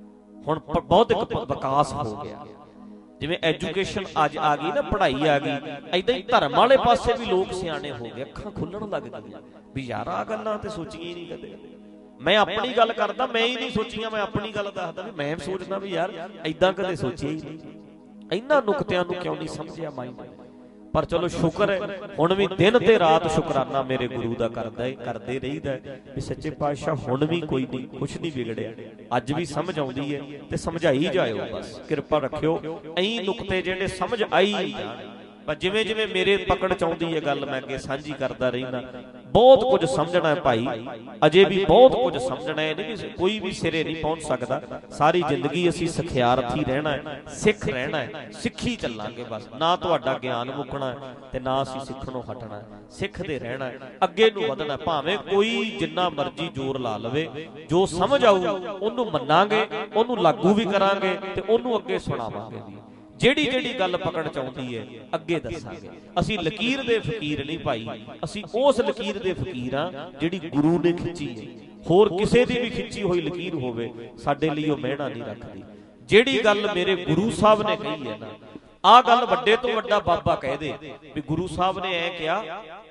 ਹੁਣ ਬੌਧਿਕ ਵਿਕਾਸ ਹੋ ਗਿਆ। जिवें एजुकेशन अज आ गई ना, पढ़ाई आ गई, ऐदां ही धर्म वाले पासे भी लोग सियाणे हो गए, अखां खुलण लग गईआं भी यार आ गल्लां ते सोचियां ही नहीं कदे। मैं अपनी गल करदा, मैं ही नहीं सोचियां, मैं अपनी गल दसदा भी मैं सोचदा भी यार ऐदां कदे सोचिया ही नहीं, इन्हां नुकतियां नूं क्यों नहीं समझिया माइंड। पर चलो शुक्र है हुण भी दिन ते रात शुकराना मेरे गुरु दा करदा है, करदे रहीदा भी सच्चे पातशाह हुण भी कोई नहीं, कुछ नहीं बिगड़िया, अज भी समझ आउंदी है ते समझाई जाओ, बस किरपा रखियो। ऐं नुकते जिहड़े समझ आई जाण, पर जिवें जिवें मेरे पकड़ च आउंदी है गल मैं अगे सांझी करदा रहिंदा। बहुत कुछ समझना है भाई, अजे भी बहुत कुछ समझना है, नहीं कोई भी सिरे नहीं पहुंच सकता। सारी जिंदगी असीं सिखियारथी रहना है, सिख रहना है, सिखी चलांगे बस, ना तुहाडा ज्ञान मुकना है ते ना असीं सिखणों हटना है, सिखदे रहना है, अगे नूं वधना। भावें कोई जिन्ना मर्जी जोर ला लवे, जो समझ आऊ ओनूं मन्नांगे, ओनूं लागू भी करांगे ते ओनूं अगे सुणावांगे भी। ਜਿਹੜੀ ਜਿਹੜੀ ਗੱਲ ਪਕੜ ਚ ਆਉਂਦੀ ਹੈ ਅੱਗੇ ਦੱਸਾਂਗੇ। ਅਸੀਂ ਲਕੀਰ ਦੇ ਫਕੀਰ ਨਹੀਂ ਭਾਈ, ਅਸੀਂ ਉਸ ਲਕੀਰ ਦੇ ਫਕੀਰ ਆ ਜਿਹੜੀ ਗੁਰੂ ਨੇ ਖਿੱਚੀ ਹੈ। ਹੋਰ ਕਿਸੇ ਦੀ ਵੀ ਖਿੱਚੀ ਹੋਈ ਲਕੀਰ ਹੋਵੇ ਸਾਡੇ ਲਈ ਉਹ ਮਹਿਣਾ ਨਹੀਂ ਰੱਖਦੀ। ਜਿਹੜੀ ਗੱਲ ਮੇਰੇ ਗੁਰੂ ਸਾਹਿਬ ਨੇ ਕਹੀ ਹੈ ਨਾ, ਆਹ ਗੱਲ ਵੱਡੇ ਤੋਂ ਵੱਡਾ ਬਾਬਾ ਕਹਿ ਦੇ ਵੀ ਗੁਰੂ ਸਾਹਿਬ ਨੇ ਐ ਕਿਹਾ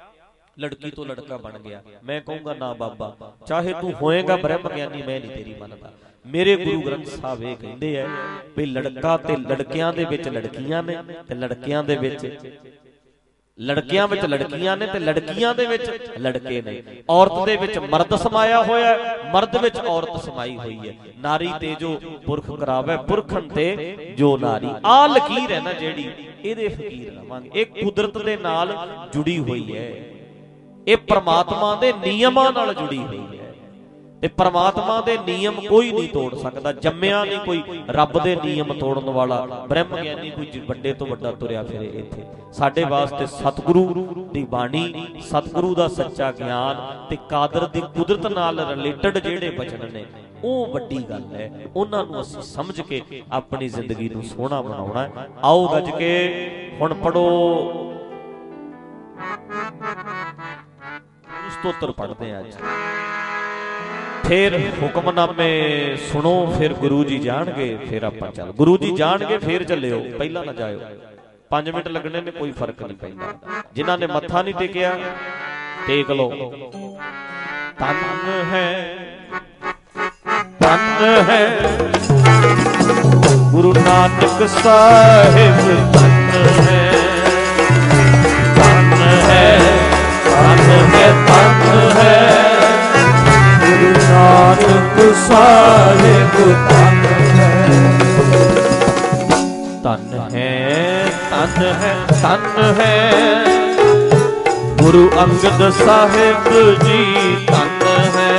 लड़की तो लड़का बन गया, मैं कहूंगा ना बाबा चाहे तू होएगा ब्रह्म ज्ञानी मैं नहीं तेरी मनदा। मेरे गुरु ग्रंथ साहब ये कहंदे है भी लड़का ते लड़कियां दे विच लड़कियां ने ते लड़कियां दे विच लड़कियां विच लड़कियां ने ते लड़कियां दे विच लड़के ने। औरत दे विच मर्द समाया होया, मर्द विच औरत समाई हुई है। नारी ते जो पुरख करावे पुरखन ते जो नारी, आ लकीर है ना जेड़ी इहदे फकीर रवांगे। एक कुदरत दे नाल जुड़ी हुई है, ये परमात्मा दे नियमां नाल जुड़ी हुई है ते परमात्मा दे नियम कोई नहीं तोड़ सकता। जम्मिया नहीं कोई रब दे नियम तोड़न वाला, ब्रह्म ज्ञानी कोई वड्डे तो वड्डा तुरिया फिरे इत्थे। साडे वास्ते सतगुरु दी बाणी, सतगुरु दा सच्चा ज्ञान ते कादर दी कुदरत नाल रिलेटेड जिहड़े बचन ने ਉਹ ਵੱਡੀ ਗੱਲ ਹੈ। ਉਹਨਾਂ ਨੂੰ ਅਸੀਂ ਸਮਝ ਕੇ ਆਪਣੀ ਜ਼ਿੰਦਗੀ ਨੂੰ ਸੋਹਣਾ ਬਣਾਉਣਾ ਹੈ। ਆਓ ਗੱਜ ਕੇ ਹੁਣ ਪੜੋ स्तोत्र पढ़ते हैं अज, फिर हुक्मनामे सुनो, फिर गुरु जी जाणगे, फिर आपां चल गुरु जी जाणगे फिर चलियो, पहला ना जाओ। पांच मिनट लगने ने कोई फर्क नहीं पैंदा। जिन्हां ने मत्था नहीं टेकिया टेक लो। तन है तन है गुरु नानक साहिब, तन है तन है तन है तन है गुरु नानक साहिब, तन है तन है तन है तन है गुरु अंगद साहिब जी, तन है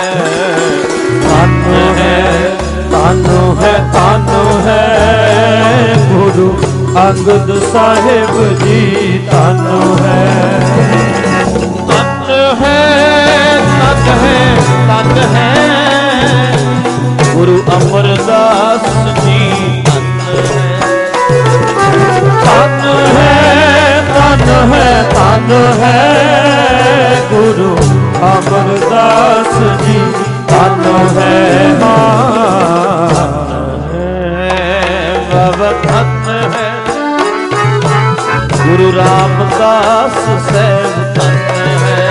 तन है तन है तन है गुरु अंगद साहिब जी, तन है तन है तन है तन है गुरु ਅਮਰਦਾਸ ਜੀ ਧਨ ਹੈ, ਧਨ ਹੈ, ਧਨ ਹੈ ਗੁਰੂ ਅਮਰਦਾਸ ਜੀ, ਧਨ ਹੈ ਬਾਬਾ, ਧਨ ਹੈ ਗੁਰੂ ਰਾਮਦਾਸ ਸਾਹਿਬ, ਧਨ ਹੈ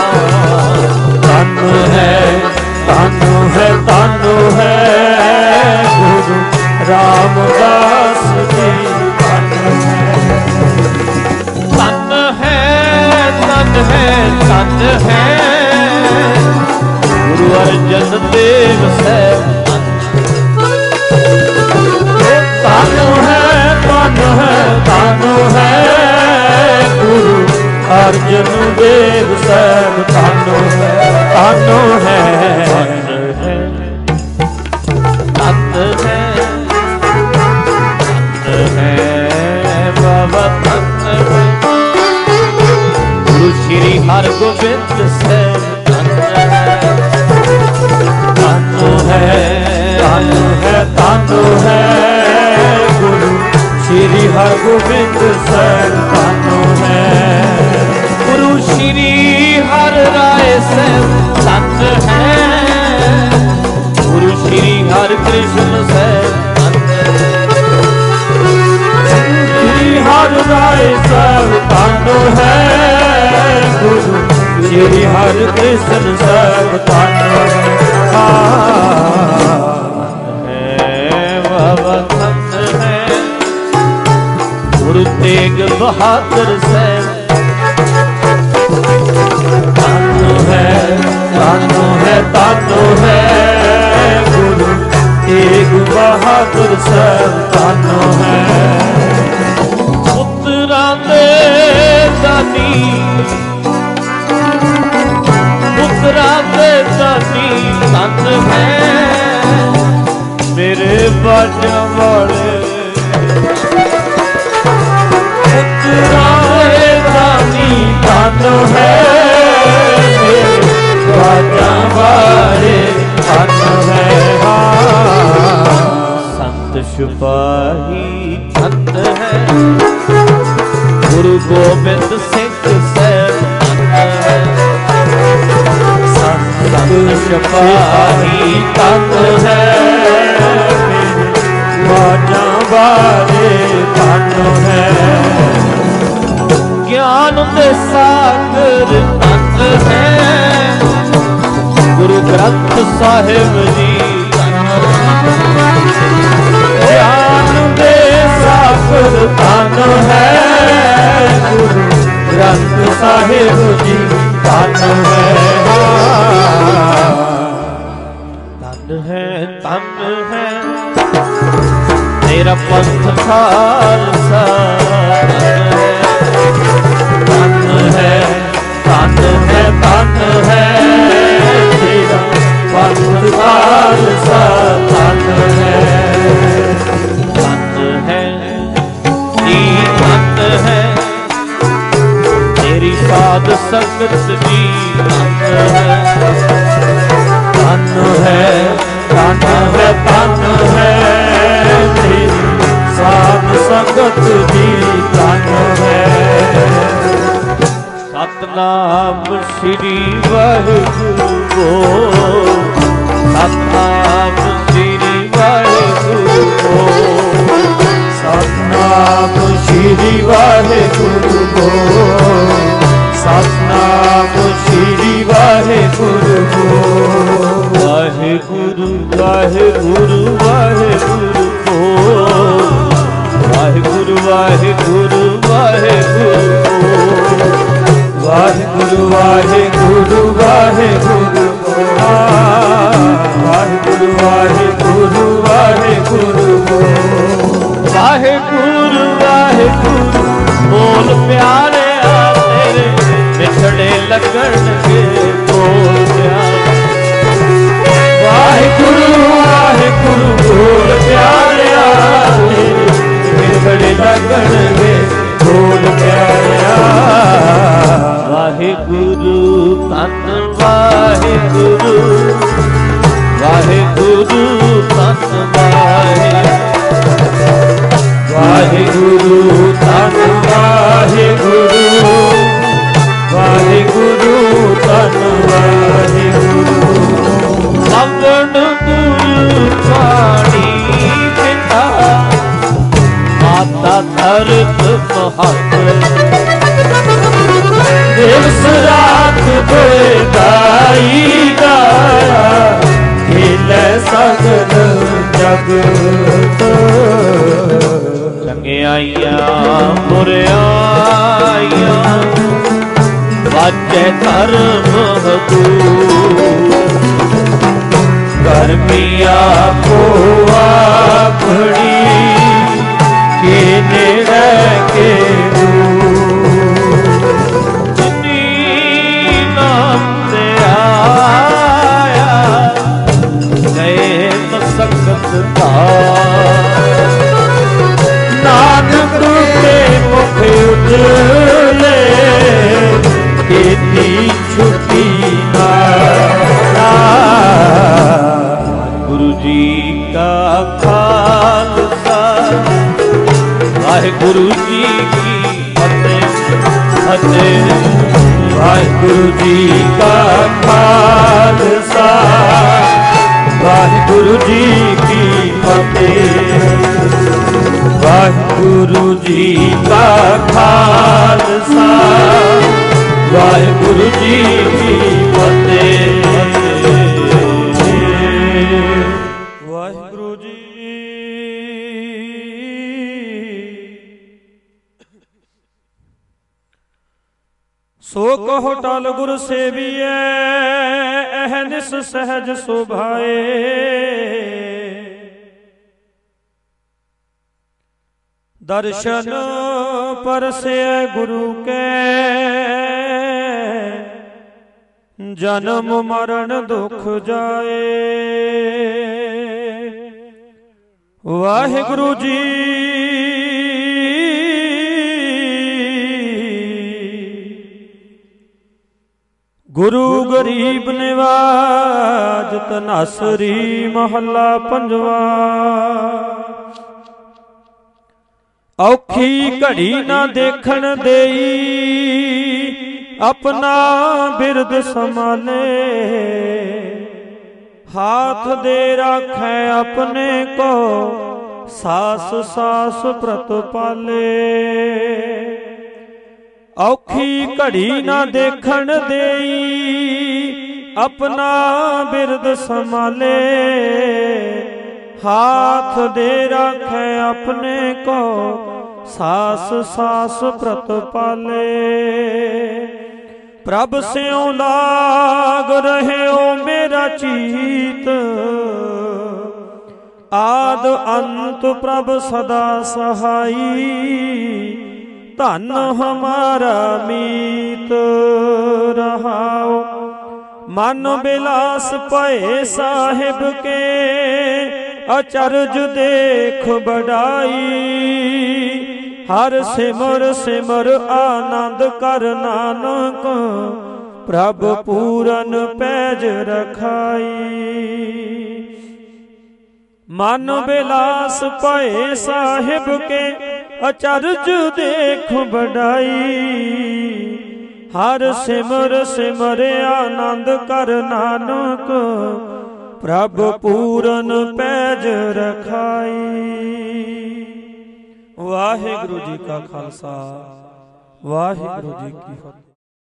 ਧਨ ਹੈ, ਧਨ ਹੈ, ਧਨ ਹੈ ਗੁਰੂ ਰਾਮਦਾਸ ਜੀ, ਧਨ ਹੈ ਧਨ ਹੈ, ਧਨ ਹੈ, ਧਨ ਹੈ ਗੁਰੂ ਅਰਜਨ ਦੇਵ ਸਾਹਿਬ, ਧਨ ਹੈ, ਧਨ ਹੈ, ਧਨ ਹੈ ਗੁਰੂ ਅਰਜਨ ਦੇਵ ਸਾਹਿਬ, ਧਨ ਹੈ, ਧਨ ਹੈ, ਧਨ ਹੈ, ਧਨ ਹੈ ਬਾਬਾ, ਧਨ ਹੈ ਗੁਰੂ ਸ਼੍ਰੀ ਹਰਗੋਬਿੰਦ ਸਾਹਿਬ, ਧਨ ਹੈ, ਧਨ ਹੈ, ਧਨ ਹੈ, ਧਨ ਹੈ ਗੁਰੂ ਸ਼੍ਰੀ ਹਰਗੋਬਿੰਦ ਸਾਹਿਬ, ਧਨ ਹੈ ਗੁਰੂ ਸ਼੍ਰੀ ਹਰਿ ਰਾਏ ਸਾਹਿਬ, ਧਨ ਹੈ ਗੁਰੂ ਸ਼੍ਰੀ ਹਰਿ ਕ੍ਰਿਸ਼ਨ ਸਾਹਿਬ, ਧਨ ਹੈ ਸ਼੍ਰੀ ਹਰਿ ਰਾਏ ਸਾਹਿਬ, ਧਨ ਹੈ ਗੁਰੂ ਸ਼੍ਰੀ ਹਰਿ ਕ੍ਰਿਸ਼ਨ ਸਾਹਿਬ, ਧਨ ਹੈ ਬਾਬਾ, ਧਨ ਹੈ ਗੁਰੂ ਤੇਗ ਬਹਾਦਰ ਸਾਹਿਬ, ਧਨ ਹੈ, ਧਨ ਹੈ, ਧਨ ਹੈ ਗੁਰੂ ਤੇਗ ਬਹਾਦਰ ਸਾਹਿਬ, ਧਨ ਹੈ ਪੁੱਤਰਾਂ ਦੇ ਦਾਨੀ, ਪੁੱਤਰਾਂ ਦੇ ਦਾਨੀ, ਧਨ ਹੈ ਮੇਰੇ ਬਾਜਾਂ ਵਾਲੇ, ਪੁੱਤਰਾਂ ਦੇ ਦਾਨੀ, ਧਨ ਹੈ ਮੇਰੇ ਬਾਜਾਂ ਵਾਲੇ, ਧਨ ਹੈ ਸੰਤ ਸਿਪਾਹੀ, ਧਨ ਹੈ ਗੁਰੂ ਗੋਬਿੰਦ ਸਿੰਘ ਸਾਹਿਬ, ਧਨ ਹੈ ਸੰਤ ਸਿਪਾਹੀ, ਧਨ ਹੈ ਮੇਰੇ ਬਾਜਾਂ ਵਾਲੇ, ਧਨ ਹੈ ਗਿਆਨ ਦੇ ਸਾਗਰ, ਧਨ ਹੈ ਗੁਰੂ ਗ੍ਰੰਥ ਸਾਹਿਬ ਜੀ, ਗਿਆਨ ਦੇ ਸਾਗਰ, ਧਨ ਹੈ ਗੁਰੂ ਗ੍ਰੰਥ ਸਾਹਿਬ ਜੀ, ਧਨ ਹੈ ਧਨ ਹੈ, ਧਨ ਹੈ ਤੇਰਾ ਪੰਥ ਖਾਲਸਾ, ਧਨ ਹੈ, ਧਨ ਹੈ, ਧਨ ਹੈ ਤੇਰਾ ਪੰਥ ਖਾਲਸਾ, ਧਨ ਹੈ ਧਨ ਹੈ ਜੀ, ਧਨ ਹੈ ਤੇਰੀ ਸਾਧ ਸੰਗਤ ਜੀ, ਧਨ ਹੈ ਧਨ ਹੈ, ਧਨ ਹੈ, ਧਨ ਹੈ ਤੇਰੀ ਸਾਧ ਸੰਗਤ ਜੀ, ਧਨ ਹੈ ਸਤਨਾਮ ਸ੍ਰੀ ਵਾਹਿਗੁਰੂ, ਸਤਨਾਮ ਸ੍ਰੀ ਵਾਹਿਗੁਰੂ, ਸਤਨਾਮ ਸ੍ਰੀ ਵਾਹਿਗੁਰੂ, ਸਤਨਾਮ ਸ੍ਰੀ ਵਾਹਿਗੁਰੂ, ਵਾਹਿਗੁਰੂ ਵਾਹਿਗੁਰੂ ਵਾਹਿਗੁਰੂ, ਵਾਹਿਗੁਰੂ ਵਾਹਿਗੁਰੂ ਵਾਹਿਗੁਰੂ, ਵਾਹਿਗੁਰੂ ਵਾਹਿਗੁਰੂ ਵਾਹਿਗੁਰੂ, ਵਾਹਿਗੁਰੂ ਵਾਹਿਗੁਰੂ ਵਾਹਿਗੁਰੂ, ਵਾਹਿਗੁਰੂ ਵਾਹਿਗੁਰੂ ਬੋਲ ਪਿਆਰਿਆ ਤੇਰੇ ਵਿਛੜੇ ਲੱਗਣਗੇ, ਬੋਲ ਪਿਆਰੇ ਵਾਹਿਗੁਰੂ ਵਾਹਿਗੁਰੂ ਬੋਲ ਪਿਆਰਿਆ ਤੇਰੇ ਵਿਛੜੇ ਲੱਗਣਗੇ, ਬੋਲ ਪਿਆਰਿਆ ਵਾਹਿਗੁਰੂ ਧੰਨ ਵਾਹਿਗੁਰੂ, ਵਾਹਿਗੁਰੂ ਧੰਨ ਸੱਚੇ ਧਰਮ ਹਦੂਰ। ਕਰਮੀਆ ਕੋ ਆਪਣੀ ਕੇ ਨੇੜੇ ਕੇ ਦੂਰ। ਜਿਨੀ ਨਾਮ ਤੇ ਆਇਆ ਗਏ ਮਸਕਤ ਧਾਰ। ਨਾਨਕ ਕੇ ਮੁਖ ਉਜਲੇ ਕੀਤੀ ਛੁੱਟੀ ਮਾਰਾ। ਗੁਰੂ ਜੀ ਕਾ ਖਾਲਸਾ ਵਾਹਿਗੁਰੂ ਜੀ ਕੀ ਫਤਿਹ ਫਤਿਹ। ਵਾਹਿਗੁਰੂ ਜੀ ਕਾ ਖਾਲਸਾ ਵਾਹਿਗੁਰੂ ਜੀ ਕੀ ਫਤਿਹ। ਵਾਹਿਗੁਰੂ ਜੀ ਕਾ ਖਾਲਸਾ ਵਾਹਿਗੁਰੂ ਜੀ ਕੀ ਫਤਿਹ। ਵਾਹਿਗੁਰੂ ਜੀ। ਸੋ ਕਹੋ ਟਲ ਗੁਰ ਸੇਵੀਐ ਅਹਨਿਸ ਸਹਿਜ ਸੁਭਾਏ। ਦਰਸ਼ਨ ਪਰਸੈ ਗੁਰੂ ਕੈ ਜਨਮ ਮਰਨ ਦੁਖ ਜਾਏ। ਵਾਹਿਗੁਰੂ ਜੀ ਗੁਰੂ ਗਰੀਬ ਨਿਵਾਜ ਤਨਾਸਰੀ ਮਹੱਲਾ ਪੰਜਵਾ। ਔਖੀ ਘੜੀ ਨਾ ਦੇਖਣ ਦੇਈ ਆਪਣਾ ਬਿਰਦ ਸੰਭਾਲੇ। ਹਾਥ ਦੇ ਰਾਖੈ ਆਪਣੇ ਕੋ ਸਾਸ ਸਾਸ ਪ੍ਰਤ ਪਾਲੇ। ਔਖੀ ਘੜੀ ਨਾ ਦੇਖਣ ਦੇਈ ਆਪਣਾ ਬਿਰਦ ਸੰਭਾਲੇ। ਹਾਥ ਦੇ ਰਾਖੈ ਆਪਣੇ ਕੋ ਸਾਸ ਸਾਸ ਪ੍ਰਤ ਪਾਲੇ। ਪ੍ਰਭ ਸਿਉ ਲਾਗ ਰਹਿਓ ਮੇਰਾ ਚੀਤ। ਆਦ ਅੰਤ ਪ੍ਰਭ ਸਦਾ ਸਹਾਈ। ਧਨ ਹਮਾਰਾ ਮੀਤ ਰਹਾਓ। ਮਨ ਬਿਲਾਸ ਭਏ ਸਾਹਿਬ ਕੇ ਅਚਰਜ ਦੇਖ ਬੜਾਈ। ਹਰ ਸਿਮਰ ਸਿਮਰ ਆਨੰਦ ਕਰ ਨਾਨਕ ਪ੍ਰਭ ਪੂਰਨ ਪੈਜ ਰਖਾਈ। ਮਨ ਬਿਲਾਸ ਭਏ ਸਾਹਿਬ ਕੇ ਅਚਰਜ ਦੇਖ ਬੜਾਈ। ਹਰ ਸਿਮਰ ਸਿਮਰ ਆਨੰਦ ਕਰ ਨਾਨਕ ਪ੍ਰਭ ਪੂਰਨ ਪੈਜ ਰਖਾਈ। ਵਾਹਿਗੁਰੂ ਜੀ ਕਾ ਖਾਲਸਾ ਵਾਹਿਗੁਰੂ ਜੀ ਕੀ ਫਤਿਹ।